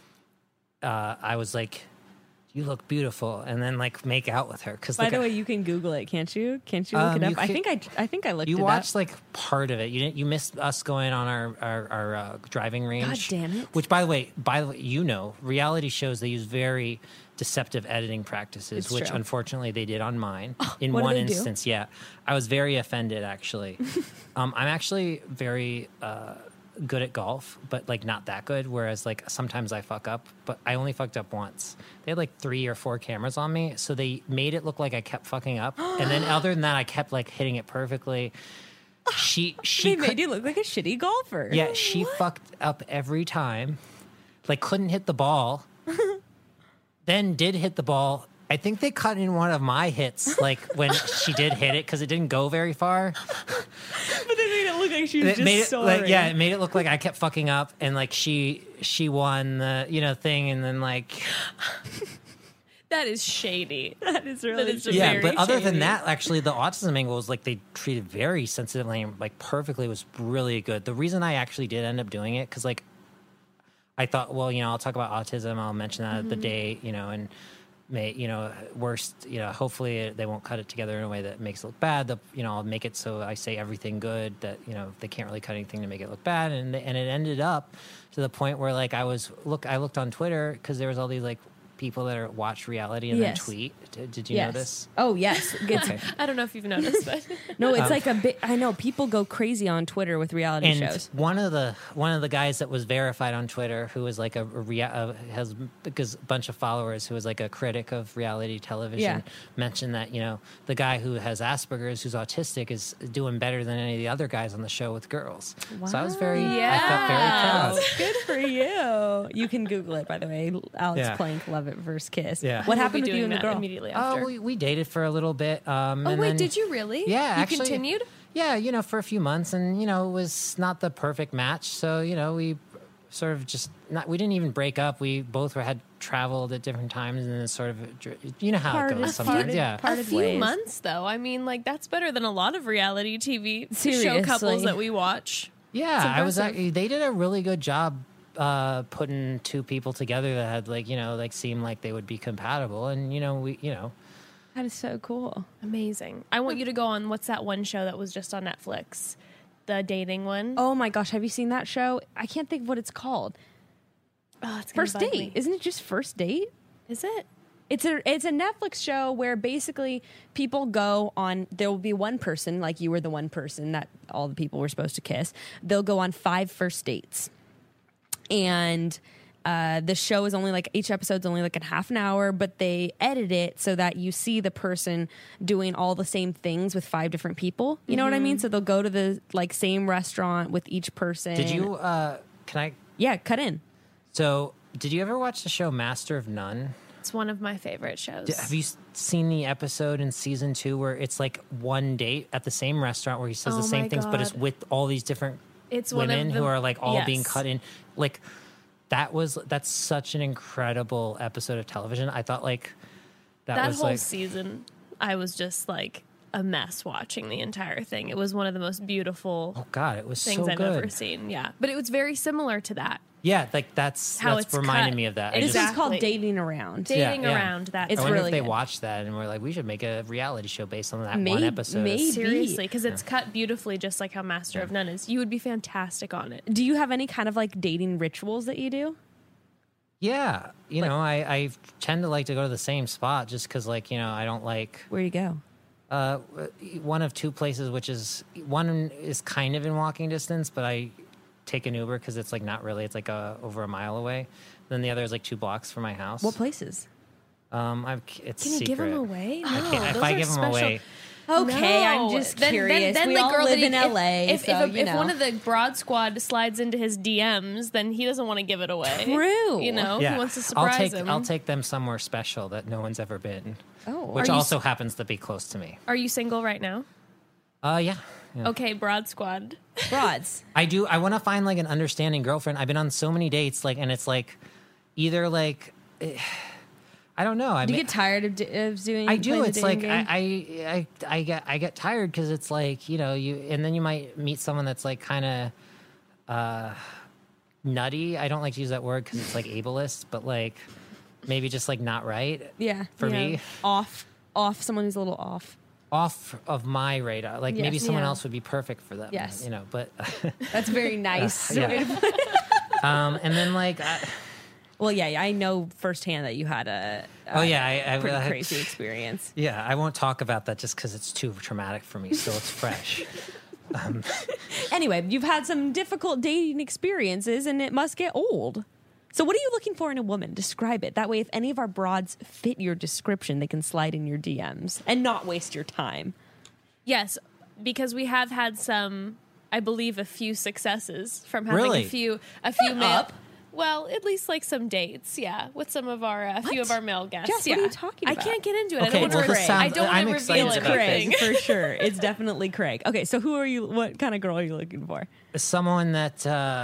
[SPEAKER 4] uh, I was like, you look beautiful. And then like make out with her. Cause
[SPEAKER 2] By
[SPEAKER 4] like,
[SPEAKER 2] the way, you can Google it, can't you? Can't you look
[SPEAKER 4] Um,
[SPEAKER 2] it
[SPEAKER 4] you
[SPEAKER 2] up? I
[SPEAKER 4] can-
[SPEAKER 2] think I, I think I looked
[SPEAKER 4] you
[SPEAKER 2] it
[SPEAKER 4] watched
[SPEAKER 2] up.
[SPEAKER 4] like part of it. You didn't. You missed us going on our our, our uh, driving range.
[SPEAKER 2] damn it.
[SPEAKER 4] Which, by the way, by the way, you know, reality shows they use very deceptive editing practices,
[SPEAKER 2] It's
[SPEAKER 4] which
[SPEAKER 2] true.
[SPEAKER 4] unfortunately they did on mine. In
[SPEAKER 2] what do
[SPEAKER 4] one
[SPEAKER 2] they do?
[SPEAKER 4] instance, yeah, I was very offended. Actually, um, I'm actually very. Uh, good at golf, but like not that good, whereas like sometimes I fuck up, but I only fucked up once. They had like three or four cameras on me, so they made it look like I kept fucking up, and then other than that I kept like hitting it perfectly. She she
[SPEAKER 2] They
[SPEAKER 4] cou-
[SPEAKER 2] made you look like a shitty golfer.
[SPEAKER 4] yeah, she fucked up every time, like couldn't hit the ball, then did hit the ball. I think they cut in one of my hits, like when she did hit it, because it didn't go very far.
[SPEAKER 2] But they made it look like she was
[SPEAKER 4] It
[SPEAKER 2] just
[SPEAKER 4] made it
[SPEAKER 2] sorry.
[SPEAKER 4] like yeah, it made it look like I kept fucking up, and like she she won the you know thing, and then like
[SPEAKER 3] that is shady.
[SPEAKER 2] That is really
[SPEAKER 3] That is
[SPEAKER 2] shitty.
[SPEAKER 4] yeah.
[SPEAKER 3] very
[SPEAKER 4] But other
[SPEAKER 3] shady.
[SPEAKER 4] than that, actually, the autism angle was like they treated very sensitively and like perfectly. It was really good. The reason I actually did end up doing it because like I thought, well, you know, I'll talk about autism. I'll mention that
[SPEAKER 3] Mm-hmm.
[SPEAKER 4] at the day, you know, and. May, you know, worst, you know, hopefully they won't cut it together in a way that makes it look bad. The, you know, I'll make it so I say everything good that, you know, they can't really cut anything to make it look bad. And, and it ended up to the point where like I was, look, I looked on Twitter because there was all these like people that are watch reality and
[SPEAKER 2] Yes.
[SPEAKER 4] then tweet. Did, did you
[SPEAKER 2] Yes.
[SPEAKER 4] notice?
[SPEAKER 2] Oh yes. It's,
[SPEAKER 4] Okay.
[SPEAKER 3] I don't know if you've noticed, but
[SPEAKER 2] No, it's like a bit. I know people go crazy on Twitter with reality
[SPEAKER 4] And
[SPEAKER 2] shows.
[SPEAKER 4] one of the one of the guys that was verified on Twitter, who was like a, a, rea- a has because a bunch of followers, who was like a critic of reality television,
[SPEAKER 2] Yeah.
[SPEAKER 4] mentioned that you know the guy who has Asperger's, who's autistic, is doing better than any of the other guys on the show with girls. So I was very, I felt very proud.
[SPEAKER 2] Good for you. You can Google it, by the way. Alex
[SPEAKER 4] Yeah.
[SPEAKER 2] Plank, Love at First Kiss.
[SPEAKER 4] Yeah.
[SPEAKER 2] What
[SPEAKER 3] We'll
[SPEAKER 2] happened
[SPEAKER 3] be
[SPEAKER 2] with you
[SPEAKER 3] doing
[SPEAKER 2] and the
[SPEAKER 3] that
[SPEAKER 2] girl?
[SPEAKER 3] immediately
[SPEAKER 4] Oh,
[SPEAKER 3] after?
[SPEAKER 4] we, we dated for a little bit. Um,
[SPEAKER 3] oh
[SPEAKER 4] and
[SPEAKER 3] wait,
[SPEAKER 4] then-
[SPEAKER 3] did you really?
[SPEAKER 4] Yeah,
[SPEAKER 3] you
[SPEAKER 4] actually,
[SPEAKER 3] continued.
[SPEAKER 4] Yeah, you know, for a few months, and you know, it was not the perfect match. So you know, we sort of just not. We didn't even break up. We both were, had traveled at different times, and then sort of, you know how
[SPEAKER 2] Parted-
[SPEAKER 4] it goes sometimes.
[SPEAKER 2] parted-
[SPEAKER 4] Yeah,
[SPEAKER 3] A
[SPEAKER 2] parted
[SPEAKER 3] few
[SPEAKER 2] ways.
[SPEAKER 3] months, though. I mean, like that's better than a lot of reality T V show
[SPEAKER 2] Seriously.
[SPEAKER 3] couples that we watch.
[SPEAKER 4] yeah. I was.
[SPEAKER 3] impressive.
[SPEAKER 4] Actually, they did a really good job uh, putting two people together that had like you know like seemed like they would be compatible, and you know we you know.
[SPEAKER 2] That is so cool.
[SPEAKER 3] Amazing. I want you to go on. What's that one show that was just on Netflix? The dating one.
[SPEAKER 2] Oh my gosh, have you seen that show? I can't think of what it's called.
[SPEAKER 3] Oh, it's gonna
[SPEAKER 2] First
[SPEAKER 3] bug
[SPEAKER 2] Date.
[SPEAKER 3] me.
[SPEAKER 2] Isn't it just First Date?
[SPEAKER 3] Is it?
[SPEAKER 2] It's a it's a Netflix show where basically people go on. There will be one person, like you were the one person that all the people were supposed to kiss. They'll go on five first dates, and uh, the show is only like each episode's only like a half an hour, but they edit it so that you see the person doing all the same things with five different people. You know what I mean? So they'll go to the like same restaurant with each person.
[SPEAKER 4] Did you? Uh, can I?
[SPEAKER 2] Yeah, cut in.
[SPEAKER 4] So, did you ever watch the show Master of None?
[SPEAKER 3] It's one of my favorite shows.
[SPEAKER 4] D- Have you s- seen the episode in season two where it's like one date at the same restaurant where he says
[SPEAKER 3] Oh
[SPEAKER 4] the same
[SPEAKER 3] my
[SPEAKER 4] things, but it's
[SPEAKER 3] God.
[SPEAKER 4] with all these different
[SPEAKER 3] It's one of
[SPEAKER 4] women
[SPEAKER 3] the-
[SPEAKER 4] who are like all being
[SPEAKER 3] yes.
[SPEAKER 4] cut in? Like, that was that's such an incredible episode of television. I thought like that,
[SPEAKER 3] that
[SPEAKER 4] was
[SPEAKER 3] whole
[SPEAKER 4] like
[SPEAKER 3] season, I was just like a mess watching the entire thing. It was one of the most beautiful
[SPEAKER 4] oh god, it was
[SPEAKER 3] things
[SPEAKER 4] so
[SPEAKER 3] I've
[SPEAKER 4] good.
[SPEAKER 3] ever seen. Yeah, but it was very similar to that.
[SPEAKER 4] Yeah, like that's
[SPEAKER 3] How
[SPEAKER 4] that's
[SPEAKER 3] it's
[SPEAKER 4] reminding
[SPEAKER 3] cut.
[SPEAKER 4] me of that. I
[SPEAKER 2] This
[SPEAKER 4] just,
[SPEAKER 2] is
[SPEAKER 3] Exactly.
[SPEAKER 2] called Dating Around.
[SPEAKER 3] Dating
[SPEAKER 4] Yeah, yeah.
[SPEAKER 3] around that.
[SPEAKER 2] It's
[SPEAKER 4] I wonder
[SPEAKER 2] really
[SPEAKER 4] if they
[SPEAKER 2] good.
[SPEAKER 4] watched that and were like, we should make a reality show based on that one
[SPEAKER 2] Maybe-
[SPEAKER 4] episode.
[SPEAKER 2] maybe.
[SPEAKER 3] seriously, because it's cut beautifully, just like how Master of None is. You would be fantastic on it.
[SPEAKER 2] Do you have any kind of like dating rituals that you do?
[SPEAKER 4] Yeah, you know, I, I tend to like to go to the same spot just because, like, you know, I don't like
[SPEAKER 2] Where you go?
[SPEAKER 4] uh, one of two places, which is one is kind of in walking distance, but I take an Uber because it's like not really, it's like a, over a mile away. Then the other is like two blocks from my house.
[SPEAKER 2] What places?
[SPEAKER 4] Um, I'm, it's
[SPEAKER 3] Can you
[SPEAKER 4] secret.
[SPEAKER 3] give them away? No,
[SPEAKER 4] I can't. If
[SPEAKER 3] those
[SPEAKER 4] I
[SPEAKER 3] are
[SPEAKER 4] give them
[SPEAKER 3] special.
[SPEAKER 4] away,
[SPEAKER 2] Okay, I'm
[SPEAKER 3] No.
[SPEAKER 2] just
[SPEAKER 3] Then-
[SPEAKER 2] curious.
[SPEAKER 3] Then, then
[SPEAKER 2] we
[SPEAKER 3] the
[SPEAKER 2] all
[SPEAKER 3] girl
[SPEAKER 2] live
[SPEAKER 3] that
[SPEAKER 2] in
[SPEAKER 3] he,
[SPEAKER 2] L A,
[SPEAKER 3] If,
[SPEAKER 2] so
[SPEAKER 3] if, if,
[SPEAKER 2] you
[SPEAKER 3] if
[SPEAKER 2] know.
[SPEAKER 3] one of the broad squad slides into his D Ms, then he doesn't want to give it away.
[SPEAKER 2] True.
[SPEAKER 3] You know,
[SPEAKER 4] yeah,
[SPEAKER 3] he wants to
[SPEAKER 4] I'll
[SPEAKER 3] surprise
[SPEAKER 4] take
[SPEAKER 3] him.
[SPEAKER 4] I'll take them somewhere special that no one's ever been,
[SPEAKER 2] Oh,
[SPEAKER 4] which
[SPEAKER 3] Are you
[SPEAKER 4] also
[SPEAKER 3] s-
[SPEAKER 4] happens to be close to me.
[SPEAKER 3] Are you single right now?
[SPEAKER 4] Uh, yeah. yeah.
[SPEAKER 3] Okay, broad squad.
[SPEAKER 2] broads.
[SPEAKER 4] I do. I want to find like an understanding girlfriend. I've been on so many dates, like, and it's like either like eh, I don't know. I
[SPEAKER 2] Do you
[SPEAKER 4] mean,
[SPEAKER 2] get tired of, d- of doing?
[SPEAKER 4] I do.
[SPEAKER 2] playing the
[SPEAKER 4] It's like
[SPEAKER 2] dating game?
[SPEAKER 4] I, I, I, I get I get tired because it's like you know you, and then you might meet someone that's like kind of uh, nutty. I don't like to use that word because it's like ableist, but like maybe just like not right
[SPEAKER 2] yeah
[SPEAKER 4] for
[SPEAKER 3] Yeah.
[SPEAKER 4] me.
[SPEAKER 2] off off someone who's a little off.
[SPEAKER 4] Off of my radar. Like
[SPEAKER 2] Yes.
[SPEAKER 4] maybe someone
[SPEAKER 3] Yeah.
[SPEAKER 4] else would be perfect for them.
[SPEAKER 2] Yes.
[SPEAKER 4] you know. But
[SPEAKER 2] That's very nice.
[SPEAKER 4] yeah. um, and then like. I,
[SPEAKER 2] Well, yeah, I know firsthand that you had a, a
[SPEAKER 4] Oh, yeah, I- I-
[SPEAKER 2] pretty
[SPEAKER 4] I-
[SPEAKER 2] crazy experience.
[SPEAKER 4] Yeah, I won't talk about that just because it's too traumatic for me. Still, it's fresh.
[SPEAKER 2] Anyway, you've had some difficult dating experiences, and it must get old. So, what are you looking for in a woman? Describe it. That way, if any of our broads fit your description, they can slide in your D Ms and not waste your time.
[SPEAKER 3] Yes, because we have had some, I believe, a few successes from having
[SPEAKER 4] Really?
[SPEAKER 3] a few, a few male.
[SPEAKER 2] up.
[SPEAKER 3] Well, at least like some dates, yeah, with some of our a few
[SPEAKER 2] What?
[SPEAKER 3] of our male guests.
[SPEAKER 2] Jess, what
[SPEAKER 3] yeah.
[SPEAKER 2] are you talking
[SPEAKER 3] I
[SPEAKER 2] about?
[SPEAKER 3] can't get into it. I
[SPEAKER 4] Okay,
[SPEAKER 3] don't want
[SPEAKER 4] well,
[SPEAKER 3] to.
[SPEAKER 4] this
[SPEAKER 3] Re-
[SPEAKER 4] sounds-
[SPEAKER 3] I don't
[SPEAKER 4] I'm
[SPEAKER 3] want to
[SPEAKER 4] excited
[SPEAKER 3] reveal
[SPEAKER 4] about this.
[SPEAKER 3] anything.
[SPEAKER 2] Craig, for sure. It's definitely Craig. Okay, so who are you? What kind of girl are you looking for?
[SPEAKER 4] Someone that uh,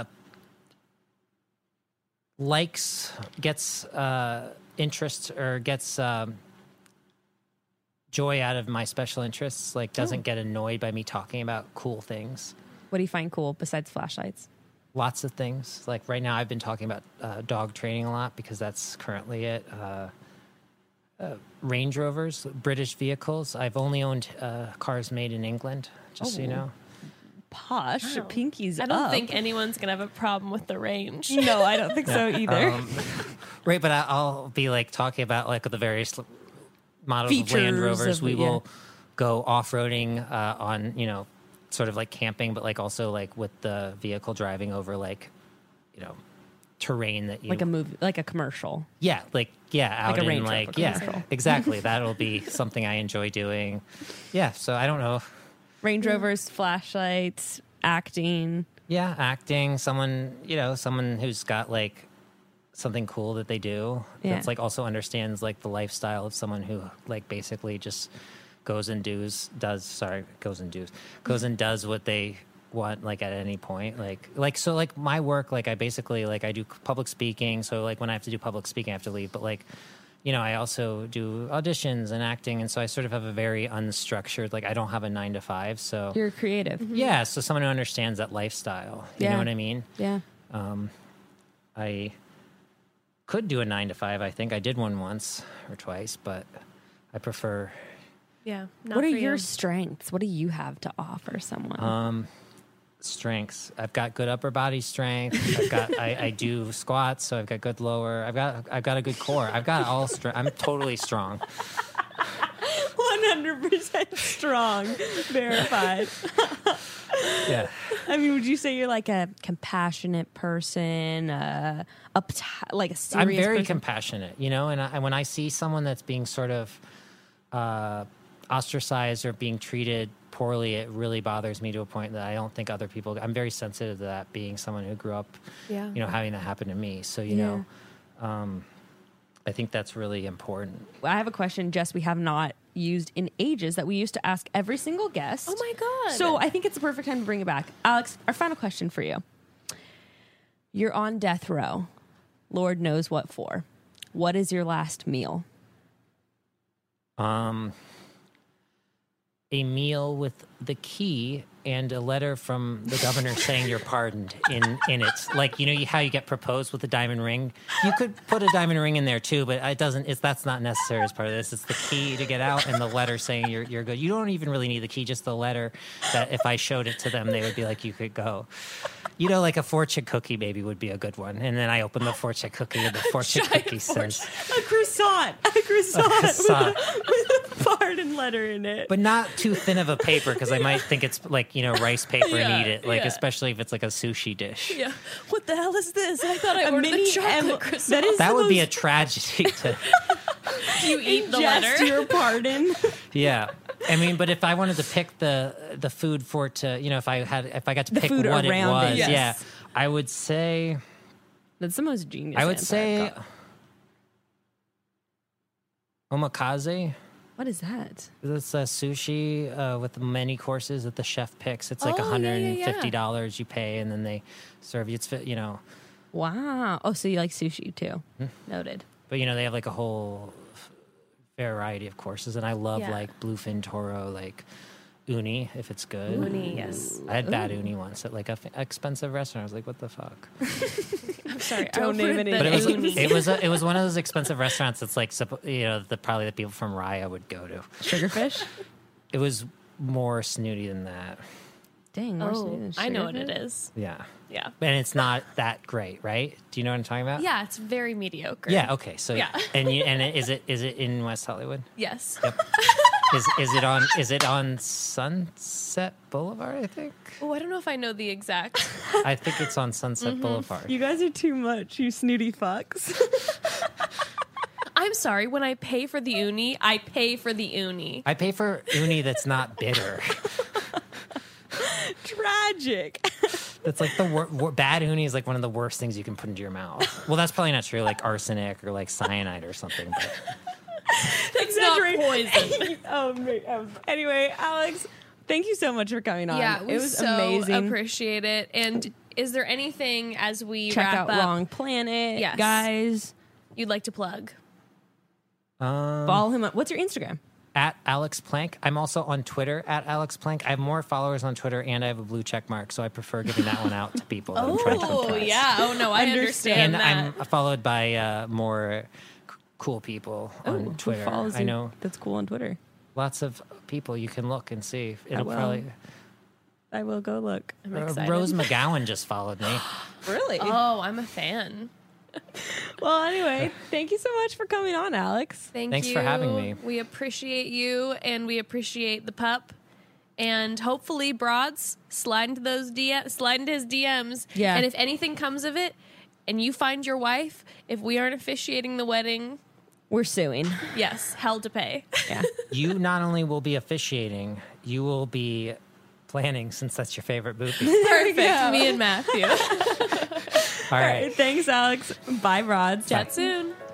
[SPEAKER 4] likes, gets uh, interest or gets um, joy out of my special interests. Like doesn't get annoyed by me talking about cool things.
[SPEAKER 2] What do you find cool besides flashlights?
[SPEAKER 4] Lots of things. Like right now, I've been talking about uh, dog training a lot because that's currently it. Uh, uh, Range Rovers, British vehicles. I've only owned uh, cars made in England, just so you
[SPEAKER 2] Oh.
[SPEAKER 4] know.
[SPEAKER 2] Posh,
[SPEAKER 3] Wow.
[SPEAKER 2] pinkies
[SPEAKER 3] I don't
[SPEAKER 2] up.
[SPEAKER 3] think anyone's gonna have a problem with the range.
[SPEAKER 2] No, I don't think so either.
[SPEAKER 4] Um, right, but I- I'll be like talking about like the various l- models of Land
[SPEAKER 2] Features
[SPEAKER 4] Rovers.
[SPEAKER 2] of-
[SPEAKER 4] We
[SPEAKER 2] yeah.
[SPEAKER 4] will go off roading uh, on you know, sort of like camping, but like also like with the vehicle driving over like, you know, terrain that you
[SPEAKER 2] like a movie, like a commercial.
[SPEAKER 4] yeah, like yeah, out
[SPEAKER 2] a
[SPEAKER 4] in
[SPEAKER 2] Range Rover
[SPEAKER 4] like yeah,
[SPEAKER 2] commercial.
[SPEAKER 4] exactly. That'll be something I enjoy doing. Yeah, so I don't know.
[SPEAKER 2] Range Rovers, flashlights, acting.
[SPEAKER 4] Yeah, acting, someone, you know, someone who's got like something cool that they do
[SPEAKER 2] Yeah.
[SPEAKER 4] that's like also understands like the lifestyle of someone who like basically just goes and does does sorry goes and does goes and does what they want, like at any point, like like so like my work, like I basically like I do public speaking, so like when I have to do public speaking I have to leave, but like, you know, I also do auditions and acting, and so I sort of have a very unstructured, like I don't have a nine to five, so
[SPEAKER 2] You're creative.
[SPEAKER 4] yeah, so someone who understands that lifestyle, you
[SPEAKER 2] Yeah.
[SPEAKER 4] know what I mean?
[SPEAKER 2] Yeah.
[SPEAKER 4] Um, I could do a nine to five. I think I did one once or twice, but I prefer.
[SPEAKER 3] Yeah. Not
[SPEAKER 2] What are
[SPEAKER 3] for
[SPEAKER 2] your
[SPEAKER 3] you.
[SPEAKER 2] strengths? What do you have to offer someone?
[SPEAKER 4] Um, strengths. I've got good upper body strength. I've got. I, I do squats, so I've got good lower. I've got. I've got a good core. I've got all strength. I'm totally strong.
[SPEAKER 2] one hundred percent strong. Verified.
[SPEAKER 4] Yeah.
[SPEAKER 2] I mean, would you say you're like a compassionate person, uh, up like a serious
[SPEAKER 4] I'm very
[SPEAKER 2] person?
[SPEAKER 4] compassionate, you know, and, I, and when I see someone that's being sort of uh, ostracized or being treated poorly, it really bothers me to a point that I don't think other people. I'm very sensitive to that, being someone who grew up,
[SPEAKER 3] Yeah.
[SPEAKER 4] you know, having that happen to me. So you
[SPEAKER 2] Yeah.
[SPEAKER 4] know, um, I think that's really important.
[SPEAKER 2] I have a question, Jess, we have not used in ages that we used to ask every single guest.
[SPEAKER 3] Oh my God.
[SPEAKER 2] So I think it's the perfect time to bring it back. Alex, our final question for you. You're on death row. Lord knows what for. What is your last meal?
[SPEAKER 4] Um, a meal with the key and a letter from the governor saying you're pardoned in, in it. Like, you know, you, how you get proposed with a diamond ring? You could put a diamond ring in there too, but it doesn't, it's, that's not necessary as part of this. It's the key to get out and the letter saying you're, you're good. You don't even really need the key, just the letter that if I showed it to them, they would be like, you could go. You know, like a fortune cookie maybe would be a good one. And then I open the fortune cookie and the fortune cookie says,
[SPEAKER 2] A croissant. A croissant,
[SPEAKER 4] croissant.
[SPEAKER 2] With, a, with a pardon letter in it.
[SPEAKER 4] but not too thin of a paper, because I might think it's like, you know, rice paper
[SPEAKER 3] Yeah,
[SPEAKER 4] and eat it. Like,
[SPEAKER 3] yeah.
[SPEAKER 4] especially if it's like a sushi dish.
[SPEAKER 3] Yeah. What the hell is this? I thought I
[SPEAKER 2] A
[SPEAKER 3] ordered
[SPEAKER 2] mini
[SPEAKER 3] a chocolate
[SPEAKER 2] em-
[SPEAKER 3] croissant.
[SPEAKER 2] that is
[SPEAKER 4] That
[SPEAKER 2] the
[SPEAKER 4] would be a
[SPEAKER 2] most-
[SPEAKER 4] tragedy to,
[SPEAKER 3] you eat the
[SPEAKER 2] Ingest
[SPEAKER 3] letter.
[SPEAKER 2] your pardon.
[SPEAKER 4] yeah. I mean, but if I wanted to pick the the food for it to, you know, if I had, if I got to
[SPEAKER 2] The
[SPEAKER 4] pick
[SPEAKER 2] food
[SPEAKER 4] what it
[SPEAKER 2] around
[SPEAKER 4] was,
[SPEAKER 2] it.
[SPEAKER 3] Yes.
[SPEAKER 4] yeah, I would say,
[SPEAKER 2] That's the most genius
[SPEAKER 4] I would
[SPEAKER 2] answer
[SPEAKER 4] say,
[SPEAKER 2] I've got.
[SPEAKER 4] omakase.
[SPEAKER 2] What is that?
[SPEAKER 4] It's a sushi uh, with many courses that the chef picks. It's like
[SPEAKER 3] Oh, yeah, yeah,
[SPEAKER 4] one hundred fifty dollars
[SPEAKER 3] yeah.
[SPEAKER 4] you pay, and then they serve you. It's, fi- you know,
[SPEAKER 2] Wow. Oh, so you like sushi too.
[SPEAKER 4] Hmm.
[SPEAKER 2] Noted.
[SPEAKER 4] but, you know, they have like a whole f- variety of courses, and I love
[SPEAKER 3] Yeah.
[SPEAKER 4] like bluefin toro, like uni, if it's good.
[SPEAKER 3] Uni, yes.
[SPEAKER 4] I had bad uni once at like a f- expensive restaurant. I was like, what the fuck?
[SPEAKER 3] I'm sorry.
[SPEAKER 2] Don't
[SPEAKER 3] I
[SPEAKER 2] name
[SPEAKER 3] ordered
[SPEAKER 2] any
[SPEAKER 3] the
[SPEAKER 4] But it was
[SPEAKER 2] names.
[SPEAKER 3] uni.
[SPEAKER 4] it was a, it was one of those expensive restaurants that's like suppo- you know the probably the people from Raya would go to.
[SPEAKER 2] Sugarfish?
[SPEAKER 4] It was more snooty than that.
[SPEAKER 2] Dang. more
[SPEAKER 3] Oh,
[SPEAKER 2] snooty than
[SPEAKER 3] I know what it
[SPEAKER 2] sugarfish?
[SPEAKER 3] is.
[SPEAKER 4] Yeah,
[SPEAKER 3] Yeah.
[SPEAKER 4] and it's not that great, right? Do you know what I'm talking about?
[SPEAKER 3] Yeah, it's very mediocre.
[SPEAKER 4] Yeah. Okay. So
[SPEAKER 3] Yeah.
[SPEAKER 4] and you and is it is it in West Hollywood?
[SPEAKER 3] Yes.
[SPEAKER 4] Yep. Is is it on is it on Sunset Boulevard? I think.
[SPEAKER 3] Oh, I don't know if I know the exact.
[SPEAKER 4] I think it's on Sunset
[SPEAKER 3] Mm-hmm.
[SPEAKER 4] Boulevard.
[SPEAKER 2] You guys are too much, you snooty fucks.
[SPEAKER 3] I'm sorry. When I pay for the uni, I pay for the uni.
[SPEAKER 4] I pay for uni that's not bitter.
[SPEAKER 2] Tragic.
[SPEAKER 4] That's like the wor- wor- bad uni is like one of the worst things you can put into your mouth. Well, that's probably not true, like arsenic or like cyanide or something. But
[SPEAKER 3] It's not
[SPEAKER 2] Exaggerate.
[SPEAKER 3] poison.
[SPEAKER 2] oh, ma- um, anyway, Alex, thank you so much for coming on.
[SPEAKER 3] Yeah, we
[SPEAKER 2] it was
[SPEAKER 3] so
[SPEAKER 2] amazing.
[SPEAKER 3] appreciate it. And is there anything as we
[SPEAKER 2] Check
[SPEAKER 3] wrap
[SPEAKER 2] out
[SPEAKER 3] up
[SPEAKER 2] Wrong Planet,
[SPEAKER 3] Yes.
[SPEAKER 2] guys.
[SPEAKER 3] you'd like to plug?
[SPEAKER 4] um,
[SPEAKER 2] Follow him up. What's your Instagram?
[SPEAKER 4] at Alex Plank. I'm also on Twitter at Alex Plank. I have more followers on Twitter, and I have a blue check mark, so I prefer giving that one out to people. that I'm trying to
[SPEAKER 3] Oh
[SPEAKER 4] impress.
[SPEAKER 3] yeah. Oh no, I
[SPEAKER 2] Understand.
[SPEAKER 3] understand,
[SPEAKER 4] And
[SPEAKER 3] that.
[SPEAKER 4] I'm followed by uh, more c- cool people on
[SPEAKER 2] Ooh,
[SPEAKER 4] Twitter.
[SPEAKER 2] Who follows
[SPEAKER 4] I
[SPEAKER 2] you?
[SPEAKER 4] know
[SPEAKER 2] That's cool on Twitter.
[SPEAKER 4] lots of people. You can look and see. It'll
[SPEAKER 2] will.
[SPEAKER 4] probably.
[SPEAKER 2] I will go look.
[SPEAKER 3] I'm
[SPEAKER 4] Uh,
[SPEAKER 3] excited.
[SPEAKER 4] Rose McGowan just followed me.
[SPEAKER 2] Really?
[SPEAKER 3] Oh, I'm a fan.
[SPEAKER 2] Well, anyway, thank you so much for coming on, Alex.
[SPEAKER 3] Thank
[SPEAKER 4] Thanks
[SPEAKER 3] you.
[SPEAKER 4] for having me.
[SPEAKER 3] We appreciate you, and we appreciate the pup. And hopefully, Broads slide into those D M, slide into his D Ms.
[SPEAKER 2] Yeah.
[SPEAKER 3] And if anything comes of it, and you find your wife, if we aren't officiating the wedding,
[SPEAKER 2] We're suing.
[SPEAKER 3] yes, hell to pay.
[SPEAKER 2] Yeah.
[SPEAKER 4] You not only will be officiating, you will be planning, since that's your favorite movie.
[SPEAKER 3] Perfect. Me and Matthew.
[SPEAKER 4] All right.
[SPEAKER 2] Thanks, Alex. Bye, Rods.
[SPEAKER 3] Chat soon.